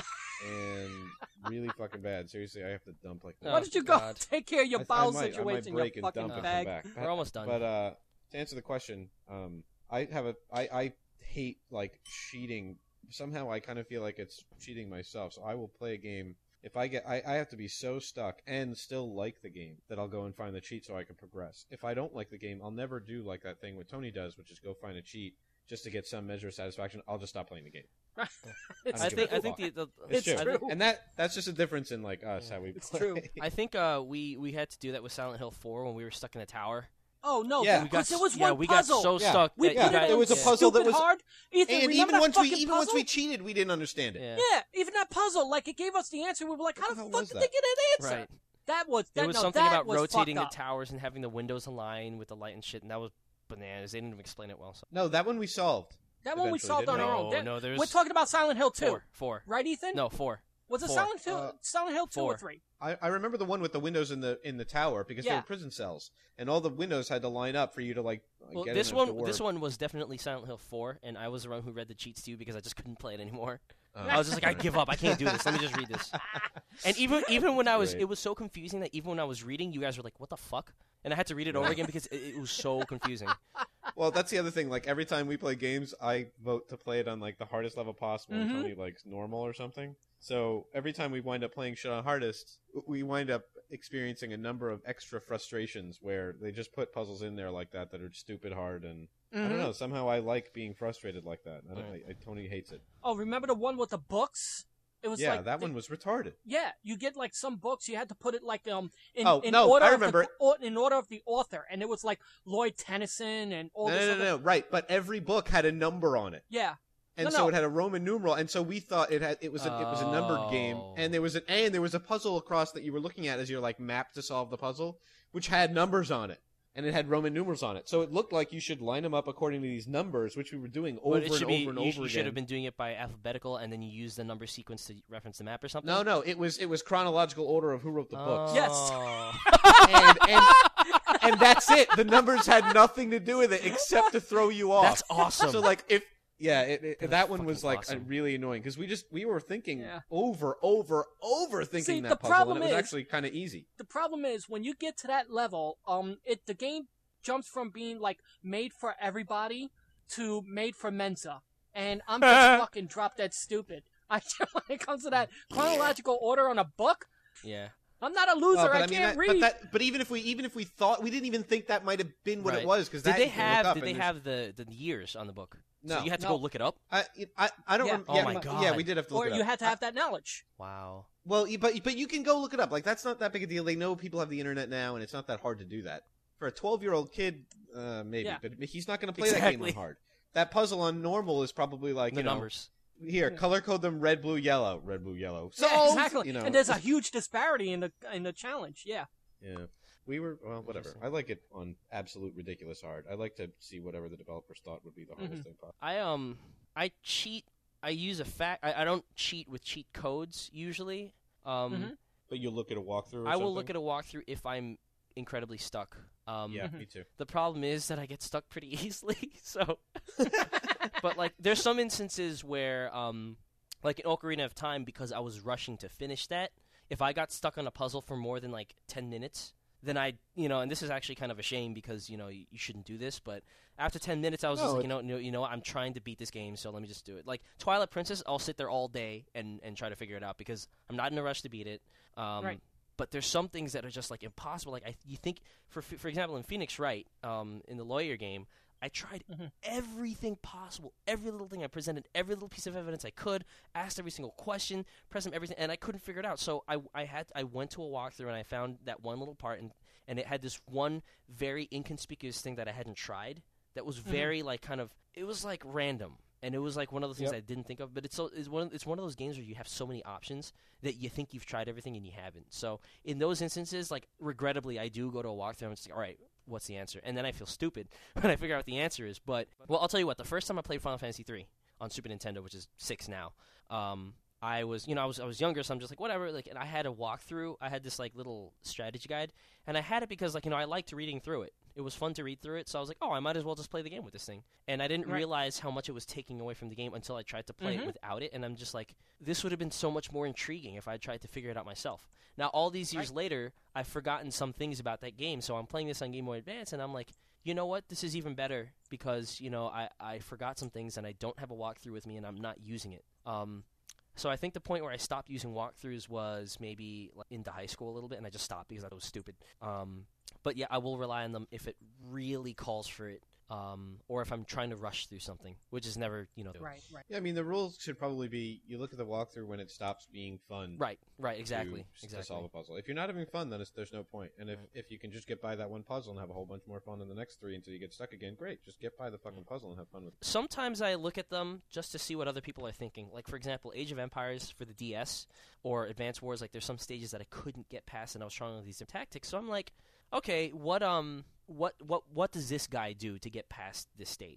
and really fucking bad. Seriously, I have to dump like. Oh, Why don't you go God. take care of your I- I bowel might- I might situation, break you and fucking dump and bag? come back. We're almost done. But uh, to answer the question, um, I have a I, I hate like cheating. Somehow I kind of feel like it's cheating myself. So I will play a game if I get I, I have to be so stuck and still like the game that I'll go and find the cheat so I can progress. If I don't like the game, I'll never do like that thing what Tony does, which is go find a cheat just to get some measure of satisfaction. I'll just stop playing the game. It's I I don't think give a I think the, fuck. the It's, It's true. true. and that that's just a difference in like us how we It's play. true. I think uh we we had to do that with Silent Hill four when we were stuck in a tower. Oh no, Yeah. We got because there was yeah one we puzzle. got so Yeah. stuck we that put you it got, on There was a yeah. puzzle that stupid was- hard. Ethan, And remember even that once we fucking even once we puzzle? cheated, we didn't understand it. Yeah. Yeah, even that puzzle, like it gave us the answer. We were like, how What the the hell fuck was did that? they get an answer? Right. That was that, There was no, something that about was rotating the fucked up. towers and having the windows align with the light and shit, and that was bananas. They didn't even explain it well. So. No, that one we solved. That one we Eventually, solved on didn't our we? own. No, That- no, there's- We're talking about Silent Hill two, Four, four. right, Ethan? No, four. Was it Four. Silent Hill? Uh, Silent Hill two four. or three? I, I remember the one with the windows in the in the tower because they Yeah. were prison cells, and all the windows had to line up for you to like Well, get this in a one, door. this one was definitely Silent Hill four, and I was the one who read the cheats to you because I just couldn't play it anymore. Uh, I was just like, I give up. I can't do this. Let me just read this. And even even when I was, Great. it was so confusing that even when I was reading, you guys were like, "What the fuck?" And I had to read it over again because it, it was so confusing. Well, that's the other thing. Like every time we play games, I vote to play it on like the hardest level possible, and Mhm. Tony likes normal or something. So every time we wind up playing shit on hardest, we wind up experiencing a number of extra frustrations where they just put puzzles in there like that that are stupid hard, and I Mhm. don't know. Somehow I like being frustrated like that. I, don't, Right. I, I Tony hates it. Oh, remember the one with the books? It was Yeah, like that the- one was retarded. Yeah, you get like some books. You had to put it like um in, Oh, in no, order I of remember the, or, in order of the author, and it was like Lloyd Tennyson and all No, this. no, other... no, no, right. But every book had a number on it. Yeah, And No, so no. it had a Roman numeral, and so we thought it had it was a, it was a numbered game, Oh. and there was an and there was a puzzle across that you were looking at as your like map to solve the puzzle, which had numbers on it, and it had Roman numerals on it. So it looked like you should line them up according to these numbers, which we were doing over But it and should over be, and you, over you again. should have been doing it by alphabetical, and then you use the number sequence to reference the map or something. No, no, it was it was chronological order of who wrote the books, Yes. Oh. and, and and that's it. The numbers had nothing to do with it except to throw you off. That's awesome. So like if yeah, it, it, That's that one was fucking like awesome. uh, really annoying because we just we were thinking Yeah. over, over, over thinking See, that the puzzle, and problem it was is- actually kind of easy. the problem is when you get to that level, um, it the game jumps from being like made for everybody to made for Mensa, and I'm just fucking drop dead stupid. I when it comes to that chronological order on a book, Yeah. I'm not a loser. Well, but I, I, mean, can't that, read. but that, but even if we even if we thought we didn't even think that might have been what Right. it was because Did that they you can look have? up Did they and there's- have the, the years on the book? No. So you had to No. go look it up. I, I, I don't. Yeah. Rem- Oh yeah, my yeah, God. Yeah, we did have to look or it you up. had to have that knowledge. Wow. Well, you- but but you can go look it up. Like that's not that big a deal. They know people have the internet now, and it's not that hard to do that. For a twelve-year-old kid, uh, maybe, Yeah. but he's not going to play that game Exactly. on hard. That puzzle on normal is probably like The you know, numbers. here, color code them red, blue, yellow, red, blue, yellow. Yeah, Solved! exactly. You know, And there's a huge disparity in the in the challenge. Yeah. yeah. We were well, whatever. Interesting. I like it on absolute ridiculous hard. I like to see whatever the developers thought would be the hardest Mhm. thing possible. I um I cheat. I use a fact. I, I don't cheat with cheat codes usually. Um, Mhm. But you look at a walkthrough. Or I will something? look at a walkthrough if I'm incredibly stuck. Um, Yeah, Mhm. me too. The problem is that I get stuck pretty easily. So, but like, there's some instances where, um, like in Ocarina of Time, because I was rushing to finish that, if I got stuck on a puzzle for more than like ten minutes, then I, you know, and this is actually kind of a shame because you know you, you shouldn't do this, but after ten minutes, I was No, just like, it- you know, you know, you know, what, I'm trying to beat this game, so let me just do it. Like Twilight Princess, I'll sit there all day and and try to figure it out because I'm not in a rush to beat it. Um, Right. But there's some things that are just like impossible. Like I, you think, for for example, in Phoenix Wright, um, in the lawyer game, I tried Mhm. everything possible, every little thing. I presented every little piece of evidence I could, asked every single question, pressed them everything, and I couldn't figure it out. So I, I had I went to a walkthrough and I found that one little part, and and it had this one very inconspicuous thing that I hadn't tried. That was very like kind of it was like random, and it was like one of the things Yep. I didn't think of. But it's so it's one of, it's one of those games where you have so many options that you think you've tried everything and you haven't. So in those instances, like regrettably, I do go to a walkthrough and I'm just like, all right, what's the answer? And then I feel stupid when I figure out what the answer is. But well, I'll tell you what. The first time I played Final Fantasy three on Super Nintendo, which is six now, um, I was you know I was I was younger, so I'm just like whatever. Like, and I had a walkthrough. I had this like little strategy guide, and I had it because like you know I liked reading through it. It was fun to read through it, so I was like, oh, I might as well just play the game with this thing. And I didn't Right. realize how much it was taking away from the game until I tried to play Mhm. it without it. And I'm just like, this would have been so much more intriguing if I tried to figure it out myself. Now, all these years later, I've forgotten some things about that game, so I'm playing this on Game Boy Advance, and I'm like, you know what? This is even better because, you know, I, I forgot some things, and I don't have a walkthrough with me, and I'm not using it. Um, so I think the point where I stopped using walkthroughs was maybe like, into high school a little bit, and I just stopped because I thought it was stupid. Um, but yeah, I will rely on them if it really calls for it, um, or if I'm trying to rush through something, which is never, you know, Right. Right. Yeah, I mean the rules should probably be you look at the walkthrough when it stops being fun. right, right, to- exactly, to, exactly. solve a puzzle. If you're not having fun, then it's, there's no point. And if, Right. if you can just get by that one puzzle and have a whole bunch more fun in the next three until you get stuck again, great. Just get by the fucking puzzle and have fun with it. Sometimes I look at them just to see what other people are thinking. Like, for example, Age of Empires for the D S or Advance Wars, like, there's some stages that I couldn't get past, and I was trying with these tactics. So I'm like, okay, what um, what what what does this guy do to get past this stage?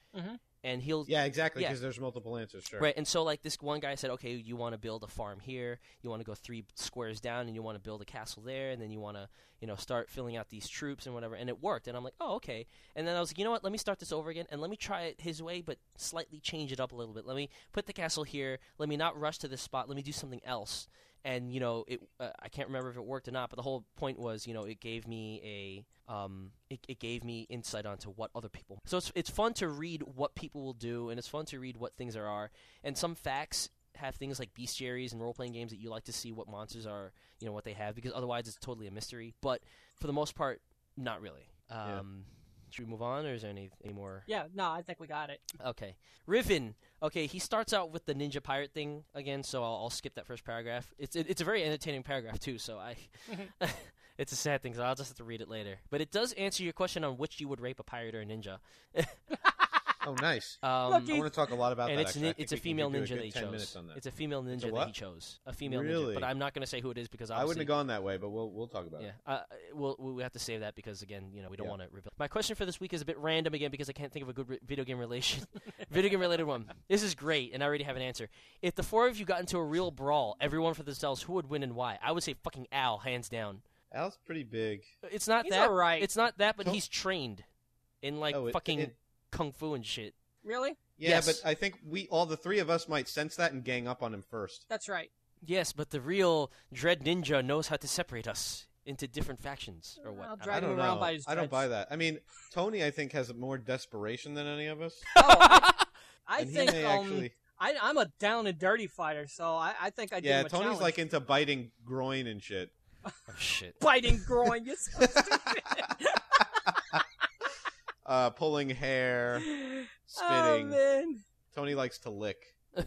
Mhm. and he'll Yeah, exactly, Yeah. because there's multiple answers, sure. Right, and so like this one guy said, okay, you want to build a farm here, you want to go three squares down, and you want to build a castle there, and then you want to, you know, start filling out these troops and whatever, and it worked, and I'm like, oh, okay, and then I was like, you know what, let me start this over again, and let me try it his way, but slightly change it up a little bit. Let me put the castle here, let me not rush to this spot, let me do something else, and you know, it uh, I can't remember if it worked or not, but the whole point was, you know, it gave me a um, it, it gave me insight onto what other people. So it's it's fun to read what people will do, and it's fun to read what things there are, and some facts have things like bestiaries and role-playing games that you like to see what monsters are, you know, what they have, because otherwise it's totally a mystery. But for the most part, not really. Um, Yeah. Should we move on, or is there any, any more? Yeah, no, I think we got it. Okay. Riven. Okay, he starts out with the ninja pirate thing again, so I'll, I'll skip that first paragraph. It's it, it's a very entertaining paragraph, too, so I... it's a sad thing, so I'll just have to read it later. But it does answer your question on which you would rape, a pirate or a ninja. Oh, nice. Um, Look, I want to talk a lot about and that. it's actually. I ni- think it's a we can female do a ninja good that he ten chose. minutes on that. It's a female ninja a that what? he chose. A female ninja, Really? but I'm not going to say who it is because I obviously, wouldn't have gone that way, but we'll we'll talk about yeah, it. uh, we'll we have to save that because again, you know, we don't Yeah. want to reveal. My question for this week is a bit random again because I can't think of a good re- video game relation, video game related one. This is great, and I already have an answer. If the four of you got into a real brawl, everyone for themselves, who would win and why? I would say fucking Al, hands down. Al's pretty big. It's not He's that. alright. It's not that, but Don't- he's trained in like Oh, it- fucking it- kung fu and shit. Really? Yeah, Yes. but I think we all the three of us might sense that and gang up on him first. That's right. Yes, but the real Dread Ninja knows how to separate us into different factions, or what? I'll I don't drag I don't him know. around by his I don't dreads. buy that. I mean, Tony, I think, has more desperation than any of us. Oh, I, I and think he may um, actually. I, I'm a down and dirty fighter, so I, I think I give Yeah, him a Tony's challenge. like into biting groin and shit. Oh shit! biting groin. You're so stupid. Uh, pulling hair, Oh spitting. man. Tony likes to lick.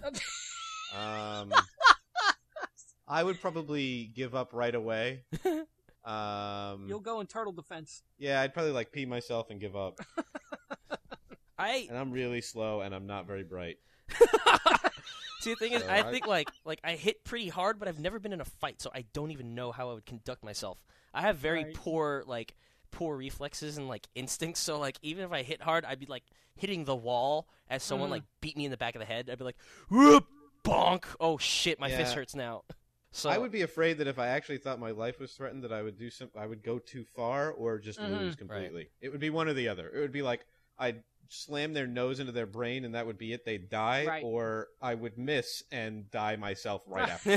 Um, I would probably give up right away. Um, You'll go in turtle defense. yeah, I'd probably like pee myself and give up. I And I'm really slow, and I'm not very bright. see the thing is, So I I- think like like I hit pretty hard, but I've never been in a fight, so I don't even know how I would conduct myself. I have very Right. poor like poor reflexes and like instincts, so like even if I hit hard, I'd be like hitting the wall as someone Mhm. like beat me in the back of the head. I'd be like, whoop, bonk! Oh shit, my fist Yeah. hurts now. So I would be afraid that if I actually thought my life was threatened, that I would do some, I would go too far or just Mhm. lose completely. It would be one or the other. It would be like I'd slam their nose into their brain, and that would be it. They'd die, Right. or I would miss and die myself right after.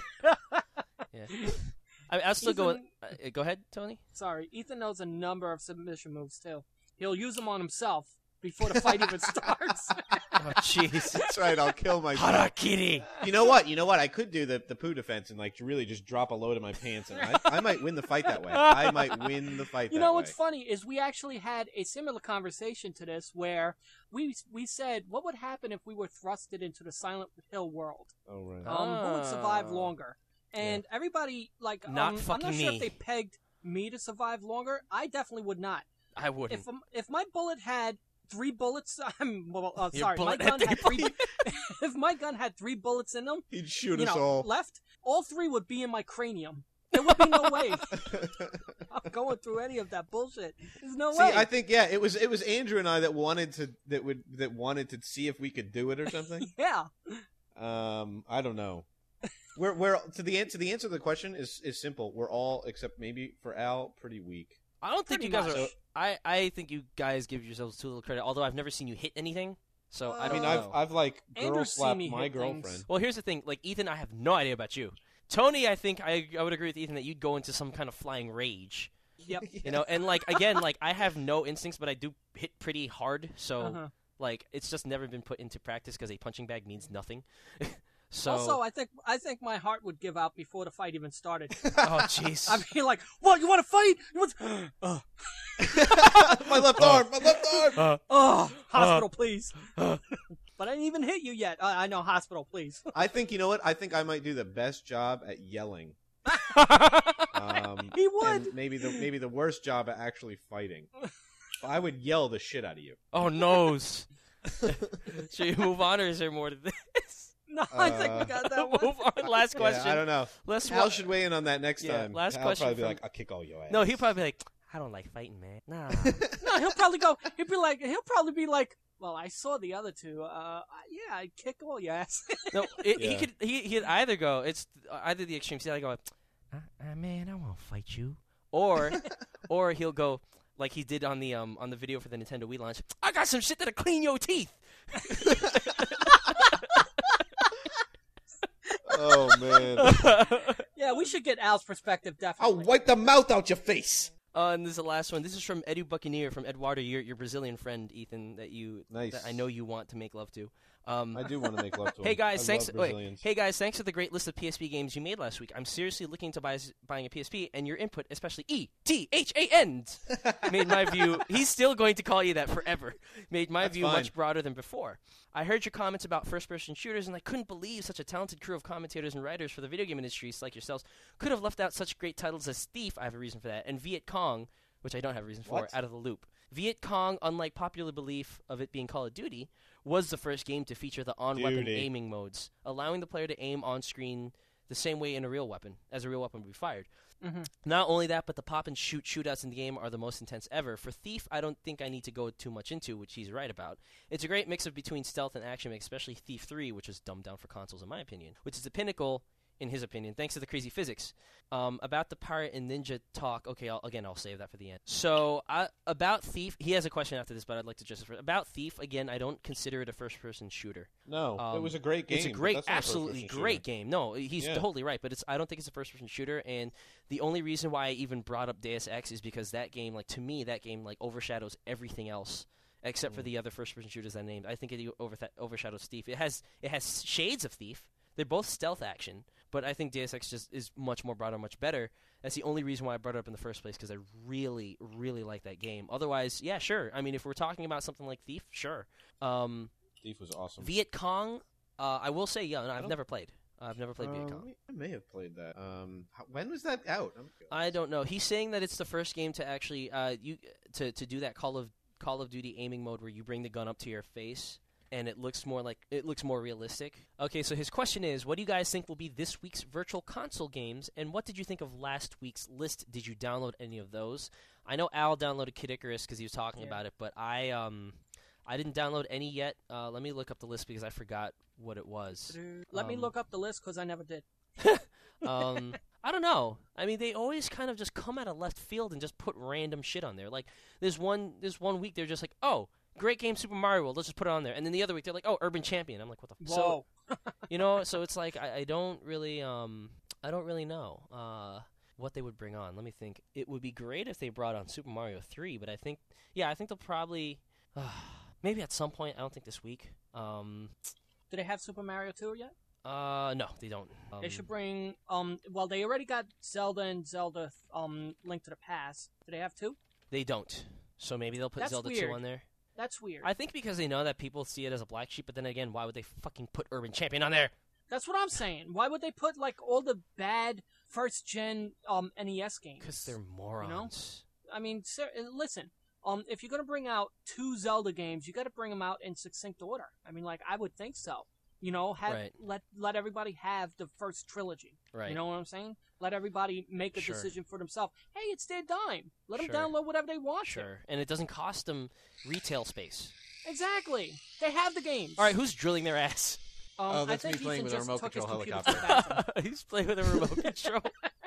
yeah. I, I'll still go. Ethan- Uh, go ahead, Tony. Sorry, Ethan knows a number of submission moves too. He'll use them on himself before the fight even starts. Oh jeez. That's right. I'll kill myself. Harakiri. You know what? You know what? I could do the the poo defense and like really just drop a load of my pants, and I, I might win the fight that way. I might win the fight. You that know way. what's funny is we actually had a similar conversation to this where we we said what would happen if we were thrusted into the Silent Hill world. Oh right. Um, who would survive Ah. longer? And everybody like Not um, I'm fucking not sure me. if they pegged me to survive longer. I definitely would not. I wouldn't. If um, if my bullet had three bullets, I'm well, uh, Your sorry, my bullet had gun three had three. bullets. If my gun had three bullets in them, He'd shoot you us know, all. left, all three would be in my cranium. There would be no way I'm going through any of that bullshit. There's no See, way. I think yeah, it was it was Andrew and I that wanted to that would that wanted to see if we could do it or something. yeah. um, I don't know. We're we're to the answer the answer to the question is is simple. We're all except maybe for Al pretty weak. I don't think Pretty you guys much. are. I, I think you guys give yourselves too little credit. Although I've never seen you hit anything, so I I don't mean, Uh, I've know. I've like girl Andrew's seen slapped me my hit things. girlfriend. Well, here's the thing. Like Ethan, I have no idea about you. Tony, I think I I would agree with Ethan that you'd go into some kind of flying rage. Yep. You know, and like again, like I have no instincts, but I do hit pretty hard. So Uh-huh. like it's just never been put into practice because a punching bag means nothing. so Also, I think I think my heart would give out before the fight even started. oh jeez. I'd be like, "What? You want to fight? You want?" To... oh, my left arm, my left arm. Uh, oh, hospital, please. uh. But I didn't even hit you yet. Uh, I know, hospital, please. I think you know what? I think I might do the best job at yelling. Um, He would. and maybe the maybe the worst job at actually fighting. I would yell the shit out of you. oh noes. Should we move on, or is there more to this? No, I think we Uh, got that one. Move on. Last question. Yeah, I don't know. Let's Hal wa- should weigh in on that next Yeah, time. last Hal'll question probably be from- like, "I'll kick all your ass." No, he'll probably be like, I don't like fighting, man. Nah. No, he'll probably go. He'll be like. He'll probably be like. Well, I saw the other two. Uh, yeah, I'd kick all your ass. No, it, he Yeah. could he he'd either go. It's either the extremes. He'd either go, uh, uh, man, I won't fight you, or or he'll go like he did on the um on the video for the Nintendo Wii launch. I got some shit that'll clean your teeth. Oh man. Yeah, we should get Al's perspective, I'll definitely. wipe the mouth out your face. Uh, and this is the last one. This is from Edu Buccaneer, from Eduardo, your your Brazilian friend, Ethan, that you Nice. that I know you want to make love to. Um, I do want to make love to him. Hey guys, I thanks. love Wait, Brazilians. hey guys, thanks for the great list of P S P games you made last week. I'm seriously looking to buy buying a P S P, and your input, especially E T H A N, made my view. He's still going to call you that forever. Made my That's view fine. much broader than before. I heard your comments about first-person shooters, and I couldn't believe such a talented crew of commentators and writers for the video game industries like yourselves could have left out such great titles as Thief. I have a reason for that, and Viet Cong, which I don't have a reason for, What? out of the loop. Viet Cong, unlike popular belief of it being Call of Duty, was the first game to feature the on-weapon Duty. aiming modes, allowing the player to aim on screen the same way in a real weapon, as a real weapon would be fired. Mhm. Not only that, but the pop and shoot shootouts in the game are the most intense ever. For Thief, I don't think I need to go too much into, which he's right about. It's a great mix of between stealth and action, especially Thief three, which is dumbed down for consoles in my opinion, which is the pinnacle, in his opinion, thanks to the crazy physics. Um, about the pirate and ninja talk, okay, I'll, again, I'll save that for the end. So, I, about Thief, he has a question after this, but I'd like to just... About Thief, again, I don't consider it a first-person shooter. No, Um, it was a great game. It's a but great, that's not a absolutely first-person great shooter. game. No, he's Yeah. totally right, but it's I don't think it's a first-person shooter, and the only reason why I even brought up Deus Ex is because that game, like, to me, that game, like, overshadows everything else except for Mm. the other first-person shooters I named. I think it over overshadows Thief. It has it has shades of Thief. They're both stealth action, but I think Deus Ex just is much more broader, much better. That's the only reason why I brought it up in the first place, because I really, really like that game. Otherwise, yeah, sure. I mean, if we're talking about something like Thief, sure. Um, Thief was awesome. Viet Cong, uh, I will say, yeah, no, I've Oh. never played. I've never played Viet Uh, Cong. I may have played that. Um, how, when was that out? I'm I don't know. He's saying that it's the first game to actually uh, you to to do that Call of Call of Duty aiming mode where you bring the gun up to your face and it looks more like it looks more realistic. Okay, so his question is, what do you guys think will be this week's virtual console games, and what did you think of last week's list? Did you download any of those? I know Al downloaded Kid Icarus because he was talking Yeah. about it, but I um I didn't download any yet. Uh, let me look up the list because I forgot what it was. Let me Um, look up the list because I never did. um, I don't know. I mean, they always kind of just come out of left field and just put random shit on there. Like, there's one, there's one week they're just like, oh, great game, Super Mario World. Let's just put it on there. And then the other week they're like, oh, Urban Champion. I'm like, what the? F-? So, Whoa. you know, so it's like I, I don't really, um, I don't really know uh, what they would bring on. Let me think. It would be great if they brought on Super Mario three, but I think, yeah, I think they'll probably, uh, maybe at some point. I don't think this week. Um, Do they have Super Mario two yet? uh, no, they don't. Um, They should bring. Um. Well, they already got Zelda and Zelda. Um. Link to the Past. Do they have two? They don't. So maybe they'll put That's Zelda weird. two on there. That's weird. I think because they know that people see it as a black sheep, but then again, why would they fucking put Urban Champion on there? That's what I'm saying. Why would they put like all the bad first gen um N E S games? Because they're morons. I mean, ser- listen. Um, if you're gonna bring out two Zelda games, you got to bring them out in succinct order. I mean, like I would think so. You know, have Right. let let everybody have the first trilogy. Right. You know what I'm saying? Let everybody make a Sure. decision for themselves. Hey, it's their dime. Let them Sure. download whatever they want. to. Sure. And it doesn't cost them retail space. Exactly. They have the games. All right, who's drilling their ass? Um, Oh, I that's think me playing Ethan with a just remote took his control computer to the helicopter. bathroom. He's playing with a remote control.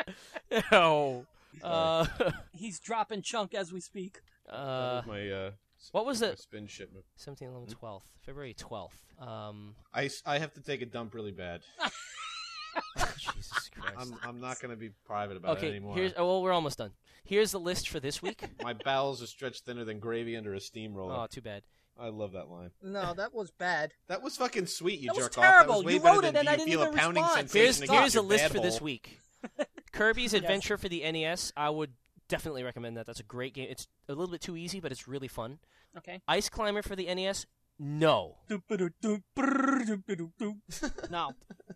No. Uh, He's dropping chunk as we speak. that uh, was my uh, what was my it? spin shipment. seventeen, eleven, twelfth. February twelfth. Um, I, s- I have to take a dump really bad. Jesus Christ. I'm I'm not going to be private about it Okay, anymore. here's. Oh, well, we're almost done. Here's the list for this week. My bowels are stretched thinner than gravy under a steamroller. Oh, too bad. I love that line. No, that was bad. That was fucking sweet, you That was jerk off. terrible. That was way You better wrote than it and do I you didn't feel even a pounding respond. Here's sensation here's a against your list bad for this hole? week. Kirby's Adventure for the N E S. I would definitely recommend that. That's a great game. It's a little bit too easy, but it's really fun. Okay. Ice Climber for the N E S. No. No.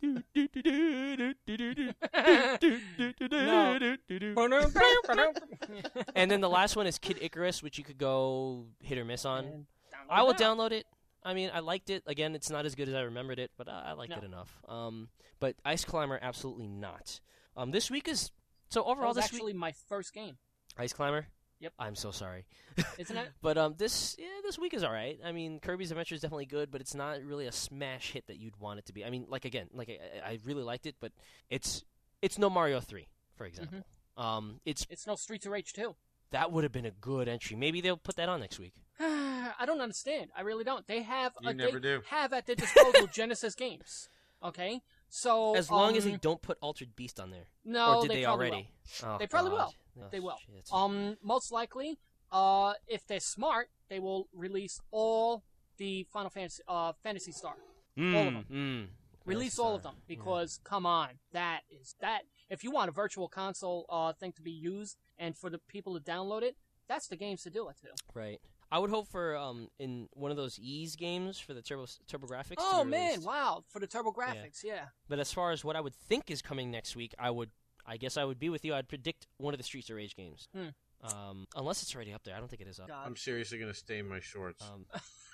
And then the last one is Kid Icarus, which you could go hit or miss on. And I will that. download it. I mean, I liked it. Again, it's not as good as I remembered it, but I, I liked No. it enough. Um, but Ice Climber, absolutely not. Um, this week is so That overall. was This actually week, my first game. Ice Climber. Yep. I'm so sorry. Isn't it? But um, this yeah, this week is all right. I mean, Kirby's Adventure is definitely good, but it's not really a smash hit that you'd want it to be. I mean, like again, like I, I really liked it, but it's it's no Mario three, for example. Mm-hmm. Um, it's It's no Streets of Rage two. that would have been a good entry. Maybe they'll put that on next week. I don't understand. I really don't. They have You a, never they do. have at their disposal Genesis games. Okay, so As long um, as they don't put Altered Beast on there, no, or did they, they, probably already? Oh, They probably God. will. Oh, They will. shit. will. Um, most likely, uh, if they're smart, they will release all the Final Fantasy, uh, Fantasy Star. Mm, all of them. Mm. Release all of them because, come on, that is that. If you want a virtual console uh thing to be used and for the people to download it, that's the games to do it to. Right. I would hope for um in one of those Ease games for the Turbo TurboGrafx. Oh to be man, released. wow! For the TurboGrafx, yeah. But as far as what I would think is coming next week, I would, I guess I would be with you. I'd predict one of the Streets of Rage games. Hmm. Um, unless it's already up there. I don't think it is up. God. I'm seriously gonna stain my shorts. Um,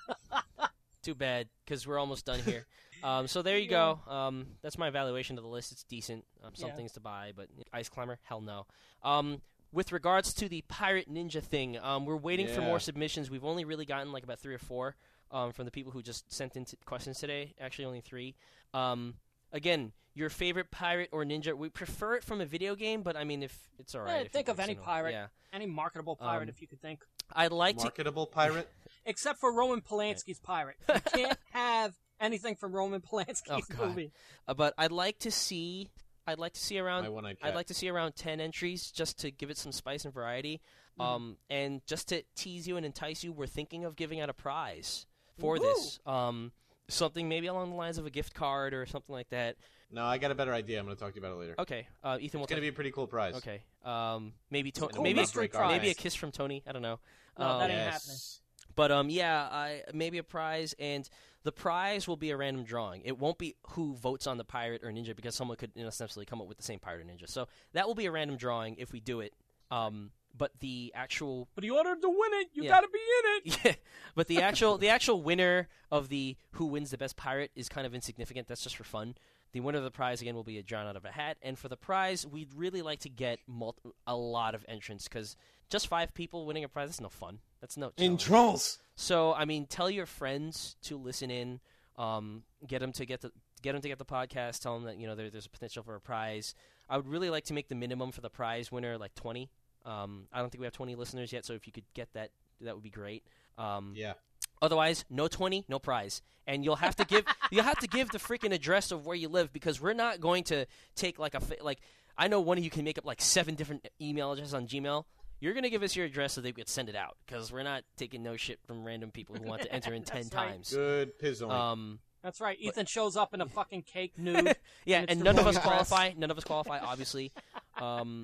too bad, because we're almost done here. Um, so there you go. Um, that's my evaluation of the list. It's decent. Um, some Yeah. things to buy, but Ice Climber, hell no. Um, with regards to the Pirate Ninja thing, um, we're waiting for Yeah. more submissions. We've only really gotten like about three or four um, from the people who just sent in t- questions today. Actually, only three. Um, again, your favorite pirate or ninja? We prefer it from a video game, but I mean, if it's all right. Yeah, if it think of works, any you know. pirate. Yeah, Any marketable pirate, Um, if you could think. I'd like to. Marketable pirate. Except for Roman Polanski's pirate. You can't have anything from Roman Polanski's Oh, God. movie. Uh, but I'd like to see. I'd like to see around. My one-eyed I'd cat. like to see around ten entries just to give it some spice and variety. Mhm. Um, and just to tease you and entice you, we're thinking of giving out a prize for Woo! this. Um, something maybe along the lines of a gift card or something like that. No, I got a better idea. I'm going to talk to you about it later. Okay, uh, Ethan will. It's going to be a pretty cool prize. Okay. Um, maybe to- It's a cool maybe mystery maybe a prize. kiss from Tony. I don't know. No, Um, that ain't Yes. happening. But um, yeah, I maybe a prize, and the prize will be a random drawing. It won't be who votes on the pirate or ninja because someone could you know, essentially come up with the same pirate or ninja. So that will be a random drawing if we do it. Um, but the actual But in order to win it, you Yeah. gotta be in it. yeah, but the actual the actual winner of the who wins the best pirate is kind of insignificant. That's just for fun. The winner of the prize again will be a drawn out of a hat, and for the prize, we'd really like to get mul- a lot of entrants because just five people winning a prize—that's no fun. That's no challenge. trolls. So I mean, tell your friends to listen in. Um, get them to get the get them to get the podcast. Tell them that you know there, there's a potential for a prize. I would really like to make the minimum for the prize winner like twenty. Um, I don't think we have twenty listeners yet, so if you could get that, that would be great. Um, Yeah. Otherwise, no twenty, no prize, and you'll have to give you'll have to give the freaking address of where you live because we're not going to take like a fa- like I know one of you can make up like seven different email addresses on Gmail. You're gonna give us your address so they could send it out because we're not taking no shit from random people who want to enter in ten That's right. times. Good pizzoink. Um, That's right. Ethan shows up in a fucking cake nude. yeah, And it's and the none of wrong us address. qualify. None of us qualify, obviously. Um,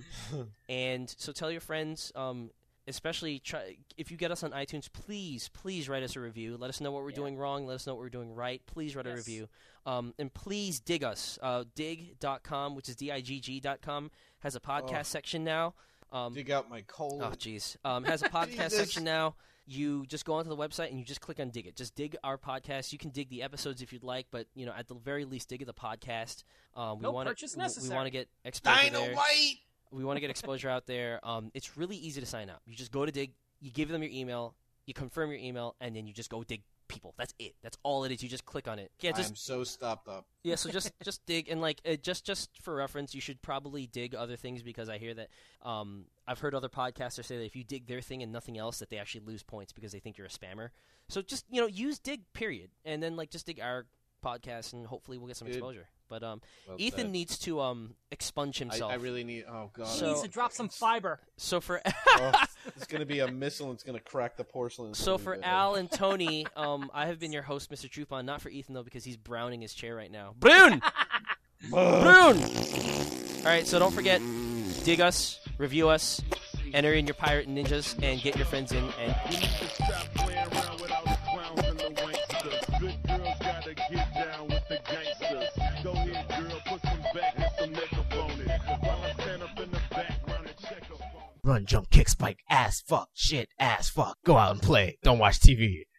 and so tell your friends, um, especially try, if you get us on iTunes, please, please write us a review. Let us know what we're Yeah. doing wrong. Let us know what we're doing right. Please write a Yes. review. Um, and please dig us. Uh, dig dot com, which is D I G G dot com, has a podcast Oh. section now. Um, Dig out my colon. Oh, jeez. Um, has a podcast Jesus. section now. You just go onto the website and you just click on dig it. Just dig our podcast. You can dig the episodes if you'd like, but you know, at the very least, dig the podcast. Um, we No want purchase we, we necessary. want to get exposure there. Dynamite. We want to get exposure out there. Um, it's really easy to sign up. You just go to dig. You give them your email. You confirm your email, and then you just go dig people. That's it. That's all it is. You just click on it. Yeah, just I'm so stopped up. yeah, so just just dig and like uh, just just for reference, you should probably dig other things because I hear that um, I've heard other podcasters say that if you dig their thing and nothing else, that they actually lose points because they think you're a spammer. So just you know use dig period, and then like just dig our podcast, and hopefully we'll get some Dude. exposure. But um, Well Ethan said. needs to um expunge I, himself. I really need. Oh god. He So- needs to drop some fiber. so for Oh, it's gonna be a missile. and It's gonna crack the porcelain. It's so gonna be for bad. Al and Tony, um, I have been your host, Mister Trupon. Not for Ethan though because he's browning his chair right now. Brune. Brune! Alright, so don't forget, dig us, review us, enter in your pirate and ninjas, and get your friends in. And We need to stop playing around with all the clowns and the wanksters. Good girls gotta get down with the gangsters. Go ahead, girl, put some back and some makeup on it. While I stand up in the background and check up on it. Run, jump, kick, spike, ass, fuck, shit, ass, fuck. Go out and play. Don't watch T V.